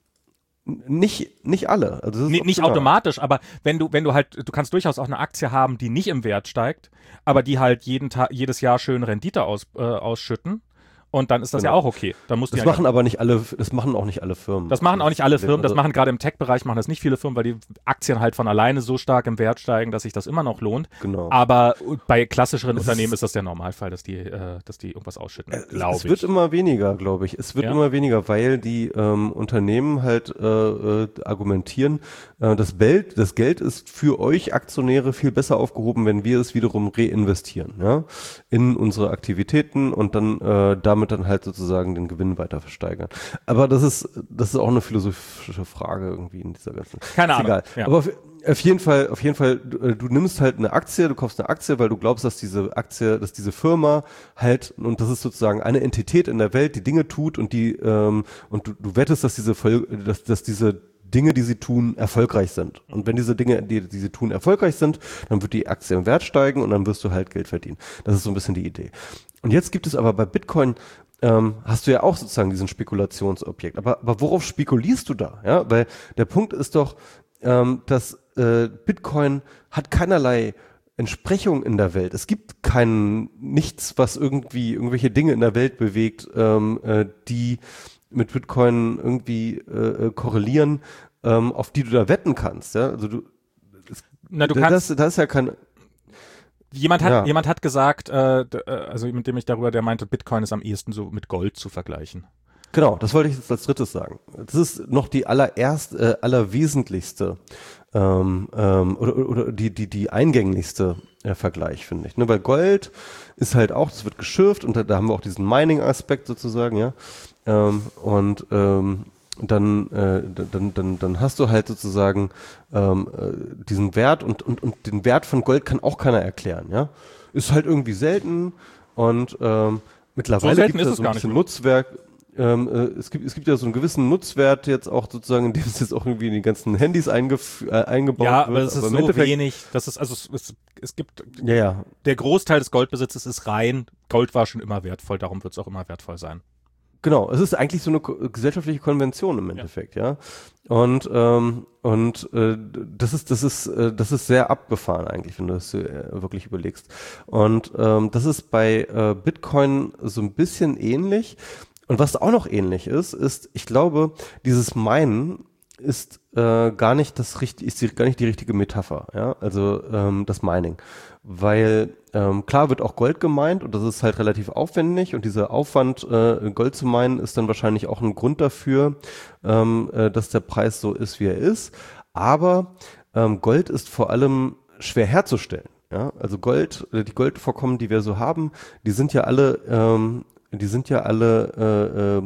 Nicht, nicht alle. Also das ist nee, nicht automatisch, aber wenn du, wenn du halt, du kannst durchaus auch eine Aktie haben, die nicht im Wert steigt, aber die halt jeden Tag, jedes Jahr schön Rendite aus, äh, ausschütten. Und dann ist das genau. ja auch okay. Dann musst das du machen aber nicht alle, das machen auch nicht alle Firmen. Das machen auch nicht alle Firmen. Das also machen gerade im Tech-Bereich machen das nicht viele Firmen, weil die Aktien halt von alleine so stark im Wert steigen, dass sich das immer noch lohnt. Genau. Aber bei klassischeren es Unternehmen ist, ist das der Normalfall, dass die, äh, dass die irgendwas ausschütten, äh, glaube ich. Es wird immer weniger, glaube ich. Es wird ja? immer weniger, weil die ähm, Unternehmen halt äh, äh, argumentieren, äh, das, Geld, das Geld ist für euch Aktionäre viel besser aufgehoben, wenn wir es wiederum reinvestieren, ja, in unsere Aktivitäten und dann äh, damit dann halt sozusagen den Gewinn weiter versteigern. Aber das ist, das ist auch eine philosophische Frage irgendwie in dieser ganzen. Keine Ahnung. Egal. Ja. Aber auf, auf jeden Fall, auf jeden Fall, du, du nimmst halt eine Aktie, du kaufst eine Aktie, weil du glaubst, dass diese Aktie, dass diese Firma halt, und das ist sozusagen eine Entität in der Welt, die Dinge tut und die, ähm, und du, du wettest, dass diese, dass, dass diese Dinge, die sie tun, erfolgreich sind. Und wenn diese Dinge, die, die sie tun, erfolgreich sind, dann wird die Aktie im Wert steigen und dann wirst du halt Geld verdienen. Das ist so ein bisschen die Idee. Und jetzt gibt es aber bei Bitcoin Ähm, hast du ja auch sozusagen diesen Spekulationsobjekt. Aber, aber worauf spekulierst du da? Ja, weil der Punkt ist doch, ähm, dass äh, Bitcoin hat keinerlei Entsprechung in der Welt. Es gibt kein nichts, was irgendwie irgendwelche Dinge in der Welt bewegt, ähm, äh, die mit Bitcoin irgendwie äh, korrelieren, ähm, auf die du da wetten kannst. Ja, also du, das, Na, du das, kannst das ist ja kein Jemand hat, ja. jemand hat gesagt, äh, also mit dem ich darüber, der meinte, Bitcoin ist am ehesten so mit Gold zu vergleichen. Genau, das wollte ich jetzt als drittes sagen. Das ist noch die allererst, äh, allerwesentlichste ähm, ähm, oder, oder die, die, die eingänglichste äh, Vergleich, finde ich. Ne? Weil Gold ist halt auch, das wird geschürft und da, da haben wir auch diesen Mining-Aspekt sozusagen, ja. Ähm, und ähm, dann, äh, dann, dann, dann hast du halt sozusagen ähm, äh, diesen Wert und, und, und den Wert von Gold kann auch keiner erklären, ja. Ist halt irgendwie selten und ähm, mittlerweile so gibt es so ein bisschen Nutzwerk. Ähm, äh, es gibt es gibt ja so einen gewissen Nutzwert jetzt auch sozusagen, indem es jetzt auch irgendwie in die ganzen Handys eingef äh, eingebaut ja, wird. Ja, aber es ist so Endeffekt wenig, das ist, also es, es, es gibt, ja, ja. Der Großteil des Goldbesitzes ist rein, Gold war schon immer wertvoll, darum wird es auch immer wertvoll sein. Genau, es ist eigentlich so eine ko- gesellschaftliche Konvention im Endeffekt, ja. ja? Und ähm, und äh, das ist das ist äh, das ist sehr abgefahren eigentlich, wenn du das äh, wirklich überlegst. Und ähm, das ist bei äh, Bitcoin so ein bisschen ähnlich. Und was auch noch ähnlich ist, ist, ich glaube, dieses Meinen ist äh, gar nicht das richtig, ist die, gar nicht die richtige Metapher, ja, also ähm, das Mining, weil ähm, klar wird auch Gold gemeint und das ist halt relativ aufwendig und dieser Aufwand, äh, Gold zu meinen, ist dann wahrscheinlich auch ein Grund dafür, ähm, äh, dass der Preis so ist, wie er ist, aber ähm, Gold ist vor allem schwer herzustellen, ja, also Gold, äh, die Goldvorkommen, die wir so haben, die sind ja alle ähm, Die sind ja alle äh,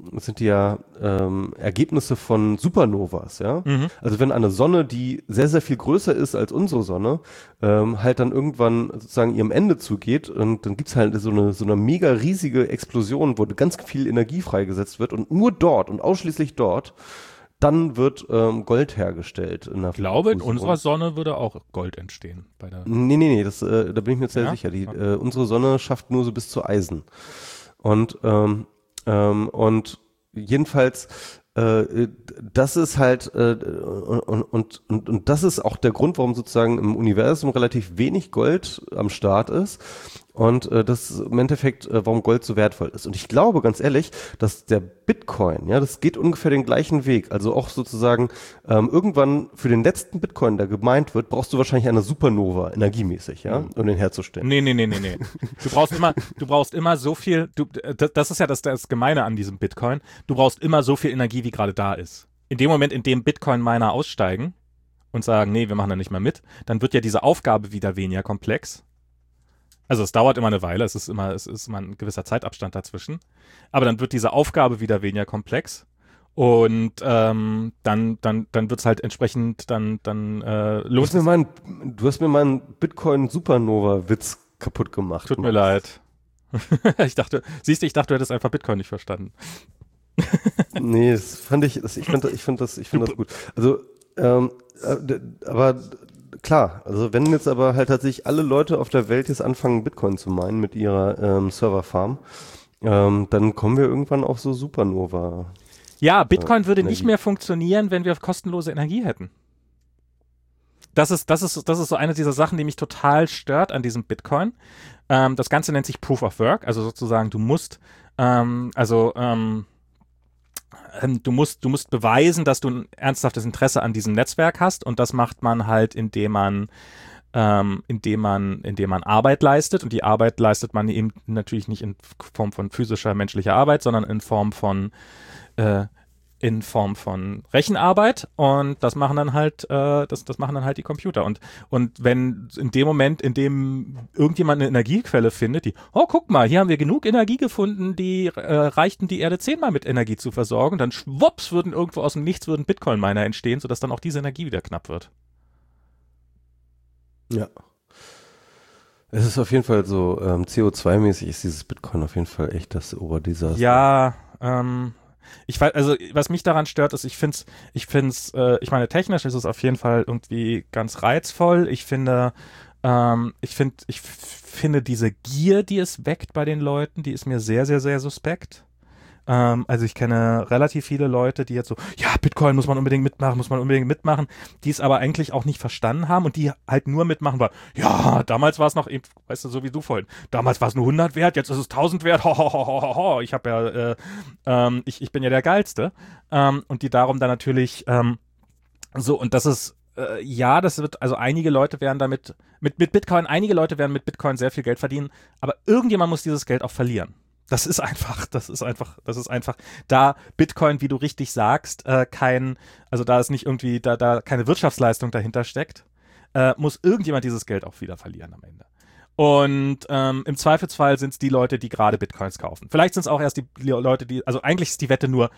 sind die ja ähm, Ergebnisse von Supernovas, ja. Mhm. Also wenn eine Sonne, die sehr, sehr viel größer ist als unsere Sonne, ähm, halt dann irgendwann sozusagen ihrem Ende zugeht und dann gibt's halt so eine, so eine mega riesige Explosion, wo ganz viel Energie freigesetzt wird und nur dort und ausschließlich dort, dann wird ähm, Gold hergestellt. In der Ich glaube, in Fusion. unserer Sonne würde auch Gold entstehen. Bei der Nee, nee, nee, das, äh, da bin ich mir sehr Ja? sicher. Die, Okay. äh, unsere Sonne schafft nur so bis zu Eisen. Und, ähm, ähm, und jedenfalls, äh, das ist halt, äh, und, und, und, und das ist auch der Grund, warum sozusagen im Universum relativ wenig Gold am Start ist. Und äh, das ist im Endeffekt, äh, warum Gold so wertvoll ist. Und ich glaube, ganz ehrlich, dass der Bitcoin, ja, das geht ungefähr den gleichen Weg. Also auch sozusagen ähm, irgendwann für den letzten Bitcoin, der gemeint wird, brauchst du wahrscheinlich eine Supernova, energiemäßig, ja, um den herzustellen. Nee, nee, nee, nee, nee. Du brauchst immer, du brauchst immer so viel, du, das, das ist ja das, das Gemeine an diesem Bitcoin. Du brauchst immer so viel Energie, wie gerade da ist. In dem Moment, in dem Bitcoin-Miner aussteigen und sagen, nee, wir machen da nicht mehr mit, dann wird ja diese Aufgabe wieder weniger komplex. Also es dauert immer eine Weile, es ist immer, es ist immer ein gewisser Zeitabstand dazwischen. Aber dann wird diese Aufgabe wieder weniger komplex. Und ähm, dann, dann, dann wird es halt entsprechend, dann, dann äh, Du lohnt hast mir es. meinen, du hast mir meinen Bitcoin-Supernova-Witz kaputt gemacht. Tut mir leid. Ich dachte, siehst du, ich dachte, du hättest einfach Bitcoin nicht verstanden. Nee, das fand ich, das, ich finde ich find das, ich find das gut. Also, ähm, äh, d- aber klar, also wenn jetzt aber halt tatsächlich alle Leute auf der Welt jetzt anfangen, Bitcoin zu meinen mit ihrer ähm, Serverfarm, ähm, dann kommen wir irgendwann auf so Supernova. Ja, Bitcoin würde Energie. nicht mehr funktionieren, wenn wir kostenlose Energie hätten. Das ist, das ist, das ist so eine dieser Sachen, die mich total stört an diesem Bitcoin. Ähm, das Ganze nennt sich Proof of Work, also sozusagen, du musst, ähm, also ähm, ähm, du musst, du musst beweisen, dass du ein ernsthaftes Interesse an diesem Netzwerk hast, und das macht man halt, indem man ähm, indem man, indem man Arbeit leistet, und die Arbeit leistet man eben natürlich nicht in Form von physischer menschlicher Arbeit, sondern in Form von äh, in Form von Rechenarbeit, und das machen dann halt äh, das, das machen dann halt die Computer, und und wenn in dem Moment, in dem irgendjemand eine Energiequelle findet, die, oh, guck mal, hier haben wir genug Energie gefunden, die äh, reichten, die Erde zehnmal mit Energie zu versorgen, dann schwupps würden irgendwo aus dem Nichts würden Bitcoin-Miner entstehen, sodass dann auch diese Energie wieder knapp wird. Ja. Es ist auf jeden Fall so, ähm, C O zwei mäßig ist dieses Bitcoin auf jeden Fall echt das Oberdesaster. Ja, ähm, ich weiß, also was mich daran stört, ist, ich finde es, ich finde es, äh, ich meine, technisch ist es auf jeden Fall irgendwie ganz reizvoll. Ich finde, ähm, ich finde, ich f- finde diese Gier, die es weckt bei den Leuten, die ist mir sehr, sehr, sehr suspekt. Ähm, also ich kenne relativ viele Leute, die jetzt so, ja, Bitcoin muss man unbedingt mitmachen, muss man unbedingt mitmachen, die es aber eigentlich auch nicht verstanden haben und die halt nur mitmachen, weil, ja, damals war es noch eben, weißt du, so wie du vorhin, damals war es nur hundert wert, jetzt ist es tausend wert, ho, ho, ho, ho, ho. Ich habe ja, äh, ähm, ich, ich bin ja der Geilste. Ähm, und die darum dann natürlich, ähm, so, und das ist, äh, ja, das wird, also einige Leute werden damit, mit, mit Bitcoin, einige Leute werden mit Bitcoin sehr viel Geld verdienen, aber irgendjemand muss dieses Geld auch verlieren. Das ist einfach, das ist einfach, das ist einfach, da Bitcoin, wie du richtig sagst, äh, kein, also da ist nicht irgendwie, da, da keine Wirtschaftsleistung dahinter steckt, äh, muss irgendjemand dieses Geld auch wieder verlieren am Ende. Und ähm, im Zweifelsfall sind es die Leute, die gerade Bitcoins kaufen. Vielleicht sind es auch erst die Leute, die, also eigentlich ist die Wette nur,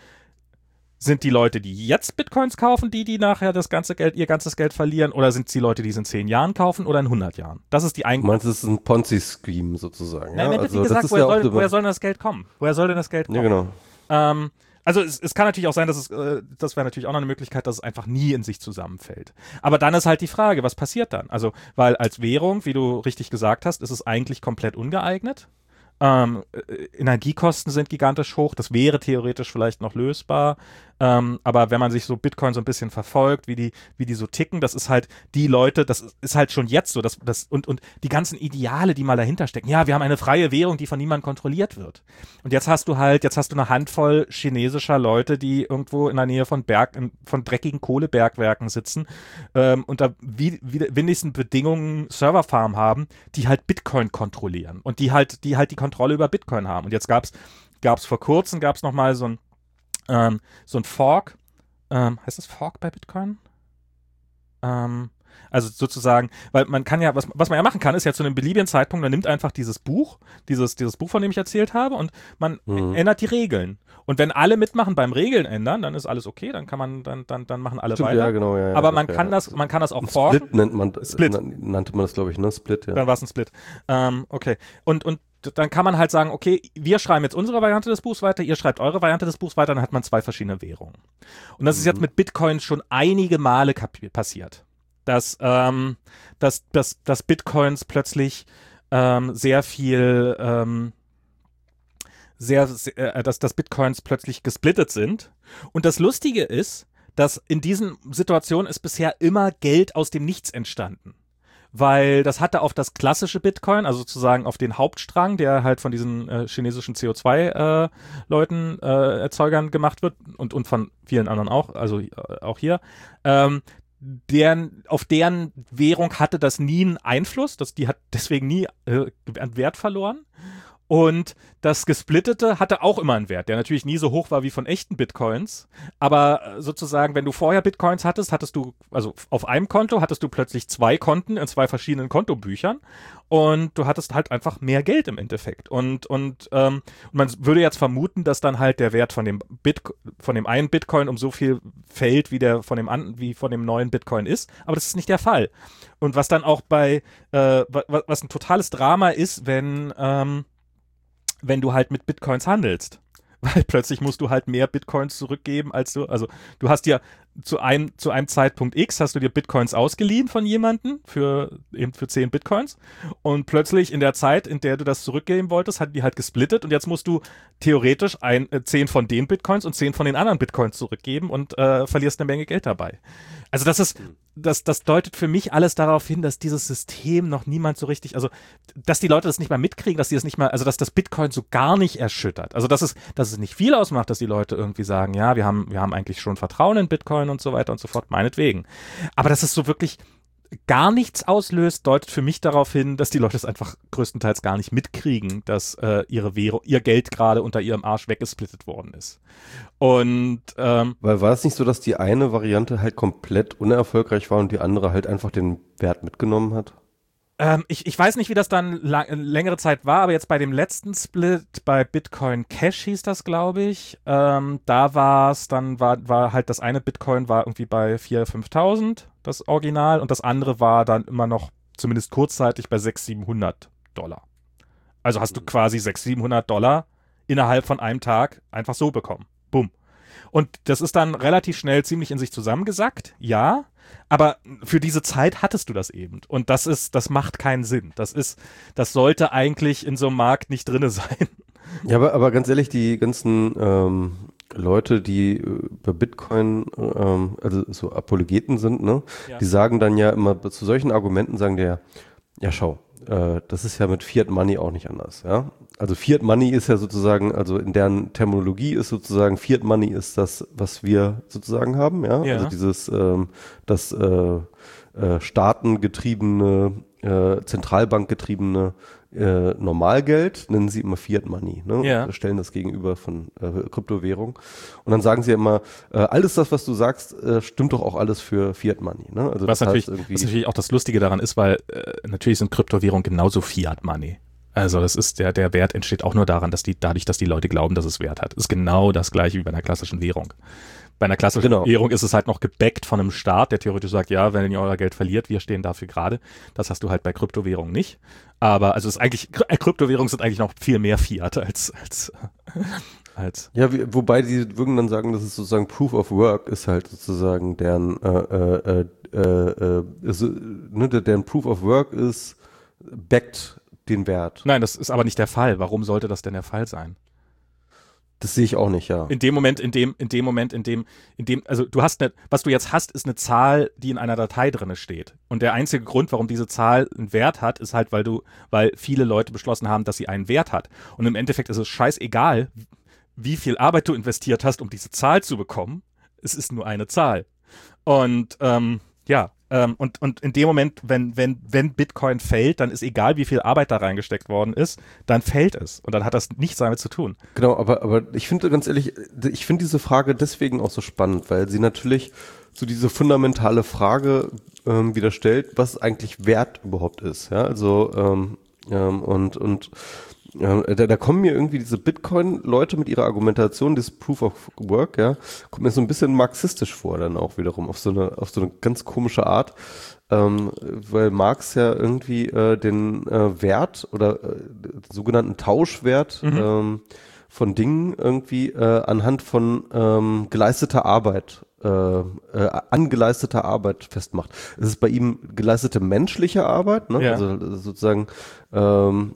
sind die Leute, die jetzt Bitcoins kaufen, die, die nachher das ganze Geld, ihr ganzes Geld verlieren, oder sind es die Leute, die es in zehn Jahren kaufen oder in hundert Jahren? Das ist die Du eigentliche. meinst, es ist ein Ponzi-Scheme sozusagen. Nein, ja? wie Also, gesagt, das ist woher, ja auch soll, so- woher soll denn das Geld kommen? Woher soll denn das Geld kommen? Ja, genau. Ähm, also es, es kann natürlich auch sein, dass es, äh, das wäre natürlich auch noch eine Möglichkeit, dass es einfach nie in sich zusammenfällt. Aber dann ist halt die Frage, was passiert dann? Also, weil als Währung, wie du richtig gesagt hast, ist es eigentlich komplett ungeeignet. Ähm, äh, Energiekosten sind gigantisch hoch, das wäre theoretisch vielleicht noch lösbar. Ähm, aber wenn man sich so Bitcoin so ein bisschen verfolgt, wie die, wie die so ticken, das ist halt die Leute, das ist halt schon jetzt so, das, das, und, und die ganzen Ideale, die mal dahinter stecken. Ja, wir haben eine freie Währung, die von niemandem kontrolliert wird. Und jetzt hast du halt, jetzt hast du eine Handvoll chinesischer Leute, die irgendwo in der Nähe von Berg, von dreckigen Kohlebergwerken sitzen, ähm, unter wie, wie, wenigsten Bedingungen Serverfarm haben, die halt Bitcoin kontrollieren und die halt, die halt die Kontrolle über Bitcoin haben. Und jetzt gab's, gab's vor kurzem, gab's noch mal so ein Ähm, so ein Fork, ähm, heißt das Fork bei Bitcoin? Ähm, Also sozusagen, weil man kann ja, was, was man ja machen kann, ist ja zu einem beliebigen Zeitpunkt, man nimmt einfach dieses Buch, dieses, dieses Buch, von dem ich erzählt habe, und man mhm. ändert die Regeln. Und wenn alle mitmachen beim Regeln ändern, dann ist alles okay, dann kann man, dann, dann, dann machen alle Stimmt, weiter. Ja, genau, ja, ja, Aber man ja, kann ja. das, man kann das auch ein forschen. Split nennt man, Split. nannte man das, glaube ich, ne? Split, ja. Dann war es ein Split. Ähm, okay. Und, und dann kann man halt sagen, okay, wir schreiben jetzt unsere Variante des Buchs weiter, ihr schreibt eure Variante des Buchs weiter, dann hat man zwei verschiedene Währungen. Und das mhm. ist jetzt mit Bitcoin schon einige Male passiert, dass, ähm, dass, dass, dass Bitcoins plötzlich ähm, sehr viel, ähm, sehr, sehr äh, dass, dass Bitcoins plötzlich gesplittet sind. Und das Lustige ist, dass in diesen Situationen ist bisher immer Geld aus dem Nichts entstanden. Weil das hatte auf das klassische Bitcoin, also sozusagen auf den Hauptstrang, der halt von diesen äh, chinesischen C O zwei Leuten, äh, Erzeugern gemacht wird und, und von vielen anderen auch, also äh, auch hier, ähm, deren, auf deren Währung hatte das nie einen Einfluss, das, die hat deswegen nie äh, an Wert verloren. Und das Gesplittete hatte auch immer einen Wert, der natürlich nie so hoch war wie von echten Bitcoins. Aber sozusagen, wenn du vorher Bitcoins hattest, hattest du, also auf einem Konto hattest du plötzlich zwei Konten in zwei verschiedenen Kontobüchern. Und du hattest halt einfach mehr Geld im Endeffekt. Und, und ähm, man würde jetzt vermuten, dass dann halt der Wert von dem Bitco- von dem einen Bitcoin um so viel fällt, wie der von dem an, wie von dem neuen Bitcoin ist. Aber das ist nicht der Fall. Und was dann auch bei, äh, was, was ein totales Drama ist, wenn, ähm, wenn du halt mit Bitcoins handelst. Weil plötzlich musst du halt mehr Bitcoins zurückgeben, als du, also du hast ja zu einem, zu einem Zeitpunkt X hast du dir Bitcoins ausgeliehen von jemandem für, eben für zehn Bitcoins, und plötzlich in der Zeit, in der du das zurückgeben wolltest, hat die halt gesplittet, und jetzt musst du theoretisch ein, äh, zehn von den Bitcoins und zehn von den anderen Bitcoins zurückgeben und äh, verlierst eine Menge Geld dabei. Also das ist, das, das deutet für mich alles darauf hin, dass dieses System noch niemand so richtig, also dass die Leute das nicht mal mitkriegen, dass die das nicht mal, also dass das Bitcoin so gar nicht erschüttert. Also dass es, dass es nicht viel ausmacht, dass die Leute irgendwie sagen, ja, wir haben, wir haben eigentlich schon Vertrauen in Bitcoin und so weiter und so fort, meinetwegen. Aber dass es so wirklich gar nichts auslöst, deutet für mich darauf hin, dass die Leute es einfach größtenteils gar nicht mitkriegen, dass äh, ihre Währung, ihr Geld gerade unter ihrem Arsch weggesplittet worden ist. Und ähm, Weil war es nicht so, dass die eine Variante halt komplett unerfolgreich war und die andere halt einfach den Wert mitgenommen hat? Ähm, ich, ich weiß nicht, wie das dann lang, längere Zeit war, aber jetzt bei dem letzten Split, bei Bitcoin Cash hieß das, glaube ich, ähm, da war es, dann war, war halt das eine Bitcoin war irgendwie bei viertausend, fünftausend, das Original, und das andere war dann immer noch, zumindest kurzzeitig, bei sechshundert, siebenhundert Dollar. Also hast du quasi sechshundert, siebenhundert Dollar innerhalb von einem Tag einfach so bekommen. Bumm. Und das ist dann relativ schnell ziemlich in sich zusammengesackt, ja, aber für diese Zeit hattest du das eben. Und das ist, das macht keinen Sinn. Das ist, das sollte eigentlich in so einem Markt nicht drinne sein. Ja, aber, aber ganz ehrlich, die ganzen ähm, Leute, die äh, bei Bitcoin, ähm, also so Apologeten sind, ne, Ja. die sagen dann ja immer, zu solchen Argumenten sagen die ja, ja schau, äh, das ist ja mit Fiat Money auch nicht anders, ja. Also Fiat Money ist ja sozusagen, also in deren Terminologie ist sozusagen, Fiat Money ist das, was wir sozusagen haben, ja. Ja. Also dieses, ähm, das äh, äh, staatengetriebene, äh, zentralbankgetriebene äh, Normalgeld, nennen sie immer Fiat Money, ne? Ja. Und stellen das gegenüber von äh, Kryptowährung. Und dann sagen sie immer, äh, alles das, was du sagst, äh, stimmt doch auch alles für Fiat Money, ne? Also Was das natürlich, heißt irgendwie, was natürlich auch das Lustige daran ist, weil äh, natürlich sind Kryptowährungen genauso Fiat Money. Also das ist der, der Wert entsteht auch nur daran, dass die, dadurch, dass die Leute glauben, dass es Wert hat. Ist genau das gleiche wie bei einer klassischen Währung. Bei einer klassischen Genau. Währung ist es halt noch gebackt von einem Staat, der theoretisch sagt, ja, wenn ihr euer Geld verliert, wir stehen dafür gerade. Das hast du halt bei Kryptowährungen nicht. Aber also es ist eigentlich, Kryptowährungen sind eigentlich noch viel mehr Fiat als, als, als. Ja, wie, wobei die würden dann sagen, dass es sozusagen Proof of Work ist halt sozusagen deren, äh, äh, äh, äh, ist, ne, deren Proof of Work ist, backt den Wert. Nein, das ist aber nicht der Fall. Warum sollte das denn der Fall sein? Das sehe ich auch nicht, ja. In dem Moment, in dem, in dem Moment, in dem, in dem, also du hast eine, was du jetzt hast, ist eine Zahl, die in einer Datei drinne steht. Und der einzige Grund, warum diese Zahl einen Wert hat, ist halt, weil du, weil viele Leute beschlossen haben, dass sie einen Wert hat. Und im Endeffekt ist es scheißegal, wie viel Arbeit du investiert hast, um diese Zahl zu bekommen. Es ist nur eine Zahl. Und ähm, ja, ähm, und, und in dem Moment, wenn, wenn, wenn Bitcoin fällt, dann ist egal, wie viel Arbeit da reingesteckt worden ist, dann fällt es. Und dann hat das nichts damit zu tun. Genau, aber, aber ich finde ganz ehrlich, ich finde diese Frage deswegen auch so spannend, weil sie natürlich so diese fundamentale Frage ähm, wieder stellt, was eigentlich Wert überhaupt ist. Ja, also ähm, ähm, und und Ja, da, da kommen mir irgendwie diese Bitcoin-Leute mit ihrer Argumentation, das Proof of Work, ja, kommt mir so ein bisschen marxistisch vor dann auch wiederum, auf so eine, auf so eine ganz komische Art, ähm, weil Marx ja irgendwie äh, den äh, Wert oder äh, sogenannten Tauschwert mhm. ähm, von Dingen irgendwie äh, anhand von ähm, geleisteter Arbeit äh, äh, angeleisteter Arbeit festmacht. Es ist bei ihm geleistete menschliche Arbeit, ne? Ja. Also sozusagen ähm,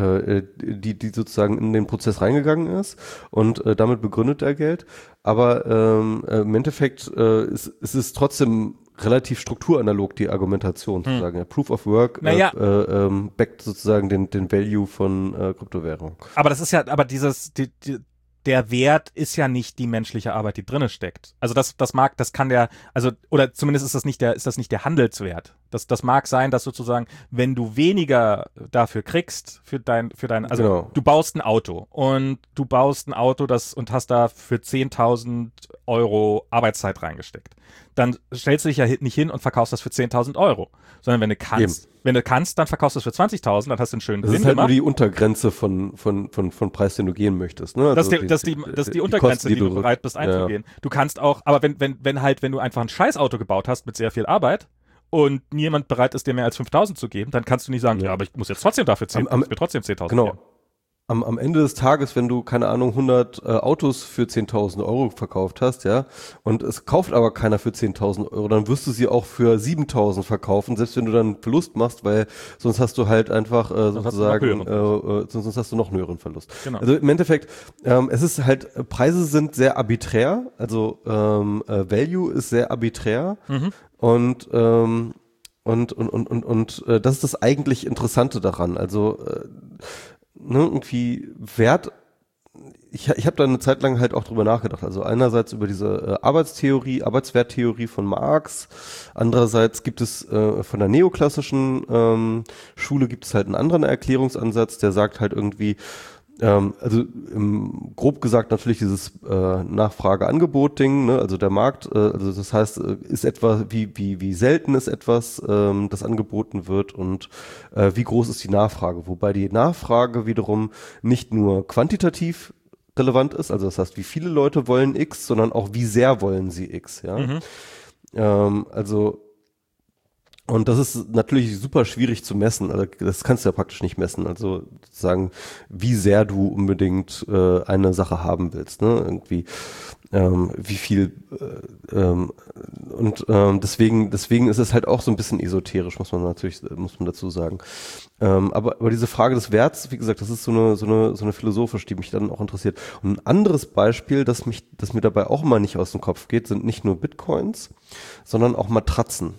die, die sozusagen in den Prozess reingegangen ist und äh, damit begründet er Geld. Aber ähm, im Endeffekt äh, ist, ist es trotzdem relativ strukturanalog, die Argumentation, hm. zu sagen. Ja, Proof of Work naja. äh, äh, ähm, backt sozusagen den, den Value von äh, Kryptowährung. Aber das ist ja, aber dieses, die, die, der Wert ist ja nicht die menschliche Arbeit, die drinne steckt. Also das, das mag, das kann der, also, oder zumindest ist das nicht der, ist das nicht der Handelswert. Das, das mag sein, dass sozusagen, wenn du weniger dafür kriegst, für dein, für dein, also genau. du baust ein Auto und du baust ein Auto, das, und hast da für zehntausend Euro Arbeitszeit reingesteckt. Dann stellst du dich ja nicht hin und verkaufst das für zehntausend Euro. Sondern wenn du kannst, Eben. wenn du kannst, dann verkaufst du es für zwanzigtausend, dann hast du einen schönen Gewinn gemacht. Das ist halt gemacht. nur die Untergrenze von, von, von, von Preis, den du gehen möchtest. Ne? Also das, ist die, das, die, das ist die Untergrenze, die, die du bereit bist einzugehen. Ja. Du kannst auch, aber wenn, wenn, wenn halt, wenn du einfach ein Scheißauto gebaut hast mit sehr viel Arbeit und niemand bereit ist, dir mehr als fünftausend zu geben, dann kannst du nicht sagen, ja, ja aber ich muss jetzt trotzdem dafür zehn, am, am, mir trotzdem zehntausend genau. geben. Am, am Ende des Tages, wenn du, keine Ahnung, hundert äh, Autos für zehntausend Euro verkauft hast, ja, und es kauft aber keiner für zehntausend Euro, dann wirst du sie auch für siebentausend verkaufen, selbst wenn du dann Verlust machst, weil sonst hast du halt einfach äh, sozusagen, äh, äh, sonst hast du noch einen höheren Verlust. Genau. Also im Endeffekt, ähm, es ist halt, Preise sind sehr arbiträr, also ähm, äh, Value ist sehr arbiträr mhm. und ähm, und und und und und äh, das ist das eigentlich Interessante daran. Also äh, ne, irgendwie Wert, ich, ich habe da eine Zeit lang halt auch drüber nachgedacht, also einerseits über diese äh, Arbeitstheorie, Arbeitswerttheorie von Marx, andererseits gibt es äh, von der neoklassischen ähm, Schule gibt es halt einen anderen Erklärungsansatz, der sagt halt irgendwie, ähm, also im, grob gesagt natürlich dieses äh, Nachfrage-Angebot-Ding, ne? Also der Markt, äh, also das heißt, äh, ist etwa, wie, wie, wie selten ist etwas, ähm, das angeboten wird und äh, wie groß ist die Nachfrage, wobei die Nachfrage wiederum nicht nur quantitativ relevant ist, also das heißt, wie viele Leute wollen X, sondern auch wie sehr wollen sie X, ja. Mhm. Ähm, also und das ist natürlich super schwierig zu messen, also das kannst du ja praktisch nicht messen, also sagen, wie sehr du unbedingt äh, eine Sache haben willst, ne, irgendwie, ähm, wie viel, äh, ähm, und ähm, deswegen, deswegen ist es halt auch so ein bisschen esoterisch, muss man natürlich, muss man dazu sagen. Ähm, aber, aber diese Frage des Werts, wie gesagt, das ist so eine, so eine, so eine philosophisch, die mich dann auch interessiert. Und ein anderes Beispiel, das mich, das mir dabei auch immer nicht aus dem Kopf geht, sind nicht nur Bitcoins, sondern auch Matratzen.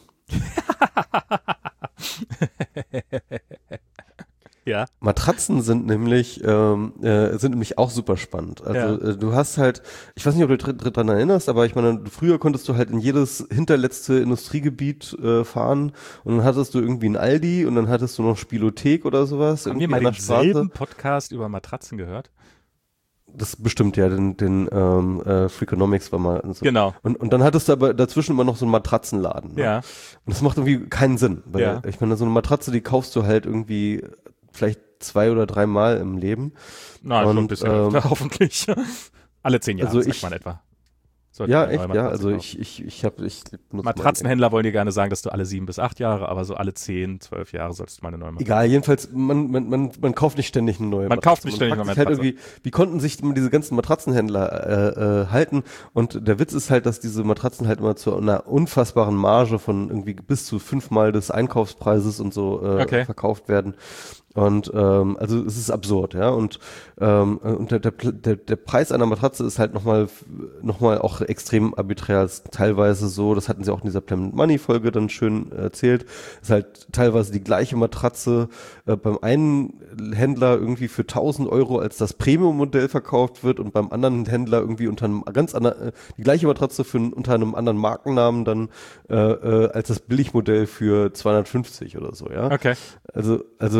Ja. Matratzen sind nämlich ähm, äh, sind nämlich auch super spannend. Also ja. äh, du hast halt, ich weiß nicht, ob du dich daran erinnerst, aber ich meine, früher konntest du halt in jedes hinterletzte Industriegebiet äh, fahren und dann hattest du irgendwie ein Aldi und dann hattest du noch Spielothek oder sowas. Haben wir mal denselben Podcast über Matratzen gehört? Das bestimmt, ja, den, den ähm, äh, Freakonomics war mal so. Genau. Und, und dann hattest du aber dazwischen immer noch so einen Matratzenladen. Ne? Ja. Und das macht irgendwie keinen Sinn, weil ja. ich meine, so eine Matratze, die kaufst du halt irgendwie vielleicht zwei oder dreimal im Leben. Nein, schon ein bisschen ähm, öfter, hoffentlich. Alle zehn Jahre, also sagt ich, man etwa. Sollte ja, echt, ja, also ich, ich, ich habe, ich Matratzenhändler wollen dir gerne sagen, dass du alle sieben bis acht Jahre, aber so alle zehn, zwölf Jahre solltest du mal eine neue Matratze. Egal, jedenfalls, man, man, man, man kauft nicht ständig eine neue man Matratze. Man kauft nicht ständig eine neue Matratze. Halt irgendwie, wie konnten sich diese ganzen Matratzenhändler äh, äh, halten? Und der Witz ist halt, dass diese Matratzen halt immer zu einer unfassbaren Marge von irgendwie bis zu fünfmal des Einkaufspreises und so äh, okay. verkauft werden. Und ähm, also es ist absurd, ja. Und ähm, und der, der der Preis einer Matratze ist halt nochmal noch mal auch extrem arbiträr. Ist teilweise so, das hatten sie auch in dieser Planet Money Folge dann schön erzählt, ist halt teilweise die gleiche Matratze äh, beim einen Händler irgendwie für tausend Euro als das Premium-Modell verkauft wird und beim anderen Händler irgendwie unter einem ganz anderen, äh, die gleiche Matratze für unter einem anderen Markennamen dann äh, äh, als das Billigmodell für zweihundertfünfzig oder so, ja. Okay. Also also äh,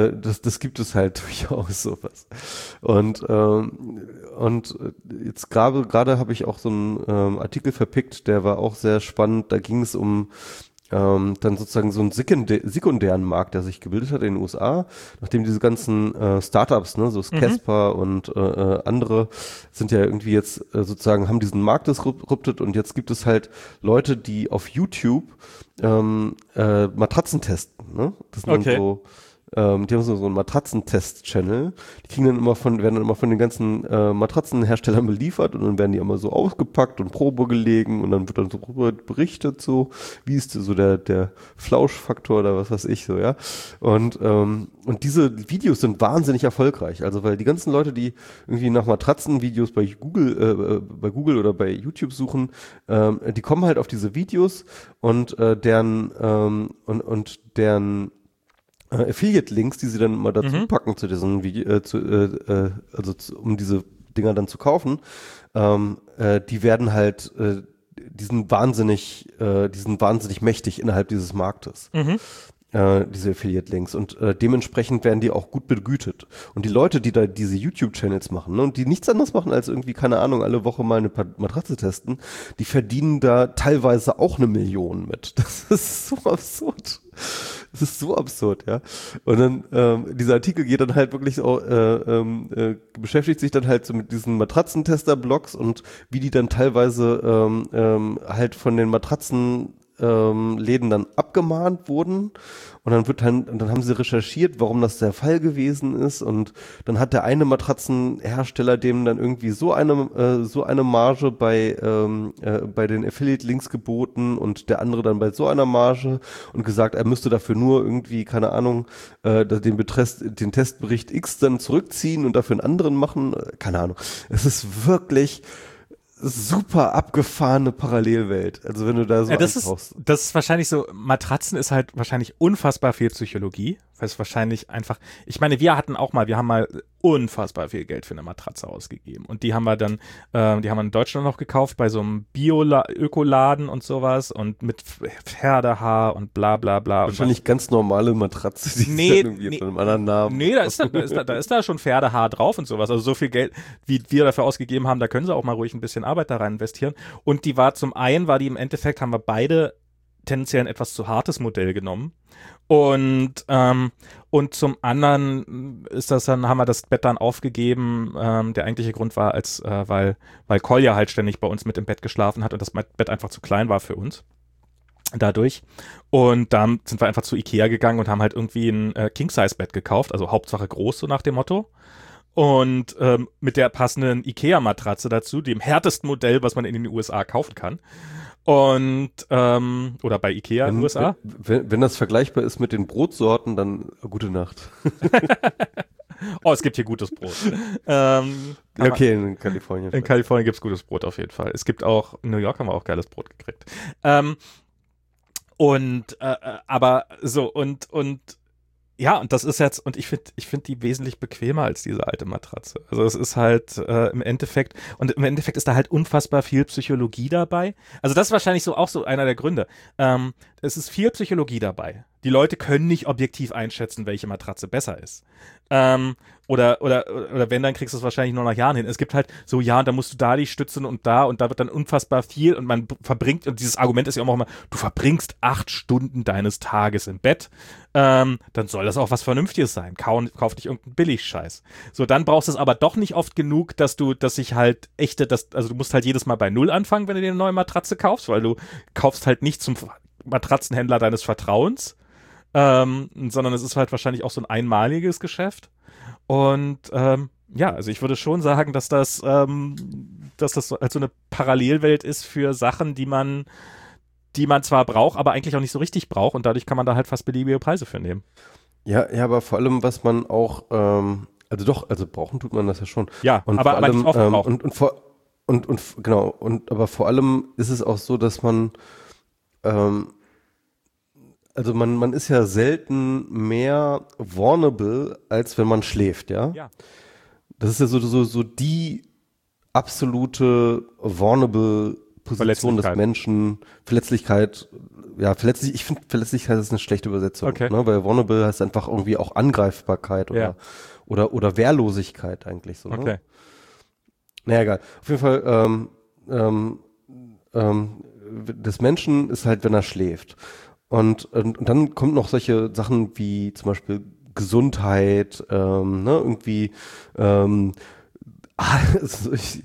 äh, das, das gibt es halt durchaus sowas. Und ähm, und jetzt gerade gerade habe ich auch so einen ähm, Artikel verpickt, der war auch sehr spannend. Da ging es um ähm, dann sozusagen so einen sekundä- sekundären Markt, der sich gebildet hat in den U S A, nachdem diese ganzen äh, Startups, ne, so Casper mhm. und äh, äh, andere sind ja irgendwie jetzt äh, sozusagen, haben diesen Markt disruptet und jetzt gibt es halt Leute, die auf YouTube ähm, äh, Matratzen testen, ne? Das sind okay. dann so Ähm, die haben so, so einen Matratzentest-Channel. Die kriegen dann immer von, werden dann immer von den ganzen äh, Matratzenherstellern beliefert und dann werden die immer so ausgepackt und Probe gelegen und dann wird dann so berichtet, so, wie ist so der, der Flauschfaktor oder was weiß ich so, ja. Und, ähm, und diese Videos sind wahnsinnig erfolgreich. Also, weil die ganzen Leute, die irgendwie nach Matratzenvideos bei Google, äh, bei Google oder bei YouTube suchen, ähm, die kommen halt auf diese Videos und äh, deren, ähm, und, und deren Affiliate-Links, die sie dann mal dazu mhm. packen zu diesen Video, äh, zu, äh, also zu, um diese Dinger dann zu kaufen, ähm, äh, die werden halt, äh, die sind wahnsinnig, äh, die sind wahnsinnig mächtig innerhalb dieses Marktes. Mhm. Äh, diese Affiliate-Links und äh, dementsprechend werden die auch gut begütet. Und die Leute, die da diese YouTube-Channels machen, ne, und die nichts anderes machen als irgendwie, keine Ahnung, alle Woche mal eine Matratze testen, die verdienen da teilweise auch eine Million mit. Das ist so absurd. Das ist so absurd, ja. Und dann, ähm, dieser Artikel geht dann halt wirklich so, äh, äh, beschäftigt sich dann halt so mit diesen Matratzentester-Blogs und wie die dann teilweise ähm, ähm, halt von den Matratzen ähm, Läden dann abgemahnt wurden und dann wird dann, dann haben sie recherchiert, warum das der Fall gewesen ist und dann hat der eine Matratzenhersteller dem dann irgendwie so eine äh, so eine Marge bei ähm, äh, bei den Affiliate-Links geboten und der andere dann bei so einer Marge und gesagt, er müsste dafür nur irgendwie, keine Ahnung, äh, den Betrest, den Testbericht X dann zurückziehen und dafür einen anderen machen, keine Ahnung. Es ist wirklich super abgefahrene Parallelwelt. Also wenn du da so ja, das ist, das ist wahrscheinlich so, Matratzen ist halt wahrscheinlich unfassbar viel Psychologie, weil es wahrscheinlich einfach, ich meine, wir hatten auch mal, wir haben mal unfassbar viel Geld für eine Matratze ausgegeben und die haben wir dann, äh, die haben wir in Deutschland noch gekauft bei so einem Bio-Ökoladen und sowas und mit Pferdehaar und bla bla bla. Wahrscheinlich und ganz normale Matratze, die nee, irgendwie nee, von einem anderen Namen. Nee, da ist da, da, ist da, da ist da schon Pferdehaar drauf und sowas. Also so viel Geld, wie wir dafür ausgegeben haben, da können sie auch mal ruhig ein bisschen Arbeit da rein investieren. Und die war zum einen, war die im Endeffekt, haben wir beide tendenziell ein etwas zu hartes Modell genommen. Und, ähm, und zum anderen ist das dann, haben wir das Bett dann aufgegeben. Ähm, der eigentliche Grund war, als, äh, weil, weil Kolja halt ständig bei uns mit im Bett geschlafen hat und das Bett einfach zu klein war für uns. Dadurch. Und dann sind wir einfach zu Ikea gegangen und haben halt irgendwie ein äh, King-Size-Bett gekauft, also Hauptsache groß, so nach dem Motto. Und ähm, mit der passenden Ikea-Matratze dazu, dem härtesten Modell, was man in den U S A kaufen kann. Und, ähm, oder bei Ikea in den U S A. Wenn, wenn das vergleichbar ist mit den Brotsorten, dann gute Nacht. Oh, es gibt hier gutes Brot. ähm, okay, in Kalifornien. In Kalifornien gibt es gutes Brot auf jeden Fall. Es gibt auch, in New York haben wir auch geiles Brot gekriegt. Ähm, und, äh, aber so, und, und, ja, und das ist jetzt, und ich finde ich finde die wesentlich bequemer als diese alte Matratze. Also es ist halt äh, im Endeffekt, und im Endeffekt ist da halt unfassbar viel Psychologie dabei. Also das ist wahrscheinlich so auch so einer der Gründe. Ähm, es ist viel Psychologie dabei. Die Leute können nicht objektiv einschätzen, welche Matratze besser ist. Ähm, oder, oder, oder wenn, dann kriegst du es wahrscheinlich nur nach Jahren hin. Es gibt halt so, ja, da musst du da die stützen und da und da wird dann unfassbar viel und man verbringt, und dieses Argument ist ja auch immer, du verbringst acht Stunden deines Tages im Bett, ähm, dann soll das auch was Vernünftiges sein. Kau, kauf nicht irgendeinen Billigscheiß. So, dann brauchst du es aber doch nicht oft genug, dass du, dass sich halt echte, das, also du musst halt jedes Mal bei Null anfangen, wenn du dir eine neue Matratze kaufst, weil du kaufst halt nicht zum Matratzenhändler deines Vertrauens, ähm, sondern es ist halt wahrscheinlich auch so ein einmaliges Geschäft. Und ähm, ja, also ich würde schon sagen, dass das, ähm, dass das halt so eine Parallelwelt ist für Sachen, die man, die man zwar braucht, aber eigentlich auch nicht so richtig braucht und dadurch kann man da halt fast beliebige Preise für nehmen. Ja, ja, aber vor allem, was man auch, ähm, also doch, also brauchen tut man das ja schon. Ja, und aber, vor allem, aber nicht oft ähm, brauchen. Und, und, vor, und, und genau, und aber vor allem ist es auch so, dass man ähm, also man, man ist ja selten mehr vulnerable, als wenn man schläft, ja? Ja. Das ist ja so, so, so die absolute vulnerable Position des Menschen, Verletzlichkeit, ja, verletzlich, ich finde Verletzlichkeit ist eine schlechte Übersetzung, okay. ne, weil vulnerable heißt einfach irgendwie auch Angreifbarkeit oder, ja. oder, oder Wehrlosigkeit eigentlich so. Ne? Okay. Naja, egal. Auf jeden Fall, ähm, ähm, ähm, des Menschen ist halt, wenn er schläft. Und, und, und dann kommt noch solche Sachen wie zum Beispiel Gesundheit, ähm, ne, irgendwie, ähm, also ich,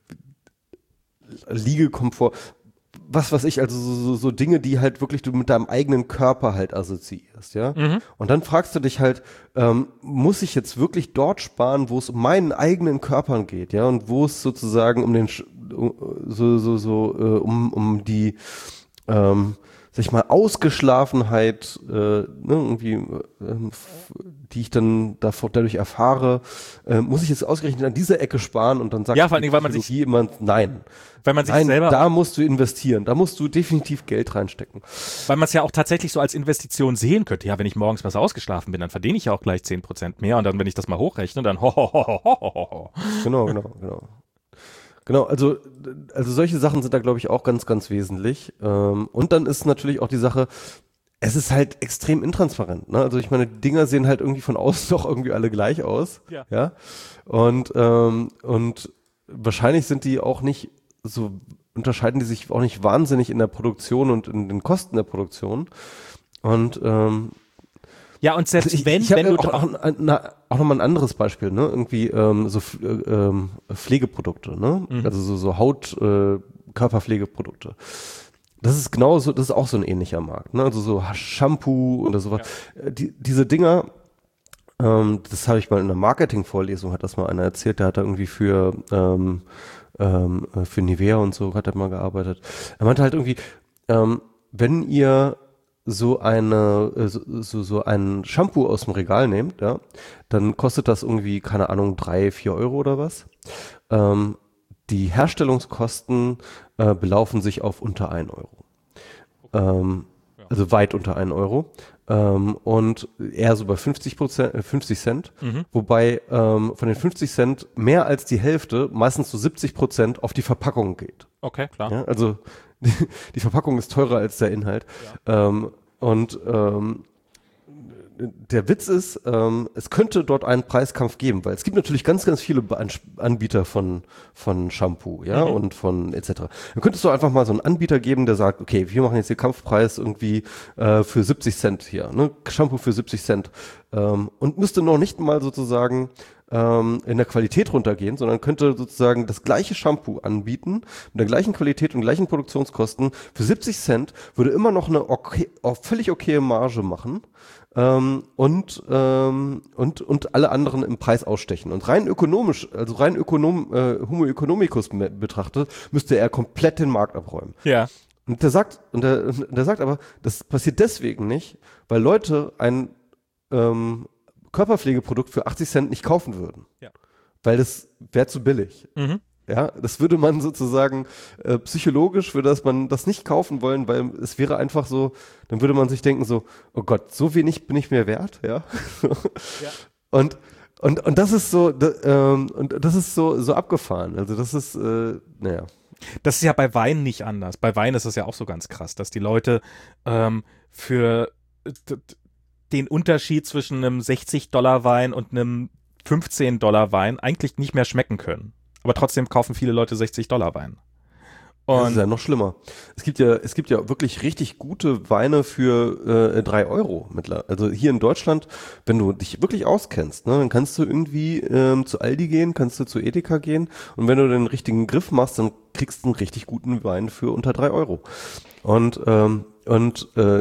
Liegekomfort, was weiß ich, also so, so, so Dinge, die halt wirklich du mit deinem eigenen Körper halt assoziierst, ja. Mhm. Und dann fragst du dich halt, ähm, muss ich jetzt wirklich dort sparen, wo es um meinen eigenen Körpern geht, ja, und wo es sozusagen um den, so, so, so, äh, um, um die, ähm, sag ich mal, Ausgeschlafenheit, äh, ne, irgendwie, ähm, die ich dann davor, dadurch erfahre, äh, muss ich jetzt ausgerechnet an dieser Ecke sparen und dann sagt ja, vor allem, weil man sich immer, nein. Weil man sich nein, selber, da musst du investieren, da musst du definitiv Geld reinstecken. Weil man es ja auch tatsächlich so als Investition sehen könnte. Ja, wenn ich morgens besser ausgeschlafen bin, dann verdiene ich ja auch gleich zehn Prozent mehr und dann, wenn ich das mal hochrechne, dann ho, ho, ho, ho, ho, ho. Genau, genau, genau. Genau, also, also solche Sachen sind da, glaube ich, auch ganz, ganz wesentlich. Ähm, und dann ist natürlich auch die Sache, es ist halt extrem intransparent. Ne? Also ich meine, die Dinger sehen halt irgendwie von außen doch irgendwie alle gleich aus. Ja. ja? Und, ähm, und wahrscheinlich sind die auch nicht so, unterscheiden die sich auch nicht wahnsinnig in der Produktion und in den Kosten der Produktion. Und ähm, ja, und selbst also ich, wenn, ich wenn du auch, auch, na, auch nochmal ein anderes Beispiel, ne? Irgendwie ähm, so äh, ähm, Pflegeprodukte, ne? Mhm. Also so, so Haut, äh, Körperpflegeprodukte. Das ist genauso, das ist auch so ein ähnlicher Markt, ne? Also so Shampoo oder sowas. Ja. Die, diese Dinger, ähm, das habe ich mal in einer Marketing-Vorlesung, hat das mal einer erzählt, der hat da irgendwie für ähm, ähm, für Nivea und so hat er mal gearbeitet. Er meinte halt irgendwie, ähm, wenn ihr so eine so, so, so ein Shampoo aus dem Regal nehmt, ja, dann kostet das irgendwie, keine Ahnung, drei, vier Euro oder was. Ähm, die Herstellungskosten äh, belaufen sich auf unter ein Euro. Ähm, ja. Also weit unter ein Euro. Ähm, und eher so bei fünfzig Prozent, äh, fünfzig Cent. Mhm. Wobei ähm, von den fünfzig Cent mehr als die Hälfte, meistens so siebzig Prozent, auf die Verpackung geht. Okay, klar. Ja, also die, die Verpackung ist teurer als der Inhalt. Ja. Ähm, und ähm, der Witz ist, ähm, es könnte dort einen Preiskampf geben, weil es gibt natürlich ganz, ganz viele Anbieter von, von Shampoo, ja, mhm. und von et cetera. Dann könntest du einfach mal so einen Anbieter geben, der sagt, okay, wir machen jetzt den Kampfpreis irgendwie äh, für siebzig Cent hier, ne, Shampoo für siebzig Cent, ähm, und müsste noch nicht mal sozusagen ähm, in der Qualität runtergehen, sondern könnte sozusagen das gleiche Shampoo anbieten, mit der gleichen Qualität und gleichen Produktionskosten für siebzig Cent, würde immer noch eine okay, völlig okaye Marge machen. Ähm, und, ähm, und, und alle anderen im Preis ausstechen. Und rein ökonomisch, also rein ökonom, äh, Homo economicus betrachtet, müsste er komplett den Markt abräumen. Ja. Und der sagt, und der, und der sagt aber, das passiert deswegen nicht, weil Leute ein ähm, Körperpflegeprodukt für achtzig Cent nicht kaufen würden. Ja. Weil das wäre zu billig. Mhm. Ja, das würde man sozusagen äh, psychologisch würde das man das nicht kaufen wollen, weil es wäre einfach so, dann würde man sich denken so, oh Gott, so wenig bin ich mir wert, ja. ja. Und und und das ist so, da, ähm, und das ist so so abgefahren. Also das ist, äh, naja. Das ist ja bei Wein nicht anders. Bei Wein ist es ja auch so ganz krass, dass die Leute ähm, für d- den Unterschied zwischen einem sechzig Dollar Wein und einem fünfzehn Dollar Wein eigentlich nicht mehr schmecken können. Aber trotzdem kaufen viele Leute sechzig Dollar Wein. Und das ist ja noch schlimmer. Es gibt ja, es gibt ja wirklich richtig gute Weine für äh, drei Euro mittlerweile. Also hier in Deutschland, wenn du dich wirklich auskennst, ne, dann kannst du irgendwie ähm, zu Aldi gehen, kannst du zu Edeka gehen und wenn du den richtigen Griff machst, dann kriegst du einen richtig guten Wein für unter drei Euro. Und ähm, und äh,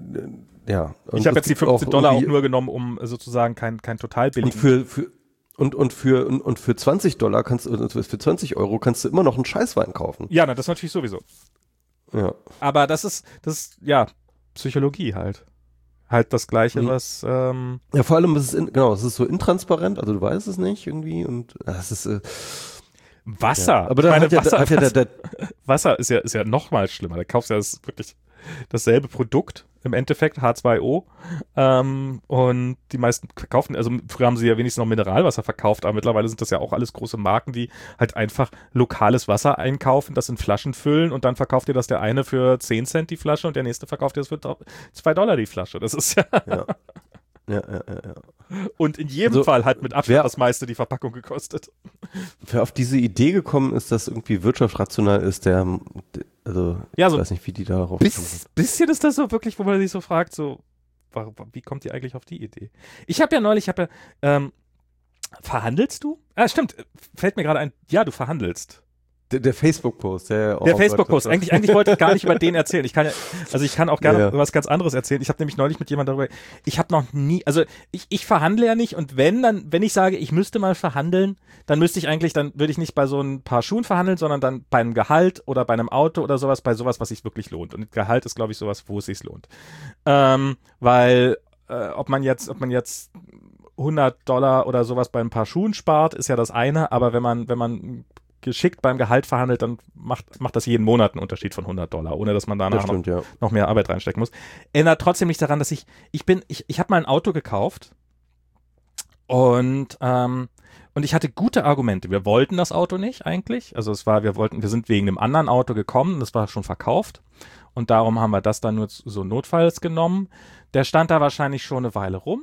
ja. Und ich habe jetzt die fünfzehn Dollar auch nur genommen, um sozusagen kein kein total billigen. Und für für Und, und für, und, und für zwanzig Dollar kannst du, für zwanzig Euro kannst du immer noch einen Scheißwein kaufen. Ja, na, das natürlich sowieso. Ja. Aber das ist, das ist, ja, Psychologie halt. Halt das Gleiche, mhm. was, ähm Ja, vor allem ist es, in, genau, es ist so intransparent, also du weißt es nicht irgendwie und das ist, äh, Wasser. Ja. Aber da meine, hat ja, Wasser, hat ja der, der Wasser ist ja, ist ja noch mal schlimmer. Da kaufst du ja das wirklich dasselbe Produkt im Endeffekt, H zwei O. Ähm, und die meisten verkaufen, also früher haben sie ja wenigstens noch Mineralwasser verkauft, aber mittlerweile sind das ja auch alles große Marken, die halt einfach lokales Wasser einkaufen, das in Flaschen füllen und dann verkauft ihr das der eine für zehn Cent die Flasche und der nächste verkauft ihr das für zwei Dollar die Flasche. Das ist ja... Ja, ja, ja, ja. ja. Und in jedem also, Fall hat mit Abstand wer, das meiste die Verpackung gekostet. Wer auf diese Idee gekommen ist, dass irgendwie wirtschaftsrational ist, der, also ja, ich so weiß nicht, wie die darauf bis, kommen. Bisschen ist das so wirklich, wo man sich so fragt, so, wie kommt ihr eigentlich auf die Idee? Ich habe ja neulich, ich habe ja, ähm, verhandelst du? Ah, stimmt, fällt mir gerade ein, ja, du verhandelst. Der, der Facebook-Post. Der, der Facebook-Post. Eigentlich, eigentlich wollte ich gar nicht über den erzählen. Ich kann ja, also ich kann auch gerne ja, ja. was ganz anderes erzählen. Ich habe nämlich neulich mit jemandem darüber, ich habe noch nie, also ich, ich verhandle ja nicht und wenn, dann, wenn ich sage, ich müsste mal verhandeln, dann müsste ich eigentlich, dann würde ich nicht bei so ein paar Schuhen verhandeln, sondern dann bei einem Gehalt oder bei einem Auto oder sowas, bei sowas, was sich wirklich lohnt. Und Gehalt ist, glaube ich, sowas, wo es sich lohnt. Ähm, weil, äh, ob man jetzt, ob man jetzt hundert Dollar oder sowas bei ein paar Schuhen spart, ist ja das eine, aber wenn man, wenn man geschickt beim Gehalt verhandelt, dann macht, macht das jeden Monat einen Unterschied von hundert Dollar, ohne dass man danach stimmt, noch, ja. noch mehr Arbeit reinstecken muss. Ändert trotzdem nicht daran, dass ich, ich bin, ich, ich habe mal ein Auto gekauft und, ähm, und ich hatte gute Argumente. Wir wollten das Auto nicht eigentlich. Also es war, wir wollten, wir sind wegen einem anderen Auto gekommen, das war schon verkauft und darum haben wir das dann nur so notfalls genommen. Der stand da wahrscheinlich schon eine Weile rum.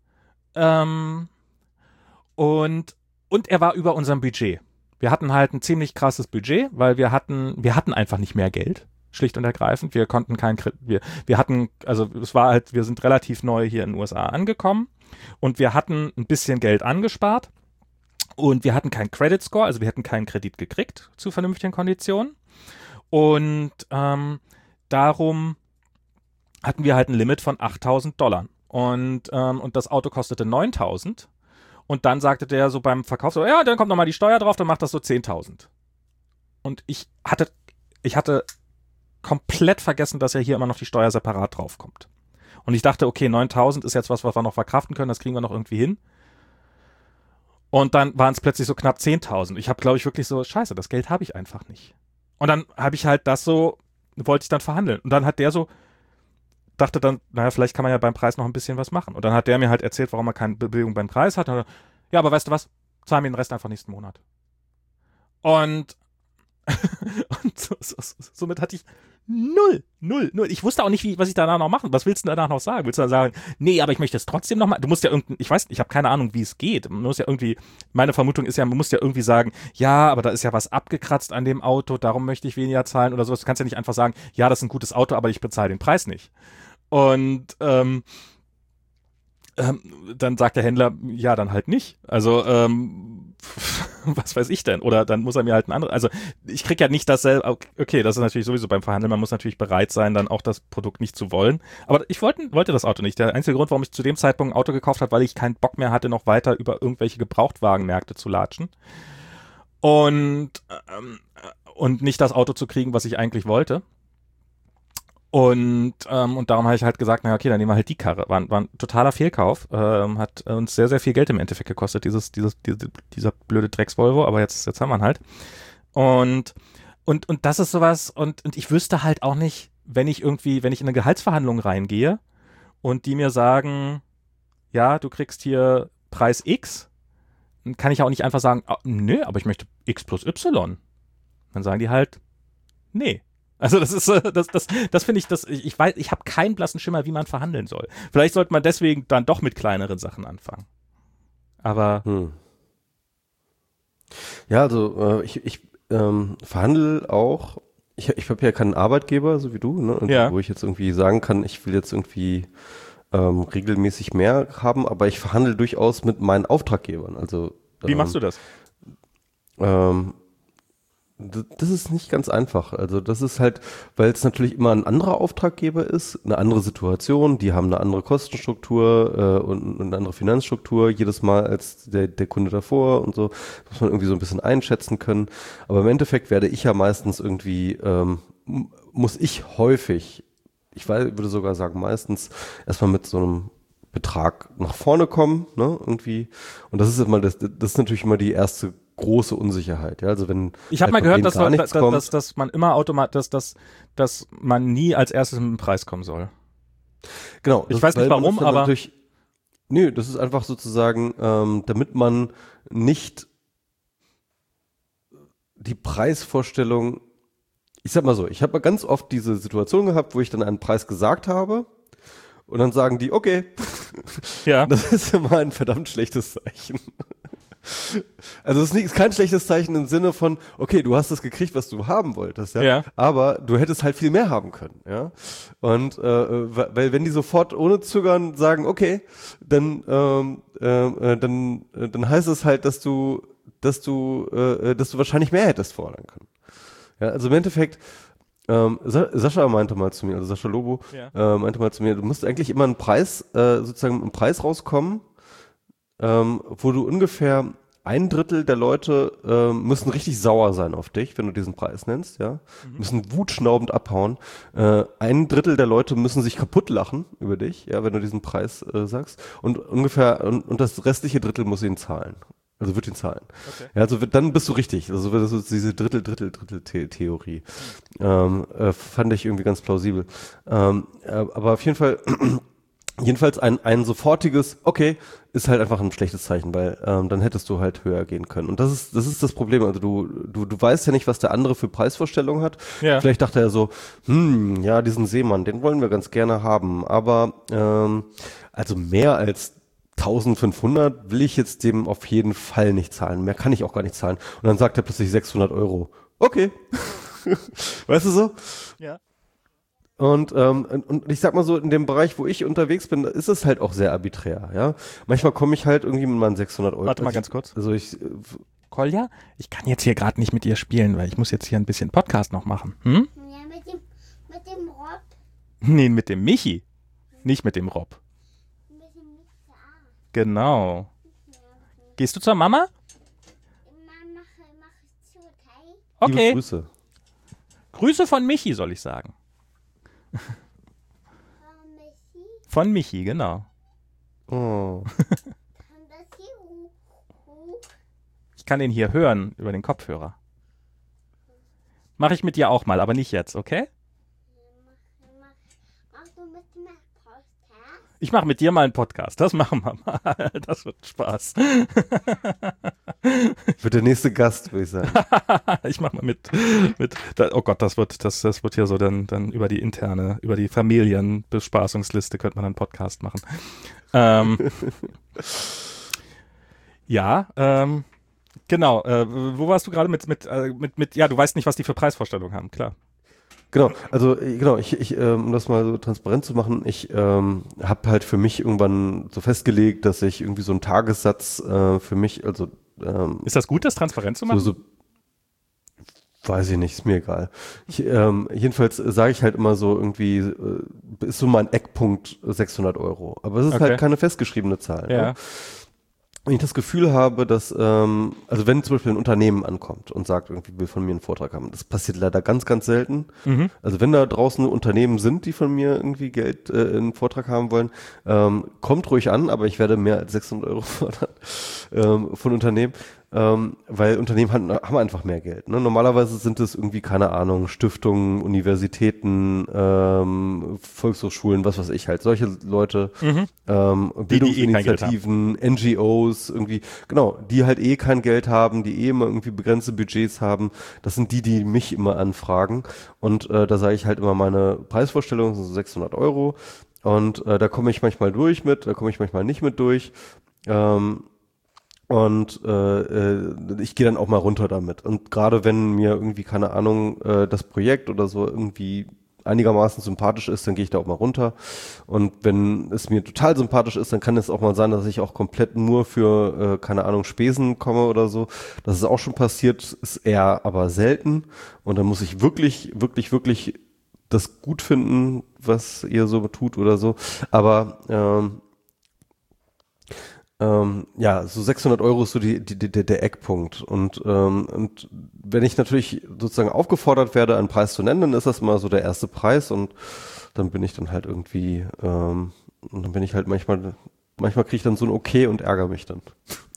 Ähm, und, und er war über unserem Budget. Wir hatten halt ein ziemlich krasses Budget, weil wir hatten, wir hatten einfach nicht mehr Geld, schlicht und ergreifend. Wir konnten kein, wir, wir hatten, also es war halt, wir sind relativ neu hier in den U S A angekommen und wir hatten ein bisschen Geld angespart und wir hatten keinen Credit Score, also wir hätten keinen Kredit gekriegt zu vernünftigen Konditionen und ähm, darum hatten wir halt ein Limit von achttausend Dollar und, ähm, und das Auto kostete neuntausend. Und dann sagte der so beim Verkauf so, ja, dann kommt nochmal die Steuer drauf, dann macht das so zehntausend. Und ich hatte, ich hatte komplett vergessen, dass ja hier immer noch die Steuer separat draufkommt. Und ich dachte, okay, neuntausend ist jetzt was, was wir noch verkraften können, das kriegen wir noch irgendwie hin. Und dann waren es plötzlich so knapp zehntausend. Ich habe, glaube ich, wirklich so, scheiße, das Geld habe ich einfach nicht. Und dann habe ich halt das so, wollte ich dann verhandeln. Und dann hat der so, dachte dann, naja, vielleicht kann man ja beim Preis noch ein bisschen was machen. Und dann hat der mir halt erzählt, warum er keine Bewegung beim Preis hat. Und dann, ja, aber weißt du was? Zahl mir den Rest einfach nächsten Monat. Und, und so, so, so, somit hatte ich null, null, null. Ich wusste auch nicht, wie, was ich danach noch machen. Was willst du danach noch sagen? Willst du dann sagen, nee, aber ich möchte es trotzdem noch mal. Du musst ja irgendwie, ich weiß, ich habe keine Ahnung, wie es geht. Man muss ja irgendwie, meine Vermutung ist ja, man muss ja irgendwie sagen, ja, aber da ist ja was abgekratzt an dem Auto, darum möchte ich weniger zahlen oder sowas. Du kannst ja nicht einfach sagen, ja, das ist ein gutes Auto, aber ich bezahle den Preis nicht. Und ähm, ähm, dann sagt der Händler, ja, dann halt nicht. Also, ähm, was weiß ich denn? Oder dann muss er mir halt ein anderes, also ich krieg ja nicht dasselbe, okay, das ist natürlich sowieso beim Verhandeln, man muss natürlich bereit sein, dann auch das Produkt nicht zu wollen. Aber ich wollte, wollte das Auto nicht. Der einzige Grund, warum ich zu dem Zeitpunkt ein Auto gekauft habe, weil ich keinen Bock mehr hatte, noch weiter über irgendwelche Gebrauchtwagenmärkte zu latschen. Und, ähm, und nicht das Auto zu kriegen, was ich eigentlich wollte. Und, ähm, und darum habe ich halt gesagt, na okay, dann nehmen wir halt die Karre. War, war ein totaler Fehlkauf. Ähm, hat uns sehr, sehr viel Geld im Endeffekt gekostet, dieses, dieses, diese, dieser blöde Drecks-Volvo, aber jetzt, jetzt haben wir ihn halt. Und, und, und das ist sowas, und, und ich wüsste halt auch nicht, wenn ich irgendwie, wenn ich in eine Gehaltsverhandlung reingehe und die mir sagen, ja, du kriegst hier Preis X, dann kann ich auch nicht einfach sagen, oh, nö, aber ich möchte X plus Y. Dann sagen die halt, nee. Also das ist, das, das, das finde ich, das, ich weiß, ich habe keinen blassen Schimmer, wie man verhandeln soll. Vielleicht sollte man deswegen dann doch mit kleineren Sachen anfangen. Aber hm. Ja, also äh, ich, ich ähm, verhandle auch, ich, ich habe ja keinen Arbeitgeber, so wie du, ne, und ja. wo ich jetzt irgendwie sagen kann, ich will jetzt irgendwie ähm, regelmäßig mehr haben, aber ich verhandle durchaus mit meinen Auftraggebern. Also wie ähm, machst du das? Ähm, Das ist nicht ganz einfach. Also das ist halt, weil es natürlich immer ein anderer Auftraggeber ist, eine andere Situation, die haben eine andere Kostenstruktur äh, und eine andere Finanzstruktur jedes Mal als der, der Kunde davor und so. Das muss man irgendwie so ein bisschen einschätzen können. Aber im Endeffekt werde ich ja meistens irgendwie, ähm, muss ich häufig, ich weiß, würde sogar sagen meistens, erstmal mit so einem Betrag nach vorne kommen, ne, irgendwie. Und das ist immer das, das ist natürlich immer die erste große Unsicherheit. Ja, also wenn ich habe halt mal gehört, dass, gar man, nichts dass, kommt, dass, dass man immer automatisch, dass, dass, dass man nie als erstes mit dem Preis kommen soll. Genau. Ich weiß nicht warum, aber... Nö, das ist einfach sozusagen, ähm, damit man nicht die Preisvorstellung, ich sag mal so, ich habe ganz oft diese Situation gehabt, wo ich dann einen Preis gesagt habe und dann sagen die, okay. Ja. Das ist immer ein verdammt schlechtes Zeichen. Also es ist, nicht, ist kein schlechtes Zeichen im Sinne von, okay, du hast das gekriegt, was du haben wolltest, ja, ja. aber du hättest halt viel mehr haben können, ja. Und äh, weil wenn die sofort ohne Zögern sagen, okay, dann ähm, äh, dann äh, dann heißt es halt, dass du dass du äh, dass du wahrscheinlich mehr hättest fordern können. Ja, also im Endeffekt ähm, Sa- Sascha meinte mal zu mir, also Sascha Lobo ja. äh, meinte mal zu mir, du musst eigentlich immer einen Preis äh, sozusagen einen Preis rauskommen. Ähm, wo du ungefähr ein Drittel der Leute ähm, müssen richtig sauer sein auf dich, wenn du diesen Preis nennst, ja, mhm. müssen wutschnaubend abhauen. Äh, ein Drittel der Leute müssen sich kaputt lachen über dich, ja, wenn du diesen Preis äh, sagst. Und ungefähr und, und das restliche Drittel muss ihn zahlen. Also wird ihn zahlen. Okay. Ja, also wird, dann bist du richtig. Also das ist diese Drittel, Drittel, Drittel The- Theorie. Mhm. Ähm, äh, fand ich irgendwie ganz plausibel. Ähm, äh, aber auf jeden Fall Jedenfalls ein, ein sofortiges, okay, ist halt einfach ein schlechtes Zeichen, weil ähm, dann hättest du halt höher gehen können. Und das ist das ist das Problem. Also du du du weißt ja nicht, was der andere für Preisvorstellungen hat. Ja. Vielleicht dachte er so, hm, ja, diesen Seemann, den wollen wir ganz gerne haben. Aber ähm, also mehr als eintausendfünfhundert will ich jetzt dem auf jeden Fall nicht zahlen. Mehr kann ich auch gar nicht zahlen. Und dann sagt er plötzlich sechshundert Euro. Okay. Weißt du so? Ja. Und, ähm, und ich sag mal so, in dem Bereich, wo ich unterwegs bin, ist es halt auch sehr arbiträr, ja. Manchmal komme ich halt irgendwie mit meinen sechshundert Euro. Warte mal ganz kurz. Also ich, Kolja, ich kann jetzt hier gerade nicht mit dir spielen, weil ich muss jetzt hier ein bisschen Podcast noch machen. Hm? Ja, mit dem, mit dem Rob. Nee, mit dem Michi. Nicht mit dem Rob. Mit dem Mister. Genau. Gehst du zur Mama? Mama, mach ich zu, okay? Okay. Liebe Grüße. Grüße von Michi, soll ich sagen. Von Messi. Von Michi, genau. Oh. Und das hier hoch, hoch. Ich kann den hier hören über den Kopfhörer. Mache ich mit dir auch mal, aber nicht jetzt, okay? Mach, mach, mach du mit mir Podcast? Ich mache mit dir mal einen Podcast. Das machen wir mal. Das wird Spaß. Wird der nächste Gast, würde ich sagen. Ich mache mal mit. mit da, oh Gott, das wird, das, das wird hier so dann, dann über die interne, über die Familienbespaßungsliste könnte man einen Podcast machen. Ähm, ja, ähm, genau. Äh, wo warst du gerade mit, mit, äh, mit, mit, ja, du weißt nicht, was die für Preisvorstellungen haben, klar. Genau, also äh, genau, ich, ich ähm, um das mal so transparent zu machen, ich ähm, habe halt für mich irgendwann so festgelegt, dass ich irgendwie so einen Tagessatz äh, für mich, also ähm, Ist das gut, das transparent zu machen? so, so weiß ich nicht, ist mir egal. Ich, ähm, jedenfalls sage ich halt immer so irgendwie, äh, ist so mein Eckpunkt sechshundert Euro. Aber es ist Okay. halt keine festgeschriebene Zahl. Ja. Ne? Wenn ich das Gefühl habe, dass, ähm, also wenn zum Beispiel ein Unternehmen ankommt und sagt, irgendwie will von mir einen Vortrag haben, das passiert leider ganz, ganz selten. Mhm. Also wenn da draußen Unternehmen sind, die von mir irgendwie Geld äh, in einen Vortrag haben wollen, ähm, kommt ruhig an, aber ich werde mehr als sechshundert Euro fordern ähm, von Unternehmen. Ähm, weil Unternehmen haben, haben einfach mehr Geld. Ne? Normalerweise sind es irgendwie, keine Ahnung, Stiftungen, Universitäten, ähm, Volkshochschulen, was weiß ich halt, solche Leute, Mhm. ähm, Die, die eh kein Geld Bildungsinitiativen, N G Os, irgendwie, genau, die halt eh kein Geld haben, die eh immer irgendwie begrenzte Budgets haben. Das sind die, die mich immer anfragen. Und äh, da sage ich halt immer, meine Preisvorstellung sind so sechshundert Euro. Und äh, da komme ich manchmal durch mit, da komme ich manchmal nicht mit durch. Ähm, Und äh, äh, ich gehe dann auch mal runter damit. Und gerade wenn mir irgendwie, keine Ahnung, äh, das Projekt oder so irgendwie einigermaßen sympathisch ist, dann gehe ich da auch mal runter. Und wenn es mir total sympathisch ist, dann kann es auch mal sein, dass ich auch komplett nur für, äh, keine Ahnung, Spesen komme oder so. Das ist auch schon passiert, ist eher aber selten. Und dann muss ich wirklich, wirklich, wirklich das gut finden, was ihr so tut oder so. Aber ähm, Ähm, ja, so sechshundert Euro ist so die, die, die, der Eckpunkt. Und, ähm, und wenn ich natürlich sozusagen aufgefordert werde, einen Preis zu nennen, dann ist das mal so der erste Preis und dann bin ich dann halt irgendwie, ähm, und dann bin ich halt manchmal, manchmal kriege ich dann so ein Okay und ärgere mich dann.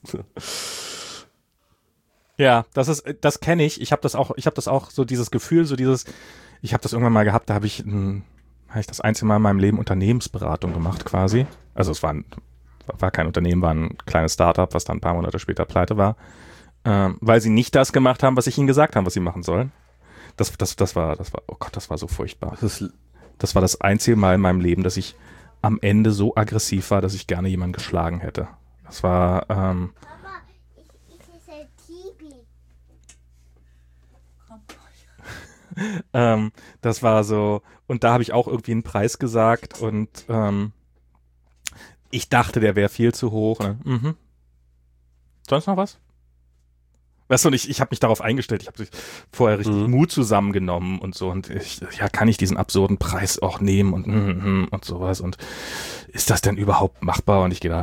Ja, das ist, das kenne ich. Ich habe das auch, ich habe das auch so dieses Gefühl, so dieses, ich habe das irgendwann mal gehabt, da habe ich ein habe ich das einzige Mal in meinem Leben Unternehmensberatung gemacht quasi. Also es war, ein, war kein Unternehmen, war ein kleines Startup, was dann ein paar Monate später pleite war, ähm, weil sie nicht das gemacht haben, was ich ihnen gesagt habe, was sie machen sollen. Das, das, das war, das war, oh Gott, das war so furchtbar. Das ist, Das war das einzige Mal in meinem Leben, dass ich am Ende so aggressiv war, dass ich gerne jemanden geschlagen hätte. Das war, ähm, Papa, ich, ich esse Tibi. ähm, das war so, und da habe ich auch irgendwie einen Preis gesagt und ähm, ich dachte, der wäre viel zu hoch. Und dann, mhm. Sonst noch was? Weißt du, und ich, ich habe mich darauf eingestellt, ich habe vorher richtig Mhm. Mut zusammengenommen und so und ich, ja, kann ich diesen absurden Preis auch nehmen und mm, mm, und sowas und ist das denn überhaupt machbar? Und ich gehe da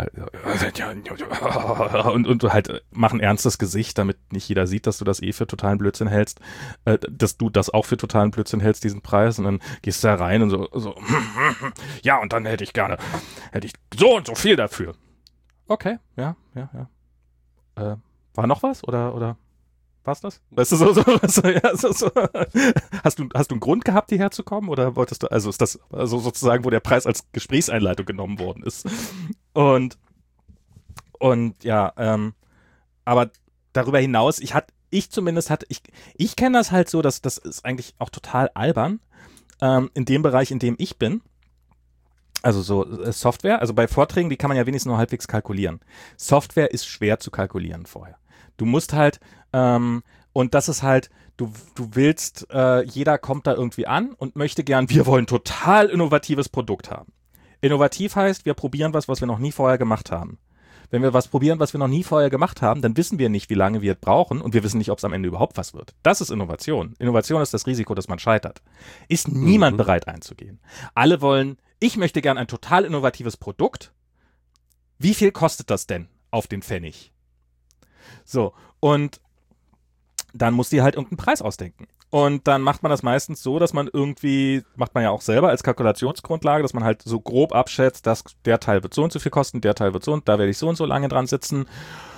halt und, und halt mach ein ernstes Gesicht, damit nicht jeder sieht, dass du das eh für totalen Blödsinn hältst, äh, dass du das auch für totalen Blödsinn hältst, diesen Preis und dann gehst du da rein und so, so ja, und dann hätte ich gerne, hätte ich so und so viel dafür. Okay, ja, ja, ja. Äh, War noch was oder oder war's das? Weißt du so, so, so, ja, so, so. Hast du hast du einen Grund gehabt, hierher zu kommen oder wolltest du also ist das also sozusagen, wo der Preis als Gesprächseinleitung genommen worden ist? Und und ja, ähm, aber darüber hinaus, ich hatte ich zumindest hatte ich ich kenne das halt so, dass das ist eigentlich auch total albern ähm, in dem Bereich, in dem ich bin. Also so äh, Software, also bei Vorträgen, die kann man ja wenigstens nur halbwegs kalkulieren. Software ist schwer zu kalkulieren vorher. Du musst halt, ähm, und das ist halt, du, du willst, äh, jeder kommt da irgendwie an und möchte gern, wir wollen total innovatives Produkt haben. Innovativ heißt, wir probieren was, was wir noch nie vorher gemacht haben. Wenn wir was probieren, was wir noch nie vorher gemacht haben, dann wissen wir nicht, wie lange wir es brauchen und wir wissen nicht, ob es am Ende überhaupt was wird. Das ist Innovation. Innovation ist das Risiko, dass man scheitert. Ist niemand Mhm. bereit einzugehen. Alle wollen, ich möchte gern ein total innovatives Produkt. Wie viel kostet das denn auf den Pfennig? So, und dann muss die halt irgendeinen Preis ausdenken. Und dann macht man das meistens so, dass man irgendwie, macht man ja auch selber als Kalkulationsgrundlage, dass man halt so grob abschätzt, dass der Teil wird so und so viel kosten, der Teil wird so und da werde ich so und so lange dran sitzen.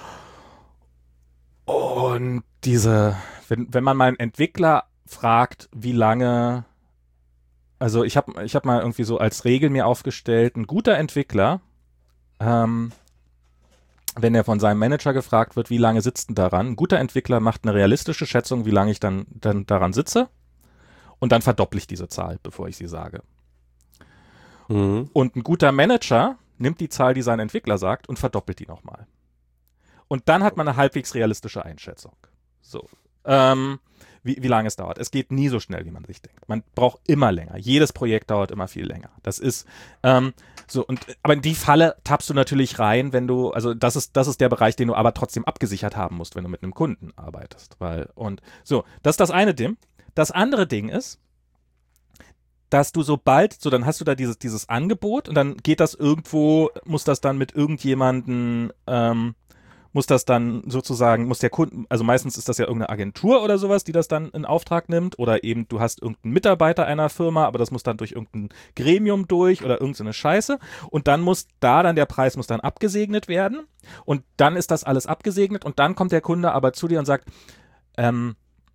Und diese, wenn, wenn man mal einen Entwickler fragt, wie lange, also ich habe ich hab mal irgendwie so als Regel mir aufgestellt, ein guter Entwickler, ähm, wenn er von seinem Manager gefragt wird, wie lange sitzt denn daran, ein guter Entwickler macht eine realistische Schätzung, wie lange ich dann, dann daran sitze und dann verdopple ich diese Zahl, bevor ich sie sage. Mhm. Und ein guter Manager nimmt die Zahl, die sein Entwickler sagt und verdoppelt die nochmal. Und dann hat man eine halbwegs realistische Einschätzung. So. Ähm, wie, wie lange es dauert. Es geht nie so schnell, wie man sich denkt. Man braucht immer länger. Jedes Projekt dauert immer viel länger. Das ist, ähm, so, und, aber in die Falle tappst du natürlich rein, wenn du, also das ist, das ist der Bereich, den du aber trotzdem abgesichert haben musst, wenn du mit einem Kunden arbeitest. Weil, und so, das ist das eine Ding. Das andere Ding ist, dass du sobald, so dann hast du da dieses, dieses Angebot und dann geht das irgendwo, muss das dann mit irgendjemanden, ähm, muss das dann sozusagen, muss der Kunde, also meistens ist das ja irgendeine Agentur oder sowas, die das dann in Auftrag nimmt oder eben du hast irgendeinen Mitarbeiter einer Firma, aber das muss dann durch irgendein Gremium durch oder irgendeine Scheiße und dann muss da dann der Preis muss dann abgesegnet werden und dann ist das alles abgesegnet und dann kommt der Kunde aber zu dir und sagt, ähm,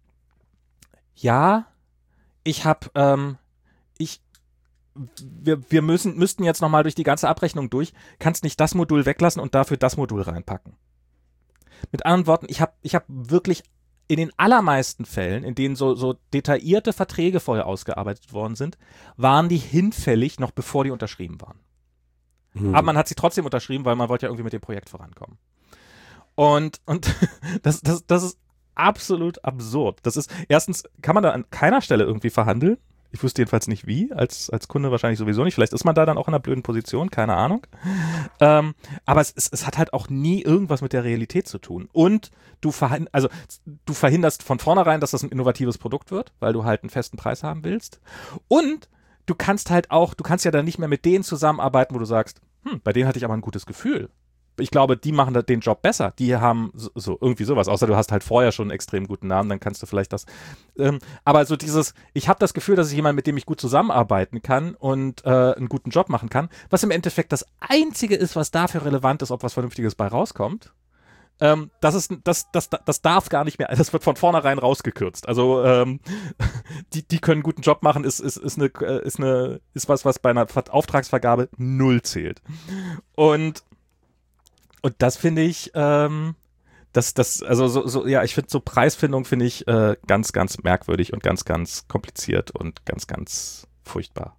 ja, ich habe, ähm, ich, wir, wir müssen, müssten jetzt nochmal durch die ganze Abrechnung durch, kannst nicht das Modul weglassen und dafür das Modul reinpacken. Mit anderen Worten, ich habe ich hab wirklich in den allermeisten Fällen, in denen so, so detaillierte Verträge vorher ausgearbeitet worden sind, waren die hinfällig, noch bevor die unterschrieben waren. Mhm. Aber man hat sie trotzdem unterschrieben, weil man wollte ja irgendwie mit dem Projekt vorankommen. Und, und das, das, das ist absolut absurd. Das ist, erstens kann man da an keiner Stelle irgendwie verhandeln. Ich wüsste jedenfalls nicht wie, als, als Kunde wahrscheinlich sowieso nicht. Vielleicht ist man da dann auch in einer blöden Position, keine Ahnung. Ähm, aber es, es, es hat halt auch nie irgendwas mit der Realität zu tun. Und du, verhin also, du verhinderst von vornherein, dass das ein innovatives Produkt wird, weil du halt einen festen Preis haben willst. Und du kannst halt auch, du kannst ja dann nicht mehr mit denen zusammenarbeiten, wo du sagst, hm, bei denen hatte ich aber ein gutes Gefühl. Ich glaube, die machen den Job besser. Die haben so, so irgendwie sowas. Außer du hast halt vorher schon einen extrem guten Namen, dann kannst du vielleicht das. Ähm, aber so dieses, ich habe das Gefühl, dass ich jemand, mit dem ich gut zusammenarbeiten kann und äh, einen guten Job machen kann, was im Endeffekt das Einzige ist, was dafür relevant ist, ob was Vernünftiges bei rauskommt. ähm, das ist, das, das, das darf gar nicht mehr, das wird von vornherein rausgekürzt. Also ähm, die, die können einen guten Job machen, ist, ist, ist, eine, ist, eine, ist was, was bei einer Auftragsvergabe null zählt. Und, und das finde ich, ähm, das, das, also so, so, ja, ich finde so Preisfindung finde ich äh, ganz, ganz merkwürdig und ganz, ganz kompliziert und ganz, ganz furchtbar.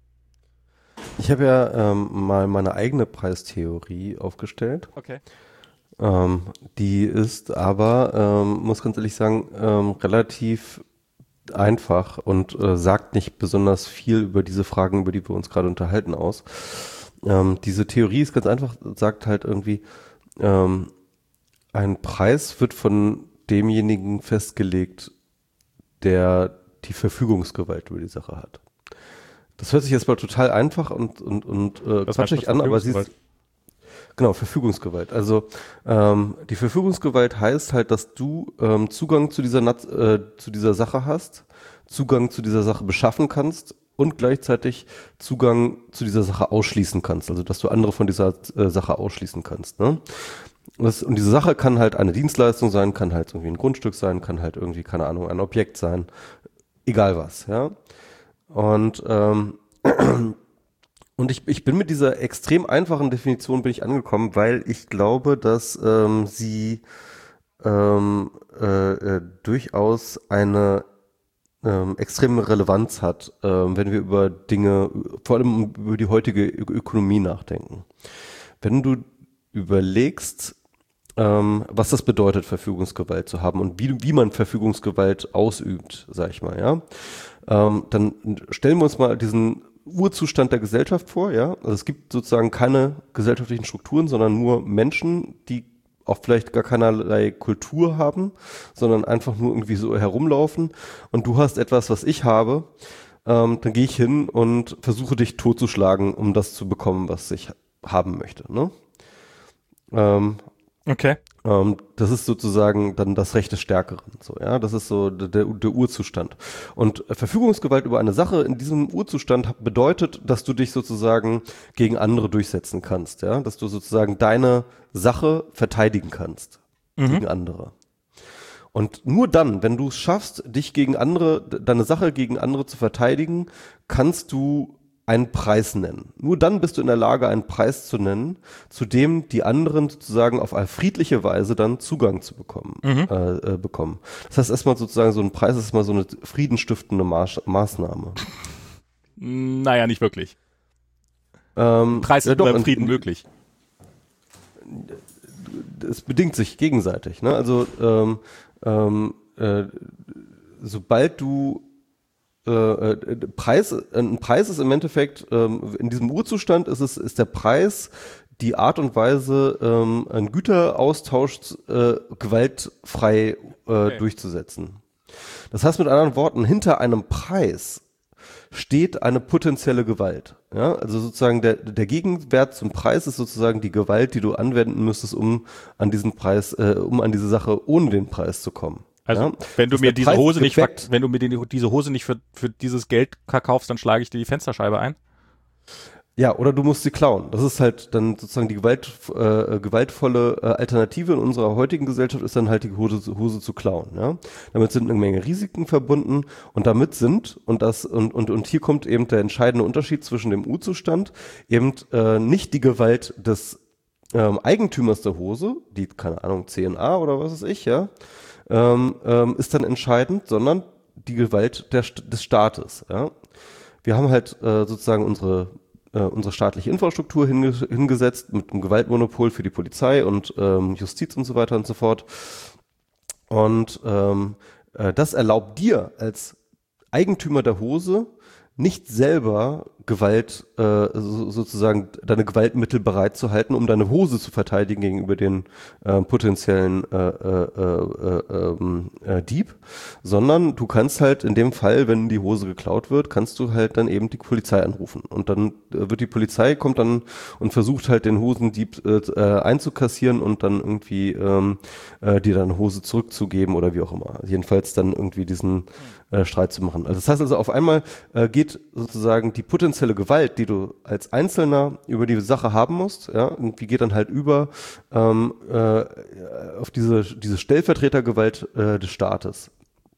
Ich habe ja ähm, mal meine eigene Preistheorie aufgestellt. Okay. Ähm, die ist aber, ähm, muss ganz ehrlich sagen, ähm, relativ einfach und äh, sagt nicht besonders viel über diese Fragen, über die wir uns gerade unterhalten, aus. Ähm, diese Theorie ist ganz einfach, sagt halt irgendwie, ähm, ein Preis wird von demjenigen festgelegt, der die Verfügungsgewalt über die Sache hat. Das hört sich jetzt mal total einfach und, und, und äh, quatschig an, aber sie ist, genau, Verfügungsgewalt. Also ähm, die Verfügungsgewalt heißt halt, dass du ähm, Zugang zu dieser, Nat äh, zu dieser Sache hast, Zugang zu dieser Sache beschaffen kannst und gleichzeitig Zugang zu dieser Sache ausschließen kannst. Also dass du andere von dieser äh, Sache ausschließen kannst. Ne? Das, und diese Sache kann halt eine Dienstleistung sein, kann halt irgendwie ein Grundstück sein, kann halt irgendwie, keine Ahnung, ein Objekt sein, egal was, ja. Und ähm, und ich, ich bin mit dieser extrem einfachen Definition bin ich angekommen, weil ich glaube, dass ähm, sie ähm, äh, äh, durchaus eine ähm, extreme Relevanz hat, ähm, wenn wir über Dinge, vor allem über die heutige Ö- Ökonomie nachdenken. Wenn du überlegst, ähm, was das bedeutet, Verfügungsgewalt zu haben und wie, wie man Verfügungsgewalt ausübt, sag ich mal, ja, ähm, dann stellen wir uns mal diesen Urzustand der Gesellschaft vor, ja. Also es gibt sozusagen keine gesellschaftlichen Strukturen, sondern nur Menschen, die auch vielleicht gar keinerlei Kultur haben, sondern einfach nur irgendwie so herumlaufen. Und du hast etwas, was ich habe, ähm, dann gehe ich hin und versuche dich totzuschlagen, um das zu bekommen, was ich haben möchte, ne? Ähm, Okay. Ähm, das ist sozusagen dann das Recht des Stärkeren. So, ja, das ist so der, der Urzustand. Und Verfügungsgewalt über eine Sache in diesem Urzustand bedeutet, dass du dich sozusagen gegen andere durchsetzen kannst, ja, dass du sozusagen deine Sache verteidigen kannst Mhm. gegen andere. Und nur dann, wenn du es schaffst, dich gegen andere, deine Sache gegen andere zu verteidigen, kannst du einen Preis nennen. Nur dann bist du in der Lage, einen Preis zu nennen, zu dem die anderen sozusagen auf eine friedliche Weise dann Zugang zu bekommen. Mhm. Äh, äh, bekommen. Das heißt erstmal sozusagen, so ein Preis ist mal so eine friedenstiftende Maß Maßnahme. Naja, nicht wirklich. Ähm, Preis ja ist doch, beim in- Frieden in- möglich. Es bedingt sich gegenseitig. Ne? Also ähm, ähm, äh, sobald du äh, äh, Preis, ein Preis ist im Endeffekt ähm, in diesem Urzustand ist es ist der Preis die Art und Weise, ähm, einen Güteraustausch äh, gewaltfrei äh, Okay. durchzusetzen. Das heißt mit anderen Worten, hinter einem Preis steht eine potenzielle Gewalt. Ja, also sozusagen der, der Gegenwert zum Preis ist sozusagen die Gewalt, die du anwenden müsstest, um an diesen Preis, äh, um an diese Sache ohne den Preis zu kommen. Also, ja? wenn du Dass mir der diese Preis Hose nicht, gedeckt- verk- wenn du mir die, diese Hose nicht für, für dieses Geld kaufst, dann schlage ich dir die Fensterscheibe ein. Ja, oder du musst sie klauen. Das ist halt dann sozusagen die Gewalt, äh, gewaltvolle äh, Alternative in unserer heutigen Gesellschaft ist dann halt die Hose, Hose zu klauen. Ja? Damit sind eine Menge Risiken verbunden und damit sind, und das und, und, und hier kommt eben der entscheidende Unterschied zwischen dem U-Zustand, eben äh, nicht die Gewalt des ähm, Eigentümers der Hose, die, keine Ahnung, C N A oder was weiß ich, ja, ähm, ähm, ist dann entscheidend, sondern die Gewalt der, des Staates. Ja? Wir haben halt äh, sozusagen unsere äh, unsere staatliche Infrastruktur hinge hingesetzt mit einem Gewaltmonopol für die Polizei und ähm, Justiz und so weiter und so fort. Und ähm, äh, das erlaubt dir als Eigentümer der Hose nicht selber Gewalt, äh, so, sozusagen deine Gewaltmittel bereitzuhalten, um deine Hose zu verteidigen gegenüber den äh, potenziellen äh, äh, äh, äh, äh, Dieb, sondern du kannst halt in dem Fall, wenn die Hose geklaut wird, kannst du halt dann eben die Polizei anrufen und dann äh, wird die Polizei kommt dann und versucht halt den Hosendieb äh, einzukassieren und dann irgendwie ähm, äh, dir deine Hose zurückzugeben oder wie auch immer. Jedenfalls dann irgendwie diesen äh, Streit zu machen. Also das heißt also auf einmal äh, geht sozusagen die potenzielle potenzielle Gewalt, die du als Einzelner über die Sache haben musst, ja, irgendwie geht dann halt über ähm, äh, auf diese, diese Stellvertretergewalt äh, des Staates.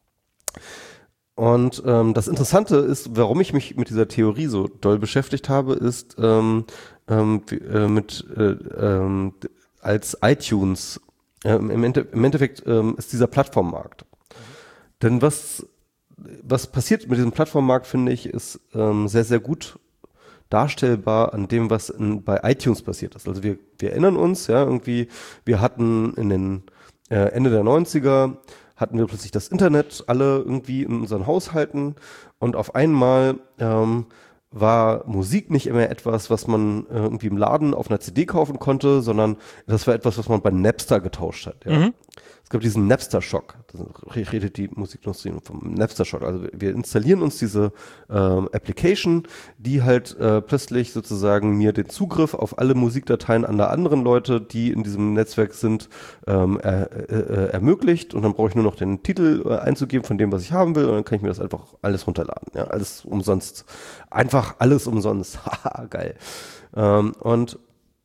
Und ähm, das Interessante ist, warum ich mich mit dieser Theorie so doll beschäftigt habe, ist ähm, ähm, äh, mit äh, ähm, als iTunes äh, im, Ende, im Endeffekt ähm, ist dieser Plattformmarkt. Mhm. Denn was was passiert mit diesem Plattformmarkt, finde ich, ist ähm, sehr sehr gut darstellbar an dem, was in, bei iTunes passiert ist. Also wir wir erinnern uns, ja, irgendwie, wir hatten in den äh, Ende der neunziger hatten wir plötzlich das Internet alle irgendwie in unseren Haushalten und auf einmal ähm, war Musik nicht immer etwas, was man äh, irgendwie im Laden auf einer C D kaufen konnte, sondern das war etwas, was man bei Napster getauscht hat. Ja. Mhm. Es gab diesen Napster-Schock. Da redet die Musikindustrie vom Napster-Schock. Also wir installieren uns diese ähm, Application, die halt äh, plötzlich sozusagen mir den Zugriff auf alle Musikdateien aller anderen Leute, die in diesem Netzwerk sind, ähm, er, äh, ermöglicht. Und dann brauche ich nur noch den Titel äh, einzugeben von dem, was ich haben will. Und dann kann ich mir das einfach alles runterladen. Ja, alles umsonst. Einfach alles umsonst. Haha, geil. Ähm, und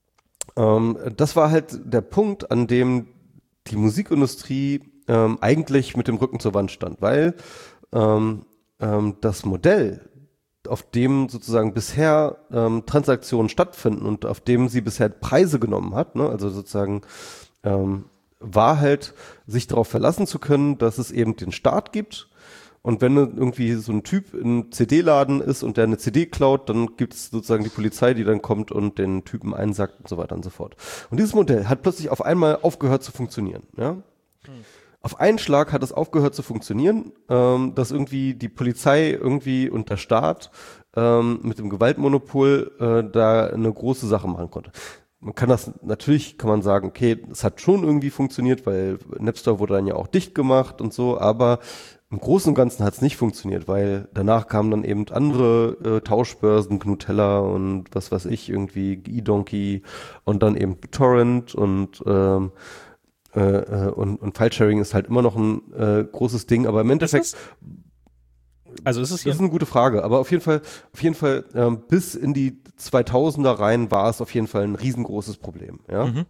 ähm, das war halt der Punkt, an dem die Musikindustrie ähm, eigentlich mit dem Rücken zur Wand stand, weil ähm, ähm, das Modell, auf dem sozusagen bisher ähm, Transaktionen stattfinden und auf dem sie bisher Preise genommen hat, ne, also sozusagen ähm, war halt, sich darauf verlassen zu können, dass es eben den Staat gibt. Und wenn irgendwie so ein Typ im C D-Laden ist und der eine C D klaut, dann gibt es sozusagen die Polizei, die dann kommt und den Typen einsackt und so weiter und so fort. Und dieses Modell hat plötzlich auf einmal aufgehört zu funktionieren. Ja? Hm. Auf einen Schlag hat es aufgehört zu funktionieren, ähm, dass irgendwie die Polizei irgendwie und der Staat ähm, mit dem Gewaltmonopol äh, da eine große Sache machen konnte. Man kann das, natürlich kann man sagen, okay, es hat schon irgendwie funktioniert, weil Napster wurde dann ja auch dicht gemacht und so, aber im Großen und Ganzen hat es nicht funktioniert, weil danach kamen dann eben andere äh, Tauschbörsen, Gnutella und was weiß ich, irgendwie eDonkey und dann eben Torrent und ähm, äh, und, und File-Sharing ist halt immer noch ein äh, großes Ding, aber im Endeffekt ist also ist es hier das ist eine gute Frage, aber auf jeden Fall auf jeden Fall ähm, bis in die zweitausender rein war es auf jeden Fall ein riesengroßes Problem, ja. Mhm.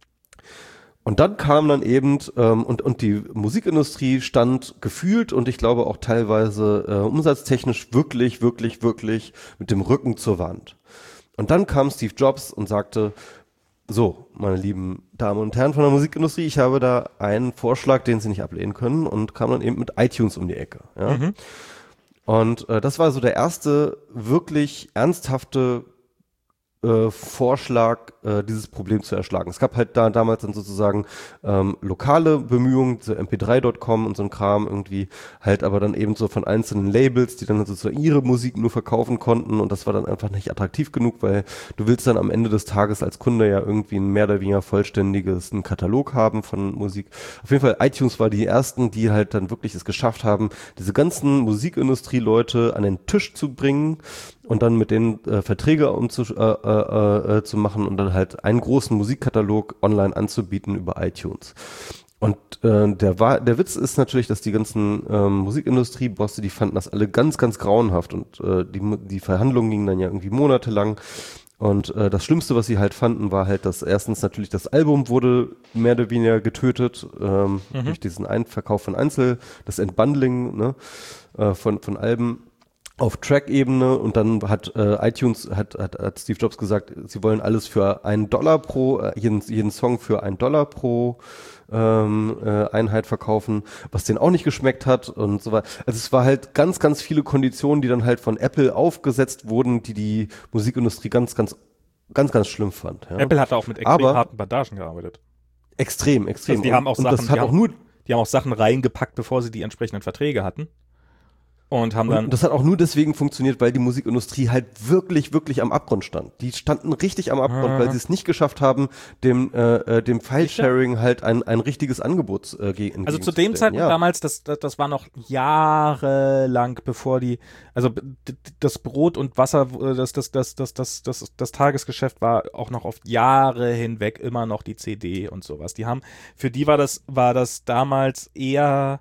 Und dann kam dann eben, ähm, und, und die Musikindustrie stand gefühlt und ich glaube auch teilweise äh, umsatztechnisch wirklich, wirklich, wirklich mit dem Rücken zur Wand. Und dann kam Steve Jobs und sagte, so, meine lieben Damen und Herren von der Musikindustrie, ich habe da einen Vorschlag, den Sie nicht ablehnen können, und kam dann eben mit iTunes um die Ecke. Ja? Mhm. Und äh, das war so der erste wirklich ernsthafte Äh, Vorschlag, äh, dieses Problem zu erschlagen. Es gab halt da damals dann sozusagen ähm, lokale Bemühungen, so M P drei Punkt com und so ein Kram irgendwie, halt aber dann eben so von einzelnen Labels, die dann sozusagen ihre Musik nur verkaufen konnten, und das war dann einfach nicht attraktiv genug, weil du willst dann am Ende des Tages als Kunde ja irgendwie ein mehr oder weniger vollständiges einen Katalog haben von Musik. Auf jeden Fall, iTunes war die ersten, die halt dann wirklich es geschafft haben, diese ganzen Musikindustrie-Leute an den Tisch zu bringen und dann mit denen äh, Verträge umzu, äh, äh, äh, zu machen und dann halt einen großen Musikkatalog online anzubieten über iTunes. Und äh, der war, der Witz ist natürlich, dass die ganzen ähm, Musikindustrie-Bosse, die fanden das alle ganz, ganz grauenhaft, und äh, die, die Verhandlungen gingen dann ja irgendwie monatelang. Und äh, das Schlimmste, was sie halt fanden, war halt, dass erstens natürlich das Album wurde mehr oder weniger getötet ähm, mhm. durch diesen Ein- Verkauf von Einzel, das Entbundling, ne, äh, von von Alben auf Track-Ebene, und dann hat äh, iTunes, hat, hat, hat Steve Jobs gesagt, sie wollen alles für einen Dollar pro, äh, jeden, jeden Song für einen Dollar pro ähm, äh, Einheit verkaufen, was denen auch nicht geschmeckt hat und so weiter. Also es war halt ganz, ganz viele Konditionen, die dann halt von Apple aufgesetzt wurden, die die Musikindustrie ganz, ganz, ganz, ganz schlimm fand. Ja. Apple hatte auch mit extrem Aber harten Bandagen gearbeitet. Extrem, extrem. Also die haben auch und, Sachen, und das hat die auch haben, nur die haben auch Sachen reingepackt, bevor sie die entsprechenden Verträge hatten. Und haben dann. Und das hat auch nur deswegen funktioniert, weil die Musikindustrie halt wirklich, wirklich am Abgrund stand. Die standen richtig am Abgrund, ah. weil sie es nicht geschafft haben, dem, äh, dem File-Sharing halt ein, ein richtiges Angebot äh, gegen. Also zu dem Zeitpunkt ja. damals, das, das, das war noch jahrelang, bevor die, also das Brot und Wasser, das, das, das, das, das, das, das Tagesgeschäft war auch noch auf Jahre hinweg immer noch die C D und sowas. Die haben, für die war das, war das damals eher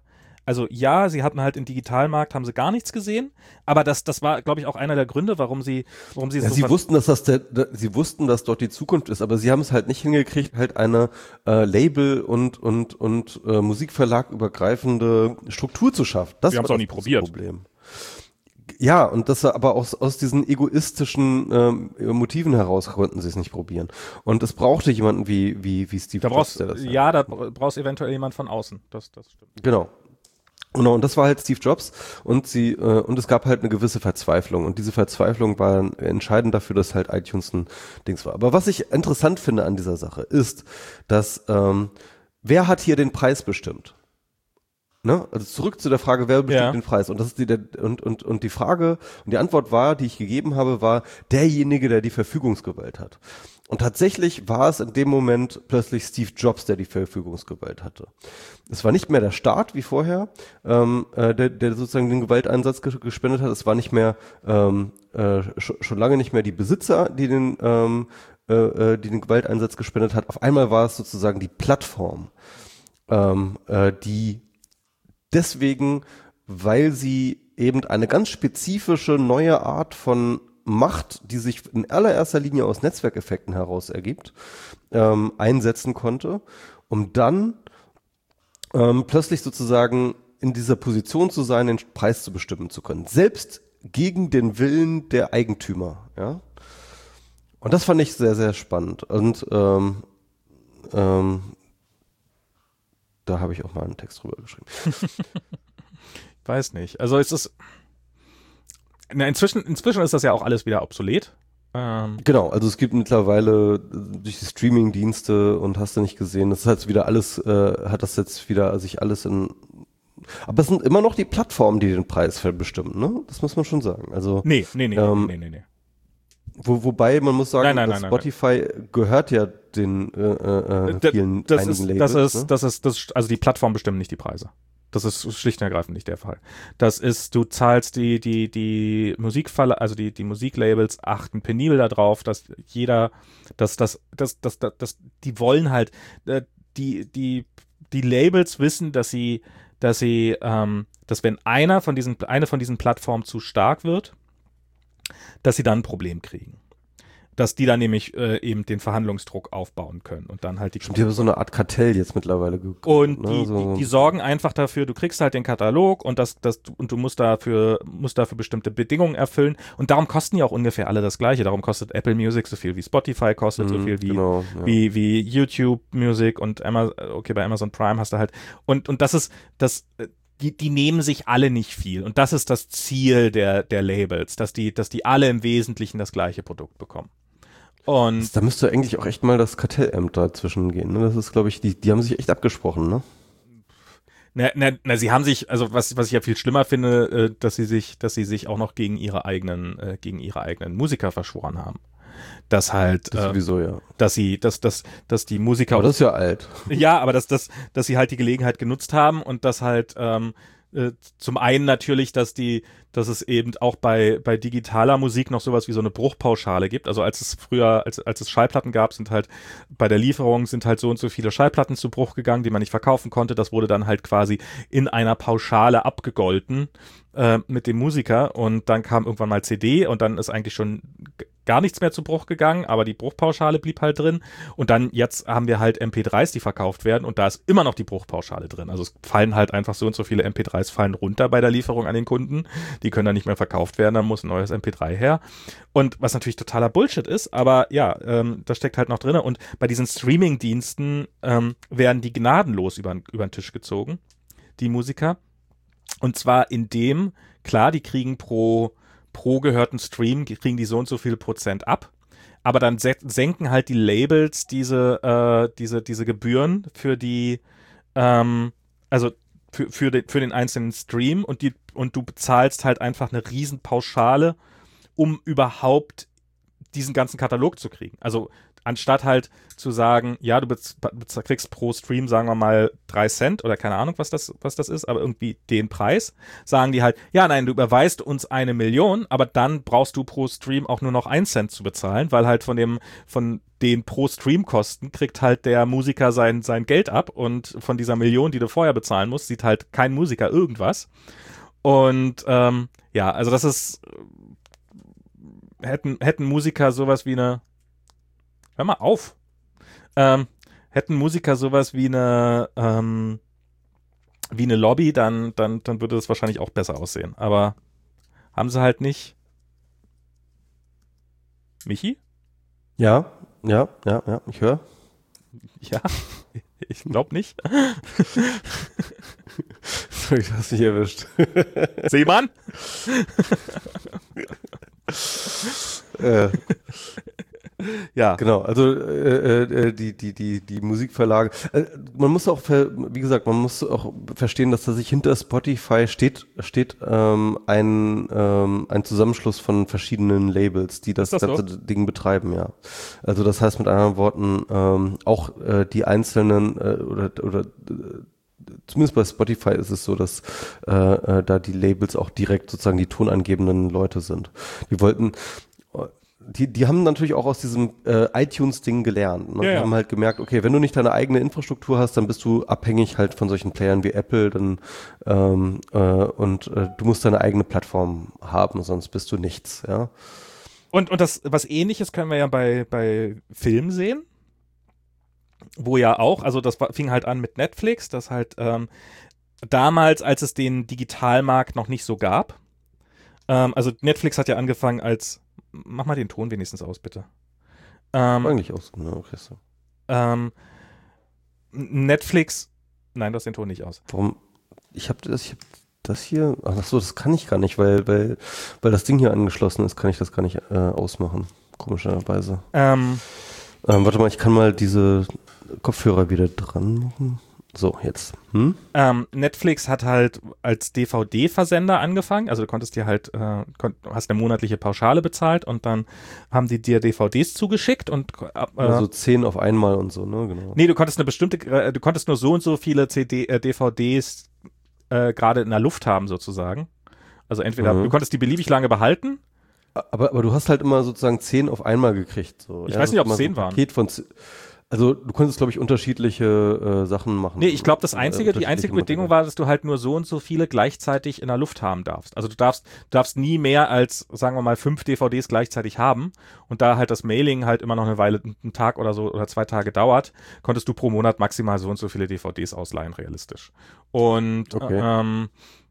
Also ja, sie hatten halt im Digitalmarkt, haben sie gar nichts gesehen, aber das, das war, glaube ich, auch einer der Gründe, warum sie, warum sie Ja, so sie ver- wussten, dass das der, der, sie wussten, dass dort die Zukunft ist, aber sie haben es halt nicht hingekriegt, halt eine äh, Label- und und und äh, Musikverlag übergreifende Struktur zu schaffen. Das Sie war haben's auch das nie große probiert. Problem. Ja, und das aber aus, aus diesen egoistischen ähm, Motiven heraus konnten sie es nicht probieren. Und es brauchte jemanden wie, wie, wie Steve Da Jobs, brauchst, der das ja, da brauchst eventuell jemand von außen. Das, das stimmt. Genau. Genau, und das war halt Steve Jobs und sie äh, und es gab halt eine gewisse Verzweiflung und diese Verzweiflung war entscheidend dafür, dass halt iTunes ein Dings war. Aber was ich interessant finde an dieser Sache ist, dass ähm, wer hat hier den Preis bestimmt? Ne? Also zurück zu der Frage, wer bestimmt Ja. den Preis? Und das ist die der, und und und die Frage und die Antwort war, die ich gegeben habe, war derjenige, der die Verfügungsgewalt hat. Und tatsächlich war es in dem Moment plötzlich Steve Jobs, der die Verfügungsgewalt hatte. Es war nicht mehr der Staat wie vorher, ähm, äh, der, der sozusagen den Gewalteinsatz ge- gespendet hat. Es war nicht mehr ähm, äh, sch- schon lange nicht mehr die Besitzer, die den ähm, äh, äh, die den Gewalteinsatz gespendet hat. Auf einmal war es sozusagen die Plattform, ähm, äh, die deswegen, weil sie eben eine ganz spezifische neue Art von Macht, die sich in allererster Linie aus Netzwerkeffekten heraus ergibt, ähm, einsetzen konnte, um dann ähm, plötzlich sozusagen in dieser Position zu sein, den Preis zu bestimmen zu können. Selbst gegen den Willen der Eigentümer. Ja? Und das fand ich sehr, sehr spannend. Und ähm, ähm, da habe ich auch mal einen Text drüber geschrieben. Weiß nicht. Also es ist, na, inzwischen, inzwischen ist das ja auch alles wieder obsolet. Ähm, Genau, also es gibt mittlerweile durch die Streaming-Dienste und hast du nicht gesehen, das ist halt wieder alles, äh, hat das jetzt wieder sich alles in, aber es sind immer noch die Plattformen, die den Preis bestimmen, ne? Das muss man schon sagen. Also nee, nee, nee, Ähm, nee, nee, nee. wo, wobei man muss sagen, Nein, nein, dass nein, nein, Spotify gehört ja den äh, äh, D- vielen das einigen ist, Labels. das ist, ne? das ist, das ist, also die Plattform bestimmen nicht die Preise. Das ist schlicht und ergreifend nicht der Fall. Das ist, du zahlst die, die, die Musikverla also die, die Musiklabels achten penibel darauf, dass jeder, dass, dass, dass, dass, dass, dass die wollen halt, äh, die, die, die Labels wissen, dass sie, dass sie, ähm, dass wenn einer von diesen, eine von diesen Plattformen zu stark wird, dass sie dann ein Problem kriegen. Dass die dann nämlich äh, eben den Verhandlungsdruck aufbauen können und dann halt die Stimmt, die haben so eine Art Kartell jetzt mittlerweile gegründet. und ne? die, so, die, die sorgen einfach dafür, du kriegst halt den Katalog und das, das, und du musst dafür, musst dafür bestimmte Bedingungen erfüllen. Und darum kosten ja auch ungefähr alle das Gleiche. Darum kostet Apple Music so viel wie Spotify kostet, so Mhm, viel wie, genau, ja. wie, wie YouTube Music und Amazon, okay, bei Amazon Prime hast du halt. Und, und das ist, das, die, die nehmen sich alle nicht viel. Und das ist das Ziel der, der Labels, dass die, dass die alle im Wesentlichen das gleiche Produkt bekommen. Und Da müsste eigentlich auch echt mal das Kartellamt dazwischen gehen. Ne? Das ist, glaube ich, die, die haben sich echt abgesprochen, ne? Na, na, na, sie haben sich, also was, was ich ja viel schlimmer finde, äh, dass sie sich, dass sie sich auch noch gegen ihre eigenen, äh, gegen ihre eigenen Musiker verschworen haben. Dass halt, Das äh, sowieso, ja. dass sie, dass, dass, dass die Musiker, Aber das ist ja alt. ja, aber dass, dass, dass sie halt die Gelegenheit genutzt haben und dass halt, ähm, äh, zum einen natürlich, dass die, dass es eben auch bei, bei digitaler Musik noch sowas wie so eine Bruchpauschale gibt. Also als es früher, als, als es Schallplatten gab, sind halt bei der Lieferung sind halt so und so viele Schallplatten zu Bruch gegangen, die man nicht verkaufen konnte. Das wurde dann halt quasi in einer Pauschale abgegolten äh, mit dem Musiker und dann kam irgendwann mal C D und dann ist eigentlich schon g- gar nichts mehr zu Bruch gegangen, aber die Bruchpauschale blieb halt drin und dann jetzt haben wir halt M P drei s, die verkauft werden und da ist immer noch die Bruchpauschale drin. Also es fallen halt einfach so und so viele M P drei s fallen runter bei der Lieferung an den Kunden. Die können dann nicht mehr verkauft werden, dann muss ein neues M P drei her. Und was natürlich totaler Bullshit ist, aber ja, ähm, das steckt halt noch drin. Und bei diesen Streaming-Diensten ähm, werden die gnadenlos über, über den Tisch gezogen, die Musiker. Und zwar indem, klar, die kriegen pro, pro gehörten Stream, kriegen die so und so viel Prozent ab. Aber dann se- senken halt die Labels diese, äh, diese, diese Gebühren für die, ähm, also für, für, den, für den einzelnen Stream und, die, und du bezahlst halt einfach eine Riesenpauschale, um überhaupt diesen ganzen Katalog zu kriegen. Also anstatt halt zu sagen, ja, du bez- bez- kriegst pro Stream, sagen wir mal, drei Cent oder keine Ahnung, was das, was das ist, aber irgendwie den Preis, sagen die halt, ja, nein, du überweist uns eine Million, aber dann brauchst du pro Stream auch nur noch ein Cent zu bezahlen, weil halt von dem, von den pro Stream Kosten kriegt halt der Musiker sein, sein Geld ab und von dieser Million, die du vorher bezahlen musst, sieht halt kein Musiker irgendwas. Und ähm, ja, also das ist, hätten, hätten Musiker sowas wie eine, hör mal auf, ähm, hätten Musiker sowas wie eine, ähm, wie eine Lobby, dann, dann, dann würde das wahrscheinlich auch besser aussehen. Aber haben sie halt nicht. Michi? Ja, ja, ja, ja, ich höre. Ja, ich glaube nicht. Sorry, ich hast dich erwischt. Seemann? äh, Ja. Genau, also äh, äh, die, die, die, die Musikverlage, äh, man muss auch, ver, wie gesagt, man muss auch verstehen, dass da sich hinter Spotify steht, steht ähm, ein, ähm, ein Zusammenschluss von verschiedenen Labels, die das, Ist das ganze so? Ding betreiben, ja. Also das heißt mit anderen Worten, ähm, auch äh, die einzelnen äh, oder, oder äh, zumindest bei Spotify ist es so, dass äh, äh, da die Labels auch direkt sozusagen die tonangebenden Leute sind. Die wollten Die, die haben natürlich auch aus diesem äh, iTunes-Ding gelernt. Ne? Ja, die ja. haben halt gemerkt, okay, wenn du nicht deine eigene Infrastruktur hast, dann bist du abhängig halt von solchen Playern wie Apple dann, ähm, äh, und äh, du musst deine eigene Plattform haben, sonst bist du nichts. Ja. Und, und das, was Ähnliches können wir ja bei, bei Filmen sehen, wo ja auch, also das war, fing halt an mit Netflix, das halt ähm, damals, als es den Digitalmarkt noch nicht so gab, ähm, also Netflix hat ja angefangen als, mach mal den Ton wenigstens aus, bitte. Ähm, Eigentlich auch so. Ne? Okay, so. ähm, Netflix, nein, du hast den Ton nicht aus. Warum? Ich habe das, ich hab das hier, ach so, das kann ich gar nicht, weil, weil, weil das Ding hier angeschlossen ist, kann ich das gar nicht äh, ausmachen. Komischerweise. Ähm, Ähm, warte mal, ich kann mal diese Kopfhörer wieder dran machen. So, jetzt. Hm? Ähm, Netflix hat halt als D V D-Versender angefangen, also du konntest dir halt, äh, kon hast eine monatliche Pauschale bezahlt und dann haben die dir D V Ds zugeschickt und äh, Also zehn auf einmal und so, ne? Genau. nee, du konntest eine bestimmte, äh, du konntest nur so und so viele C D, äh, D V Ds äh, gerade in der Luft haben sozusagen. Also entweder, Mhm. du konntest die beliebig lange behalten. Aber, aber du hast halt immer sozusagen zehn auf einmal gekriegt. So. Ich ja, weiß nicht, das ob es ist immer zehn so ein waren. Paket von z- Also du konntest, glaube ich, unterschiedliche äh, Sachen machen. Nee, ich glaube, das Äh, einzige, die einzige unterschiedliche Bedingung Materialien. war, dass du halt nur so und so viele gleichzeitig in der Luft haben darfst. Also du darfst, du darfst nie mehr als, sagen wir mal, fünf D V Ds gleichzeitig haben. Und da halt das Mailing halt immer noch eine Weile, einen Tag oder so oder zwei Tage dauert, konntest du pro Monat maximal so und so viele D V Ds ausleihen, realistisch. Und, Okay. ähm,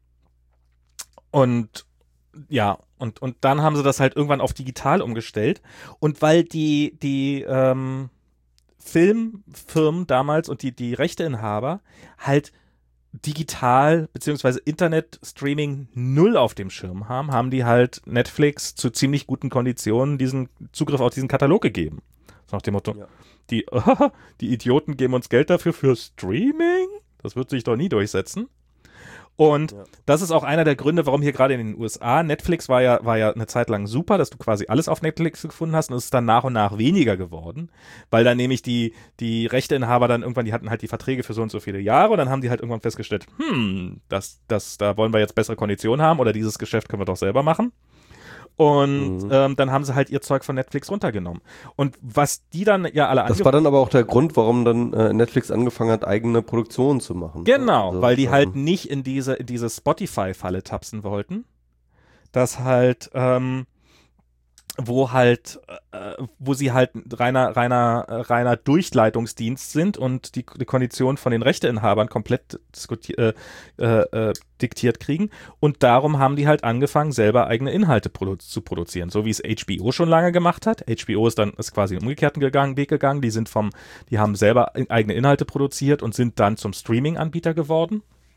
und, ja, und, und dann haben sie das halt irgendwann auf digital umgestellt. Und weil die, die, ähm, Filmfirmen damals und die, die Rechteinhaber halt digital beziehungsweise Internet-Streaming null auf dem Schirm haben, haben die halt Netflix zu ziemlich guten Konditionen diesen Zugriff auf diesen Katalog gegeben. So nach dem Motto, Ja. die, die Idioten geben uns Geld dafür für Streaming? Das wird sich doch nie durchsetzen. Und Ja. das ist auch einer der Gründe, warum hier gerade in den U S A, Netflix war ja, war ja eine Zeit lang super, dass du quasi alles auf Netflix gefunden hast und es ist dann nach und nach weniger geworden, weil dann nämlich die, die Rechteinhaber dann irgendwann, die hatten halt die Verträge für so und so viele Jahre und dann haben die halt irgendwann festgestellt, hm, das, das, da wollen wir jetzt bessere Konditionen haben oder dieses Geschäft können wir doch selber machen. Und Mhm. ähm, dann haben sie halt ihr Zeug von Netflix runtergenommen. Und was die dann ja alle Das war dann aber auch der Grund, warum dann äh, Netflix angefangen hat, eigene Produktionen zu machen. Genau, Also, weil die ähm, halt nicht in diese, in diese Spotify-Falle tapsen wollten. Das halt, ähm, wo halt, äh, wo sie halt ein reiner, reiner, äh, reiner Durchleitungsdienst sind und die, die Konditionen von den Rechteinhabern komplett diskuti- äh, äh, äh, diktiert kriegen. Und darum haben die halt angefangen, selber eigene Inhalte produ- zu produzieren. So wie es H B O schon lange gemacht hat. H B O ist dann, ist quasi einen umgekehrten gegangen, Weg gegangen. Die sind vom, die haben selber eigene Inhalte produziert und sind dann zum Streaming-Anbieter geworden.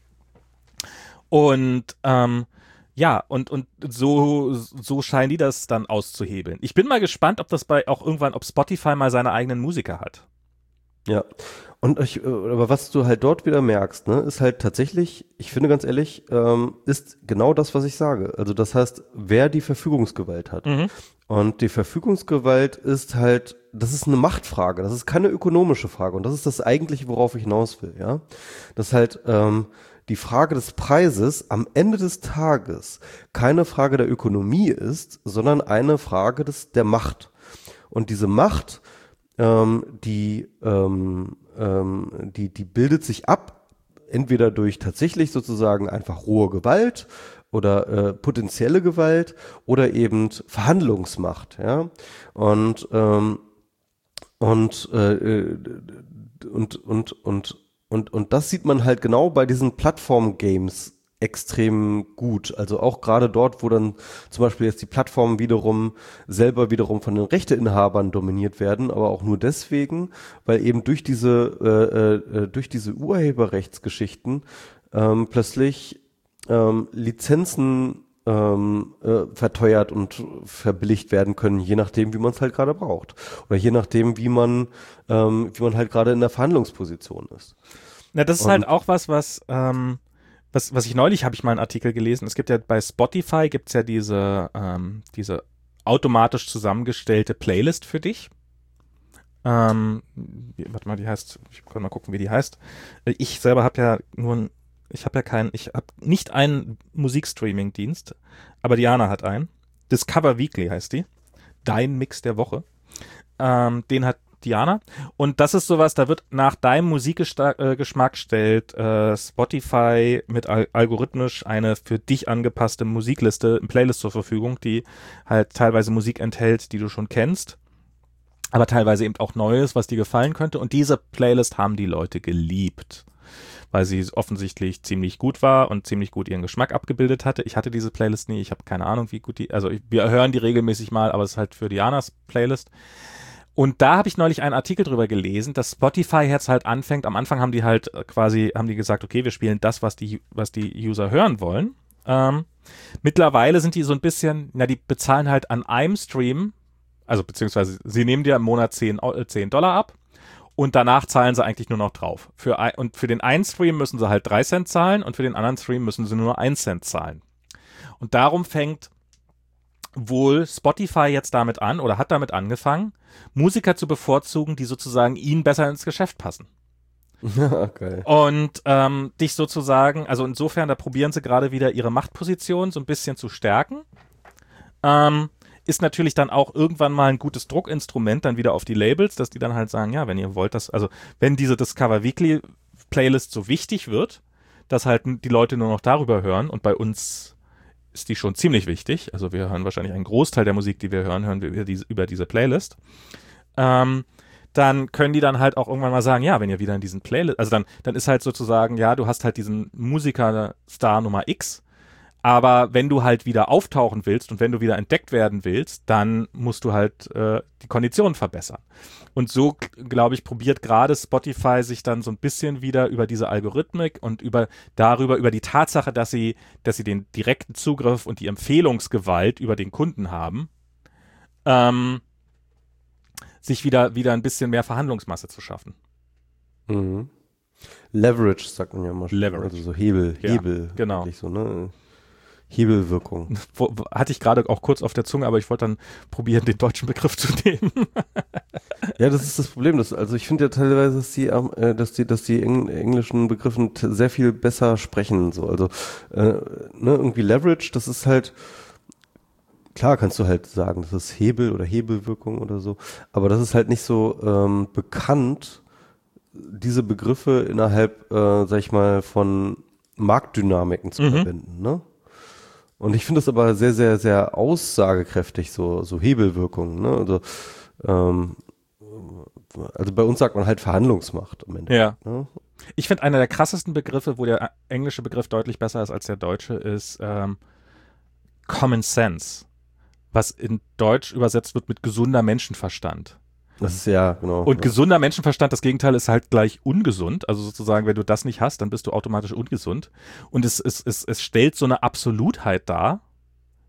Und, ähm, ja, und, und so, so scheinen die das dann auszuhebeln. Ich bin mal gespannt, ob das bei auch irgendwann, ob Spotify mal seine eigenen Musiker hat. Ja. Und ich, äh, aber was du halt dort wieder merkst, ne, ist halt tatsächlich, ich finde ganz ehrlich, ähm, ist genau das, was ich sage. Also das heißt, wer die Verfügungsgewalt hat. Mhm. Und die Verfügungsgewalt ist halt, das ist eine Machtfrage, das ist keine ökonomische Frage. Und das ist das eigentliche, worauf ich hinaus will, ja. Das ist halt ähm, die Frage des Preises am Ende des Tages keine Frage der Ökonomie ist, sondern eine Frage des, der Macht. Und diese Macht, ähm, die, ähm, ähm, die, die bildet sich ab, entweder durch tatsächlich sozusagen einfach rohe Gewalt oder äh, potenzielle Gewalt oder eben Verhandlungsmacht, ja. Und ähm, und, äh, und und und und und das sieht man halt genau bei diesen Plattform-Games extrem gut. Also auch gerade dort, wo dann zum Beispiel jetzt die Plattformen wiederum selber wiederum von den Rechteinhabern dominiert werden, aber auch nur deswegen, weil eben durch diese äh, äh, durch diese Urheberrechtsgeschichten ähm, plötzlich ähm, Lizenzen ähm, äh, verteuert und verbilligt werden können, je nachdem, wie man es halt gerade braucht. Oder je nachdem, wie man, ähm, wie man halt gerade in der Verhandlungsposition ist. Na, das ist Und- halt auch was, was, ähm, was, was ich neulich habe ich mal einen Artikel gelesen. Es gibt ja bei Spotify gibt's ja diese, ähm, diese automatisch zusammengestellte Playlist für dich. Ähm, wie, warte mal, die heißt, ich kann mal gucken, wie die heißt. Ich selber habe ja nur ein, ich habe ja keinen, ich habe nicht einen Musikstreaming-Dienst, aber Diana hat einen. Discover Weekly heißt die. Dein Mix der Woche. Ähm, den hat Diana. Und das ist sowas, da wird nach deinem Musikgeschmack stellt äh, Spotify mit al algorithmisch eine für dich angepasste Musikliste, eine Playlist zur Verfügung, die halt teilweise Musik enthält, die du schon kennst, aber teilweise eben auch Neues, was dir gefallen könnte. Und diese Playlist haben die Leute geliebt, weil sie offensichtlich ziemlich gut war und ziemlich gut ihren Geschmack abgebildet hatte. Ich hatte diese Playlist nie, ich habe keine Ahnung, wie gut die, also ich, wir hören die regelmäßig mal, aber es ist halt für Dianas Playlist. Und da habe ich neulich einen Artikel drüber gelesen, dass Spotify jetzt halt anfängt, am Anfang haben die halt quasi, haben die gesagt, okay, wir spielen das, was die, was die User hören wollen. Ähm, mittlerweile sind die so ein bisschen, na, die bezahlen halt an einem Stream, also beziehungsweise sie nehmen dir im Monat zehn Dollar ab und danach zahlen sie eigentlich nur noch drauf. Für ein, und für den einen Stream müssen sie halt drei Cent zahlen und für den anderen Stream müssen sie nur ein Cent zahlen. Und darum fängt wohl Spotify jetzt damit an oder hat damit angefangen, Musiker zu bevorzugen, die sozusagen ihnen besser ins Geschäft passen. Ja, geil. Und ähm, dich sozusagen, also insofern, da probieren sie gerade wieder ihre Machtposition so ein bisschen zu stärken. Ähm, ist natürlich dann auch irgendwann mal ein gutes Druckinstrument dann wieder auf die Labels, dass die dann halt sagen, ja, wenn ihr wollt, dass, also wenn diese Discover Weekly Playlist so wichtig wird, dass halt die Leute nur noch darüber hören und bei uns ist die schon ziemlich wichtig. Also wir hören wahrscheinlich einen Großteil der Musik, die wir hören, hören wir über diese, über diese Playlist. Ähm, dann können die dann halt auch irgendwann mal sagen, ja, wenn ihr wieder in diesen Playlist, also dann, dann ist halt sozusagen, ja, du hast halt diesen Musiker-Star Nummer X, aber wenn du halt wieder auftauchen willst und wenn du wieder entdeckt werden willst, dann musst du halt äh, die Konditionen verbessern. Und so, glaube ich, probiert gerade Spotify sich dann so ein bisschen wieder über diese Algorithmik und über darüber, über die Tatsache, dass sie, dass sie den direkten Zugriff und die Empfehlungsgewalt über den Kunden haben, ähm, sich wieder, wieder ein bisschen mehr Verhandlungsmasse zu schaffen. Mhm. Leverage sagt man ja immer schon. Leverage. Also so Hebel, Ja, Hebel. genau. eigentlich So, ne? Hebelwirkung. Wo, hatte ich gerade auch kurz auf der Zunge, aber ich wollte dann probieren, den deutschen Begriff zu nehmen. Ja, das ist das Problem. Das, also ich finde ja teilweise, dass die, äh, dass die, dass die Eng englischen Begriffen t- sehr viel besser sprechen. So, also äh, ne, irgendwie Leverage, das ist halt klar, kannst du halt sagen, das ist Hebel oder Hebelwirkung oder so, aber das ist halt nicht so ähm, bekannt, diese Begriffe innerhalb, äh, sag ich mal, von Marktdynamiken zu Mhm. verwenden, ne? Und ich finde das aber sehr, sehr, sehr aussagekräftig, so, so Hebelwirkungen, ne? Also, ähm, also bei uns sagt man halt Verhandlungsmacht am Ende. Ja. Ne? Ich finde, einer der krassesten Begriffe, wo der englische Begriff deutlich besser ist als der deutsche, ist ähm, Common Sense, was in Deutsch übersetzt wird mit gesunder Menschenverstand. Das ist ja, genau. Und ja. gesunder Menschenverstand, das Gegenteil ist halt gleich ungesund. Also sozusagen, wenn du das nicht hast, dann bist du automatisch ungesund. Und es, es, es, es stellt so eine Absolutheit dar,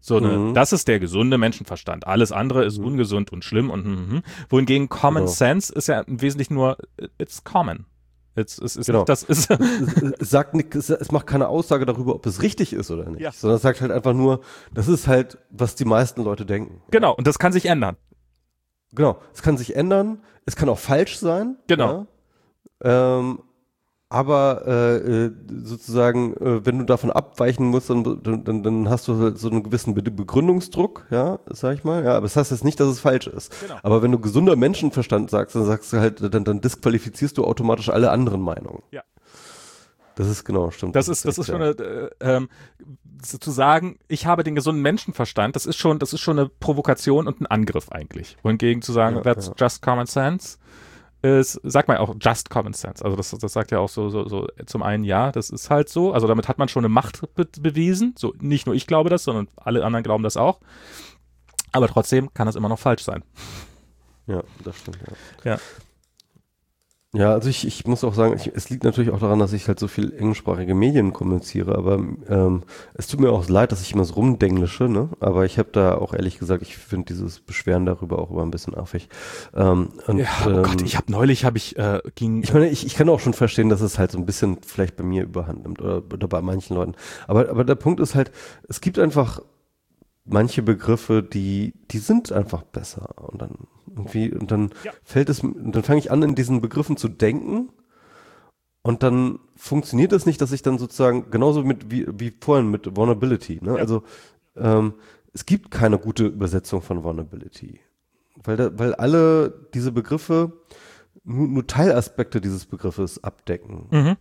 So eine, Mhm. das ist der gesunde Menschenverstand. Alles andere ist ungesund und schlimm und mhm. Wohingegen Common Genau. Sense ist ja im Wesentlichen nur, it's common. It's, it's, it's Genau. nicht, das ist, es, es sagt nicht, es, es macht keine Aussage darüber, ob es richtig ist oder nicht, Ja. sondern es sagt halt einfach nur, das ist halt, was die meisten Leute denken. genau, und das kann sich ändern. Genau, es kann sich ändern, es kann auch falsch sein. Genau. Ja. Ähm, aber äh, äh, sozusagen, äh, wenn du davon abweichen musst, dann, dann, dann hast du halt so einen gewissen Be- Begründungsdruck, ja, sag ich mal. Ja, aber das heißt jetzt nicht, dass es falsch ist. Genau. Aber wenn du gesunder Menschenverstand sagst, dann sagst du halt, dann, dann disqualifizierst du automatisch alle anderen Meinungen. Ja. Das ist genau, stimmt. Das ist, das ist schon eine, äh, ähm, zu sagen, ich habe den gesunden Menschenverstand, das ist schon, das ist schon eine Provokation und ein Angriff eigentlich. Wohingegen zu sagen, Ja, that's ja. just common sense, ist, sagt man ja auch just common sense. Also das, das sagt ja auch so, so, so zum einen, ja, das ist halt so. Also damit hat man schon eine Macht be bewiesen. So, nicht nur ich glaube das, sondern alle anderen glauben das auch. Aber trotzdem kann das immer noch falsch sein. Ja, das stimmt, ja. Ja. Ja, also ich, ich muss auch sagen, ich, es liegt natürlich auch daran, dass ich halt so viel englischsprachige Medien kommuniziere, aber ähm, es tut mir auch leid, dass ich immer so rumdenglische, ne? Aber ich habe da auch ehrlich gesagt, ich finde dieses Beschweren darüber auch immer ein bisschen affig. Ähm, und, Ja, oh ähm, Gott, ich habe neulich, habe ich, äh, ging, ich meine, ich, ich kann auch schon verstehen, dass es halt so ein bisschen vielleicht bei mir überhand nimmt oder, oder bei manchen Leuten. Aber, aber der Punkt ist halt, es gibt einfach manche Begriffe, die, die sind einfach besser. Und dann irgendwie, und dann Ja. fällt es, und dann fange ich an, in diesen Begriffen zu denken. Und dann funktioniert es nicht, dass ich dann sozusagen, genauso mit wie, wie vorhin mit Vulnerability, ne? Ja. Also ähm, es gibt keine gute Übersetzung von Vulnerability. Weil, da, weil alle diese Begriffe nur, nur Teilaspekte dieses Begriffes abdecken. mhm.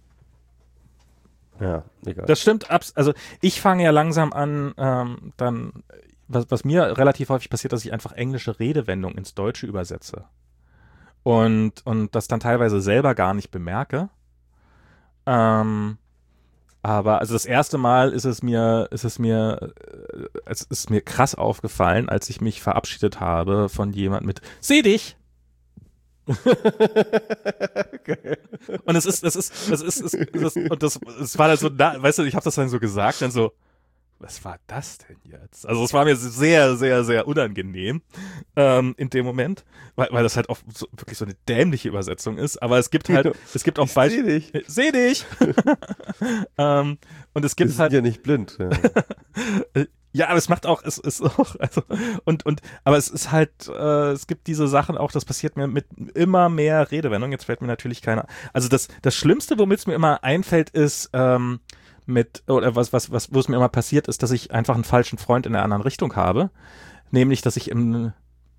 Ja, egal. Das stimmt, abs also ich fange ja langsam an, ähm, dann, was, was mir relativ häufig passiert, dass ich einfach englische Redewendungen ins Deutsche übersetze. Und, und das dann teilweise selber gar nicht bemerke. Ähm, aber also das erste Mal ist es mir, ist es mir, äh, es ist mir krass aufgefallen, als ich mich verabschiedet habe von jemand mit Seh dich! Und es ist, es ist, es ist, es ist, es ist und das, es war dann so, na, weißt du, ich habe das dann so gesagt, dann so, was war das denn jetzt? Also es war mir sehr, sehr, sehr unangenehm ähm, in dem Moment, weil, weil das halt auch so, wirklich so eine dämliche Übersetzung ist, aber es gibt halt, es gibt auch Ich seh Beispiele. dich. Seh dich! ähm, und es Wir gibt sind halt, ja nicht blind. Ja. ja, aber es macht auch, es ist auch, also, und, und, aber es ist halt, äh, es gibt diese Sachen auch, das passiert mir mit immer mehr Redewendungen, jetzt fällt mir natürlich keiner, also das, das Schlimmste, womit es mir immer einfällt, ist, ähm, mit, oder was, was, was, wo es mir immer passiert ist, dass ich einfach einen falschen Freund in einer anderen Richtung habe, nämlich, dass ich im,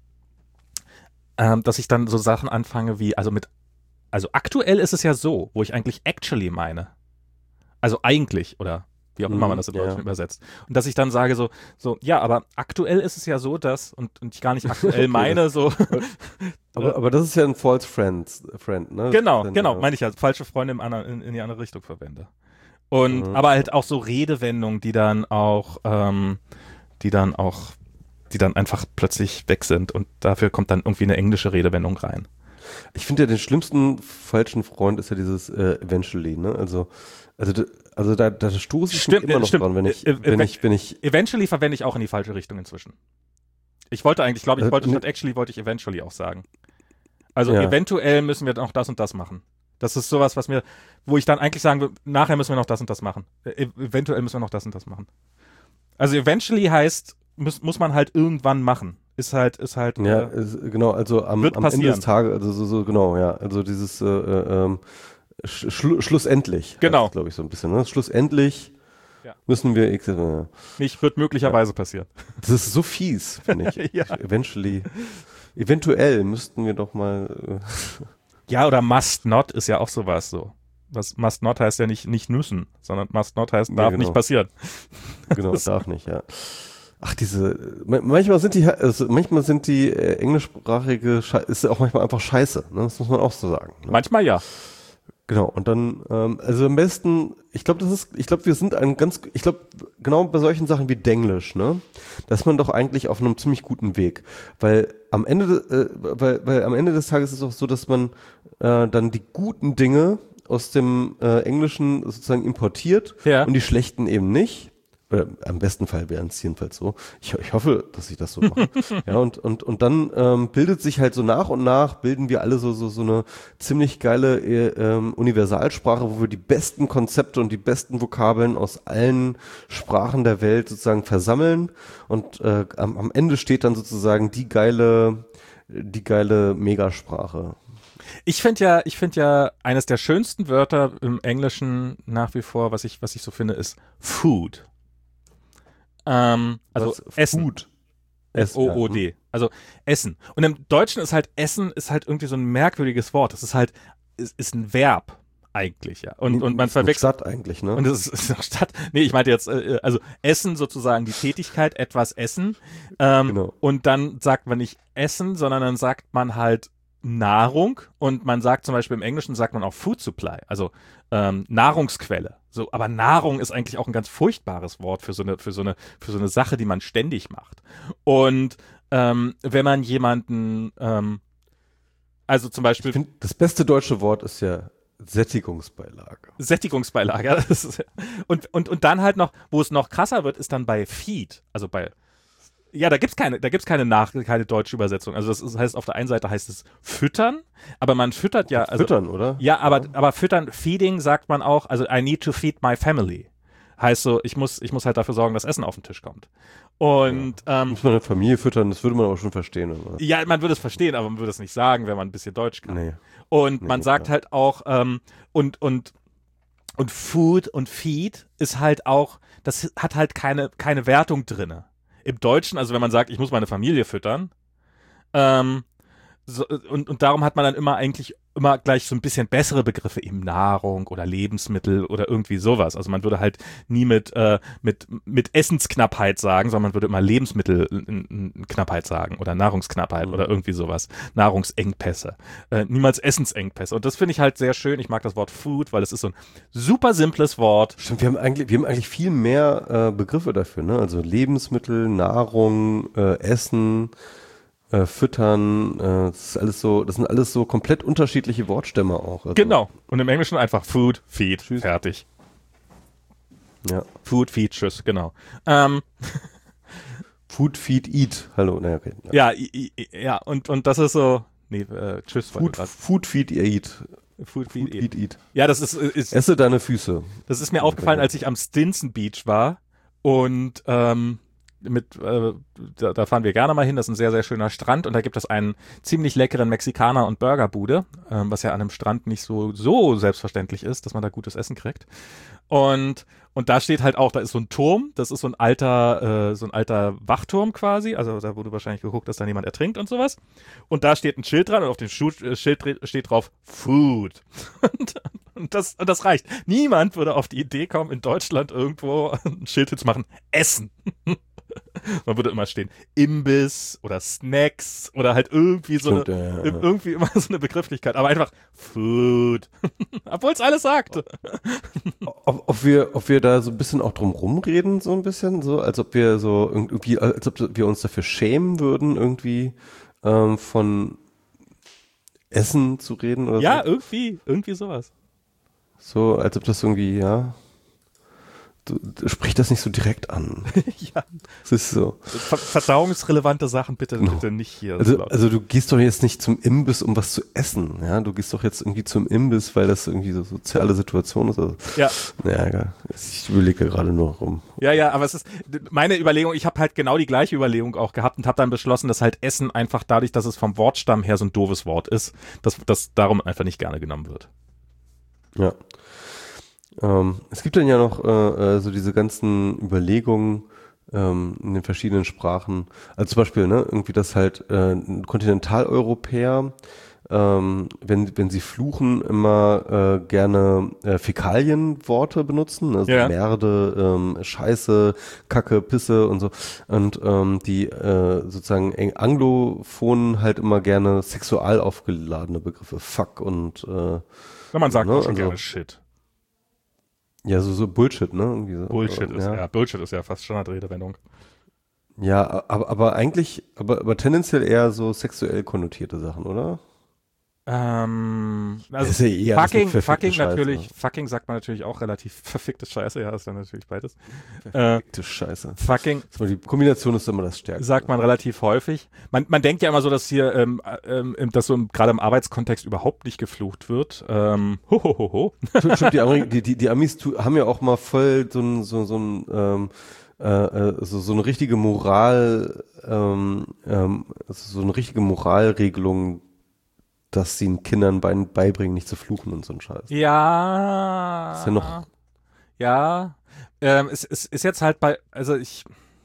ähm, dass ich dann so Sachen anfange wie, also mit, also aktuell ist es ja so, wo ich eigentlich actually meine, also eigentlich, oder wie auch immer man das in Ja, Deutsch ja. übersetzt. Und dass ich dann sage so, so, ja, aber aktuell ist es ja so, dass, und, und ich gar nicht aktuell Okay, meine, so. Aber, aber das ist ja ein False Friend, Friend, ne? Genau, Dann, genau, ja. meine ich ja, falsche Freunde im anderen, in, in die andere Richtung verwende. Und, Mhm. aber halt auch so Redewendungen, die dann auch, ähm, die dann auch, die dann einfach plötzlich weg sind und dafür kommt dann irgendwie eine englische Redewendung rein. Ich finde ja den schlimmsten falschen Freund ist ja dieses äh, eventually, ne? Also, also, da- also da, da stoße ich Stimmt, mich immer noch stimmt. dran, wenn ich, Äh, äh, wenn wenn- ich, wenn ich, Eventually verwende ich auch in die falsche Richtung inzwischen. Ich wollte eigentlich, glaube ich, Äh, wollte ne- statt actually wollte ich eventually auch sagen. Also Ja. eventuell müssen wir noch das und das machen. Das ist sowas, was mir, wo ich dann eigentlich sagen würde, nachher müssen wir noch das und das machen. Äh, eventuell müssen wir noch das und das machen. Also eventually heißt, muss, muss man halt irgendwann machen. Ist halt, ist halt, ja, äh, es, genau, also am, wird am Ende passieren. des Tages, also so, so genau, ja, also dieses äh, äh, ähm, sch schlu schlussendlich, Genau. glaube ich, so ein bisschen, ne? Schlussendlich Ja. müssen wir, X- äh, nicht, wird möglicherweise passieren. das ist so fies, finde ich. Ja. Eventually, eventuell müssten wir doch mal, Ja, oder must not ist ja auch sowas so. Was must not heißt ja nicht, nicht müssen, sondern must not heißt, Ja, darf genau. nicht passieren. äh, genau, darf nicht, ja. Ach, diese, ma- manchmal sind die, also manchmal sind die äh, englischsprachige, Schei ist auch manchmal einfach scheiße, ne? Das muss man auch so sagen. Ne? Manchmal ja. Genau, und dann, ähm, also am besten, ich glaube, das ist, ich glaube, wir sind ein ganz, ich glaube, genau bei solchen Sachen wie Denglisch, ne, da ist man doch eigentlich auf einem ziemlich guten Weg, weil am Ende, äh, weil, weil am Ende des Tages ist es auch so, dass man äh, dann die guten Dinge aus dem äh, Englischen sozusagen importiert Ja. und die schlechten eben nicht. Oder am besten Fall wären es jedenfalls so. Ich, ich hoffe, dass ich das so mache. Ja, und, und, und dann ähm, bildet sich halt so nach und nach, bilden wir alle so, so, so eine ziemlich geile äh, ähm, Universalsprache, wo wir die besten Konzepte und die besten Vokabeln aus allen Sprachen der Welt sozusagen versammeln. Und äh, am, am Ende steht dann sozusagen die geile, die geile Megasprache. Ich finde ja, ich finde ja, eines der schönsten Wörter im Englischen nach wie vor, was ich, was ich so finde, ist Food. Ähm, also Was? Essen. Food. F O O D. Also Essen. Und im Deutschen ist halt Essen ist halt irgendwie so ein merkwürdiges Wort. Das ist halt, ist, ist ein Verb eigentlich, ja. Und, und man verwechselt. Stadt eigentlich, ne? Und es ist, ist eine Stadt. Nee, ich meinte jetzt, äh, also Essen sozusagen die Tätigkeit, etwas essen. Ähm, Genau. Und dann sagt man nicht Essen, sondern dann sagt man halt Nahrung. Und man sagt zum Beispiel im Englischen sagt man auch Food Supply, also ähm, Nahrungsquelle. So, aber Nahrung ist eigentlich auch ein ganz furchtbares Wort für so eine, für so eine, für so eine Sache, die man ständig macht. Und ähm, wenn man jemanden, ähm, also zum Beispiel Ich finde, das beste deutsche Wort ist ja Sättigungsbeilage. Sättigungsbeilage. Das ist, und, und, und dann halt noch, wo es noch krasser wird, ist dann bei Feed, also bei ja, da gibt's keine, da gibt's keine nach, keine deutsche Übersetzung. Also das ist, heißt, auf der einen Seite heißt es füttern, aber man füttert ja, also, Füttern, oder? ja, aber, aber füttern, feeding sagt man auch, also I need to feed my family. Heißt so, ich muss, ich muss halt dafür sorgen, dass Essen auf den Tisch kommt. Und, Ja. ähm, Muss man eine Familie füttern, das würde man auch schon verstehen, oder? ja, man würde es verstehen, aber man würde es nicht sagen, wenn man ein bisschen Deutsch kann. Nee. Und Nee, man sagt klar. halt auch, ähm, und, und, und Food und Feed ist halt auch, das hat halt keine, keine Wertung drinne. Im Deutschen, also wenn man sagt, ich muss meine Familie füttern, ähm, so, und, und darum hat man dann immer eigentlich immer gleich so ein bisschen bessere Begriffe, eben Nahrung oder Lebensmittel oder irgendwie sowas. Also man würde halt nie mit, äh, mit, mit Essensknappheit sagen, sondern man würde immer Lebensmittelknappheit sagen oder Nahrungsknappheit Mhm. oder irgendwie sowas. Nahrungsengpässe. Äh, niemals Essensengpässe. Und das finde ich halt sehr schön. Ich mag das Wort Food, weil es ist so ein super simples Wort. Stimmt, wir haben eigentlich, wir haben eigentlich viel mehr äh, Begriffe dafür, ne? Also Lebensmittel, Nahrung, äh, Essen, äh, Füttern, äh, das ist alles so, das sind alles so komplett unterschiedliche Wortstämme auch. Also, Genau. Und im Englischen einfach Food, Feed, Tschüss. fertig. Ja. Food, Feed, tschüss, genau. Ähm, Food, Feed, Eat. Hallo, naja, okay. ja, i, i, ja, und, und das ist so, nee, äh, tschüss. Food, Food, Feed, Eat. Food, Feed, Food, Eat. Feed, Eat. Ja, das ist, ist, Esse deine Füße. das ist mir aufgefallen, als ich am Stinson Beach war und ähm, mit, äh, da, da fahren wir gerne mal hin, das ist ein sehr, sehr schöner Strand und da gibt es einen ziemlich leckeren Mexikaner- und Burgerbude, ähm, was ja an einem Strand nicht so, so selbstverständlich ist, dass man da gutes Essen kriegt. Und, und da steht halt auch, da ist so ein Turm, das ist so ein alter, äh, so ein alter Wachturm quasi, also da wurde wahrscheinlich geguckt, dass da niemand ertrinkt und sowas. Und da steht ein Schild dran und auf dem Schu äh, Schild dre- steht drauf Food. Und, und, das, und das reicht. Niemand würde auf die Idee kommen, in Deutschland irgendwo ein Schild zu machen, Essen. Man würde immer stehen, Imbiss oder Snacks oder halt irgendwie so Stimmt, eine, ja, ja. irgendwie immer so eine Begrifflichkeit, aber einfach Food. Obwohl es alles sagt. Ob, ob wir, ob wir da so ein bisschen auch drum rumreden, so ein bisschen, so, als ob wir so irgendwie, als ob wir uns dafür schämen würden, irgendwie ähm, von Essen zu reden oder Ja, so. irgendwie, irgendwie sowas. So, als ob das irgendwie, ja. Du, du sprich das nicht so direkt an. Ja. Es ist so. Ver verdauungsrelevante Sachen bitte, No. bitte nicht hier. Also, laut. also du gehst doch jetzt nicht zum Imbiss, um was zu essen, ja. Du gehst doch jetzt irgendwie zum Imbiss, weil das irgendwie so soziale Situation ist. Also, ja, naja, egal. Ich überlege gerade nur rum. ja, ja, aber es ist meine Überlegung, ich habe halt genau die gleiche Überlegung auch gehabt und habe dann beschlossen, dass halt Essen einfach dadurch, dass es vom Wortstamm her so ein doofes Wort ist, dass das darum einfach nicht gerne genommen wird. Ja. Ähm, es gibt dann ja noch äh, äh, so diese ganzen Überlegungen ähm, in den verschiedenen Sprachen. Also zum Beispiel, ne, irgendwie, dass halt äh, ein Kontinentaleuropäer, ähm, wenn, wenn sie fluchen, immer äh, gerne äh, Fäkalienworte benutzen, also Ja. Merde, ähm, Scheiße, Kacke, Pisse und so. Und ähm, die äh, sozusagen Eng- Anglophonen halt immer gerne sexual aufgeladene Begriffe, Fuck und äh, Na, man sagt Ne, auch schon also- gerne Shit. ja, so, so Bullshit, ne? Irgendwie so. Bullshit Äh, ist, ja. ja, Bullshit ist ja fast Standardredewendung. Ja, aber, aber eigentlich, aber, aber tendenziell eher so sexuell konnotierte Sachen, oder? Ähm, also ist ja eh alles fucking, eine verfickte fucking Scheiße. natürlich, fucking sagt man natürlich auch relativ verfickte Scheiße, ja, ist dann natürlich beides. Äh, Verfickte Scheiße. fucking Das ist mal die Kombination ist immer das Stärkste. sagt man relativ häufig. Man, man denkt ja immer so, dass hier, ähm, ähm, dass so im- gerade im Arbeitskontext überhaupt nicht geflucht wird. Ähm, ho, ho, ho, ho. Stimmt, die, Ameri die, die, die Amis tu haben ja auch mal voll so ein, so, so ein, ähm, äh, äh, so, so eine richtige Moral, ähm, ähm, so eine richtige Moralregelung, dass sie den Kindern bei, beibringen, nicht zu fluchen und so ein Scheiß. Ja. Ist ja noch- Ja. Ähm, es, es ist jetzt halt bei, also ich,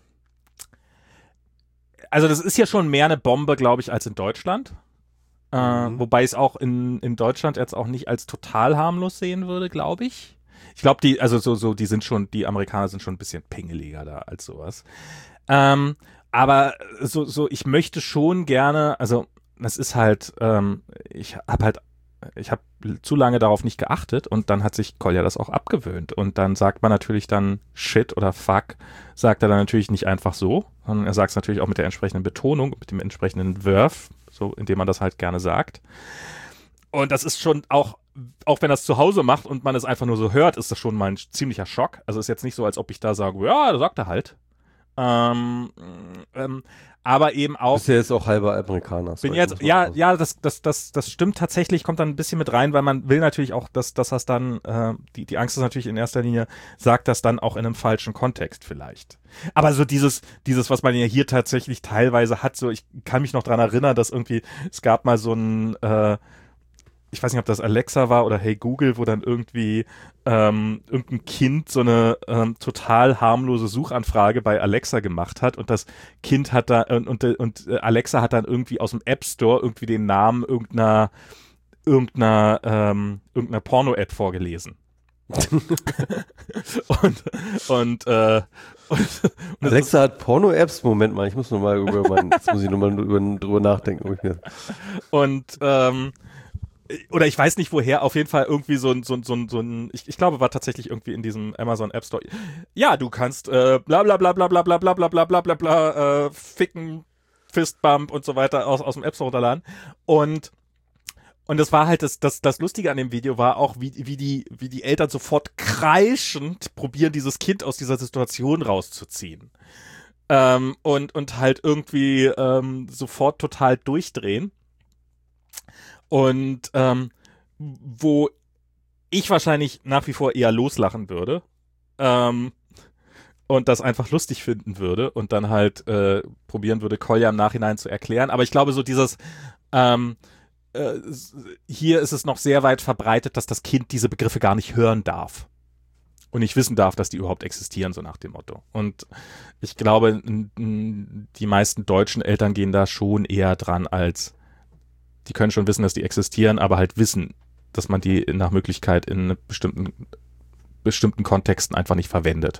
also das ist ja schon mehr eine Bombe, glaube ich, als in Deutschland. Äh, Mhm. Wobei ich es auch in, in Deutschland jetzt auch nicht als total harmlos sehen würde, glaube ich. Ich glaube, die, also so, so, die sind schon, die Amerikaner sind schon ein bisschen pingeliger da als sowas. Ähm, aber so, so, ich möchte schon gerne, also das ist halt, ähm, ich habe halt, ich habe zu lange darauf nicht geachtet und dann hat sich Kolja das auch abgewöhnt und dann sagt man natürlich dann Shit oder Fuck, sagt er dann natürlich nicht einfach so, sondern er sagt es natürlich auch mit der entsprechenden Betonung, mit dem entsprechenden Verb, so indem man das halt gerne sagt. Und das ist schon auch, auch wenn er es zu Hause macht und man es einfach nur so hört, ist das schon mal ein ziemlicher Schock. Also ist jetzt nicht so, als ob ich da sage, ja, da sagt er halt. Ähm, ähm, aber eben Du auch. bist ja jetzt auch halber Amerikaner. Bin sorry, jetzt, muss man ja, auch- ja, das, das, das, das stimmt tatsächlich, kommt dann ein bisschen mit rein, weil man will natürlich auch, dass, dass das dann, äh, die, die Angst ist natürlich in erster Linie, sagt das dann auch in einem falschen Kontext vielleicht. Aber so dieses, dieses, was man ja hier tatsächlich teilweise hat, so, ich kann mich noch dran erinnern, dass irgendwie, es gab mal so ein, äh, ich weiß nicht, ob das Alexa war oder Hey Google, wo dann irgendwie ähm, irgendein Kind so eine ähm, total harmlose Suchanfrage bei Alexa gemacht hat und das Kind hat da und, und, und äh, Alexa hat dann irgendwie aus dem App Store irgendwie den Namen irgendeiner irgendeiner ähm, irgendeiner Porno-Ad vorgelesen. und und, äh, und, und Alexa hat Porno-Apps? Moment mal, ich muss nochmal über mein, jetzt muss ich nochmal drüber, drüber nachdenken. Ob ich mir, Und ähm, oder ich weiß nicht woher, auf jeden Fall irgendwie so ein, so ein, so ein, so ein ich, ich glaube, war tatsächlich irgendwie in diesem Amazon App Store. Ja, du kannst äh, bla bla bla bla bla bla bla bla bla bla bla bla äh, ficken, Fistbump und so weiter aus, aus dem App Store runterladen. Und und das war halt das, das, das Lustige an dem Video war auch, wie, wie, die, wie die Eltern sofort kreischend probieren, dieses Kind aus dieser Situation rauszuziehen. Ähm, und, und halt irgendwie ähm, sofort total durchdrehen. Und ähm, wo ich wahrscheinlich nach wie vor eher loslachen würde ähm, und das einfach lustig finden würde und dann halt äh, probieren würde, Kolja im Nachhinein zu erklären. Aber ich glaube, so dieses ähm, äh, hier ist es noch sehr weit verbreitet, dass das Kind diese Begriffe gar nicht hören darf und nicht wissen darf, dass die überhaupt existieren, so nach dem Motto. Und ich glaube, n- n- die meisten deutschen Eltern gehen da schon eher dran als die können schon wissen, dass die existieren, aber halt wissen, dass man die nach Möglichkeit in bestimmten, bestimmten Kontexten einfach nicht verwendet.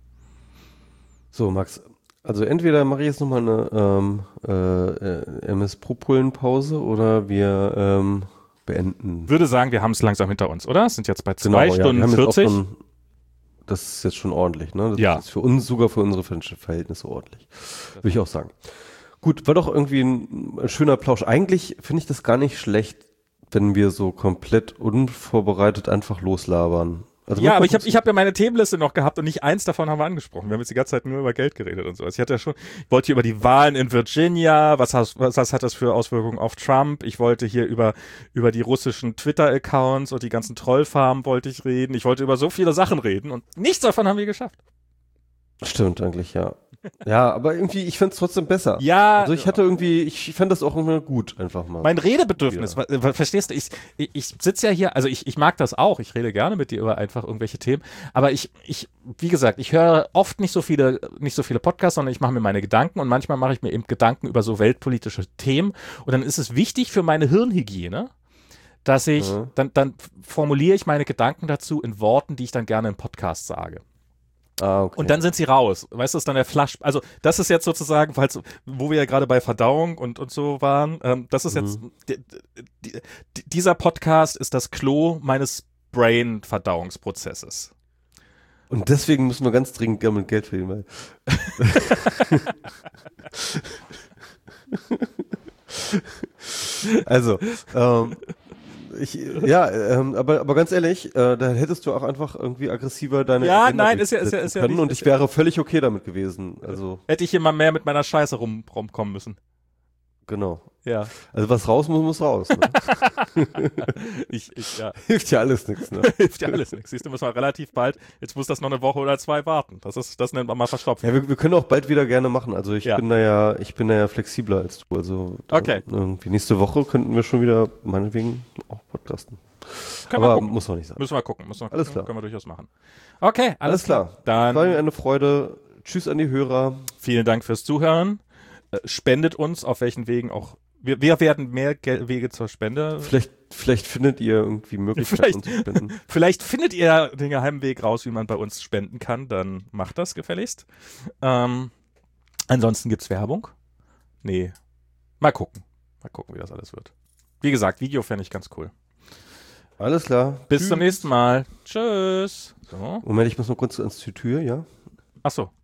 so, Max, also entweder mache ich jetzt nochmal eine ähm, äh, M S Pro-Pullen-Pause oder wir ähm, beenden. Würde sagen, wir haben es langsam hinter uns, oder? Es sind jetzt bei zwei Genau, ja, wir Stunden haben jetzt auch vierzig. schon, das ist jetzt schon ordentlich, ne? Das Ja. ist für uns, sogar für unsere Verhältnisse ordentlich. Würde ich auch sagen. Gut, war doch irgendwie ein, ein schöner Plausch. Eigentlich finde ich das gar nicht schlecht, wenn wir so komplett unvorbereitet einfach loslabern. Also Ja, manchmal aber ich habe guckst ich hab ja meine Themenliste noch gehabt und nicht eins davon haben wir angesprochen. Wir haben jetzt die ganze Zeit nur über Geld geredet und so. Also ich hatte ja schon, ich wollte hier über die Wahlen in Virginia, was, has, was, was hat das für Auswirkungen auf Trump? Ich wollte hier über, über die russischen Twitter-Accounts und die ganzen Trollfarmen wollte ich reden. Ich wollte über so viele Sachen reden und nichts davon haben wir geschafft. du- Stimmt eigentlich, ja. Ja, aber irgendwie, ich fände es trotzdem besser. Ja, Also ich hatte irgendwie, ich fand das auch immer gut, einfach mal. mein Redebedürfnis, Ja. wa- wa- verstehst du, ich, ich, ich sitze ja hier, also ich, ich mag das auch, ich rede gerne mit dir über einfach irgendwelche Themen, aber ich, ich, wie gesagt, ich höre oft nicht so viele, nicht so viele Podcasts, sondern ich mache mir meine Gedanken und manchmal mache ich mir eben Gedanken über so weltpolitische Themen und dann ist es wichtig für meine Hirnhygiene, dass ich, Mhm. dann, dann formuliere ich meine Gedanken dazu in Worten, die ich dann gerne im Podcast sage. Ah, okay. Und dann sind sie raus. Weißt du, ist dann der Flash. Also, das ist jetzt sozusagen, falls, wo wir ja gerade bei Verdauung und, und so waren, ähm, das ist jetzt, die, die, die, dieser Podcast ist das Klo meines Brain-Verdauungsprozesses. Und deswegen müssen wir ganz dringend damit Geld verdienen, weil. also, ähm, ich, ja, ähm, aber, aber ganz ehrlich, äh, da hättest du auch einfach irgendwie aggressiver deine Ja, Agenda nein, ist ja- ist ja- durchsetzen ist ja können nicht- und ist ich wäre völlig okay damit gewesen. Also, Hätte ich hier mal mehr mit meiner Scheiße rum, rumkommen müssen. genau. Ja. Also was raus muss, muss raus. Ne? Ich, ich, ja. Hilft ja alles nichts, ne? Hilft ja alles nichts. Siehst du, müssen wir relativ bald, jetzt muss das noch eine Woche oder zwei warten. Das ist, das nennt man mal verstopfen. Ja, wir, wir können auch bald wieder gerne machen. Also ich Ja. bin da ja, ich bin da ja flexibler als du. Also da- Okay. irgendwie nächste Woche könnten wir schon wieder meinetwegen auch podcasten. Können wir Aber gucken. muss noch nicht sein. Müssen wir gucken. Müssen wir Alles gucken. klar. Können wir durchaus machen. Okay, alles, Alles klar. Dann War mir eine Freude. Tschüss an die Hörer. vielen Dank fürs Zuhören. Äh, Spendet uns auf welchen Wegen auch. Wir, wir werden mehr Gel Wege zur Spende. Vielleicht, vielleicht findet ihr irgendwie Möglichkeiten uns zu spenden. Vielleicht findet ihr den geheimen Weg raus, wie man bei uns spenden kann. Dann macht das gefälligst. Ähm, ansonsten gibt's Werbung. Nee. Mal gucken. Mal gucken, wie das alles wird. Wie gesagt, Video fände ich ganz cool. Alles klar. Bis Tschüss. zum nächsten Mal. Tschüss. So. Moment, ich muss noch kurz ans Tür, ja? Ach so.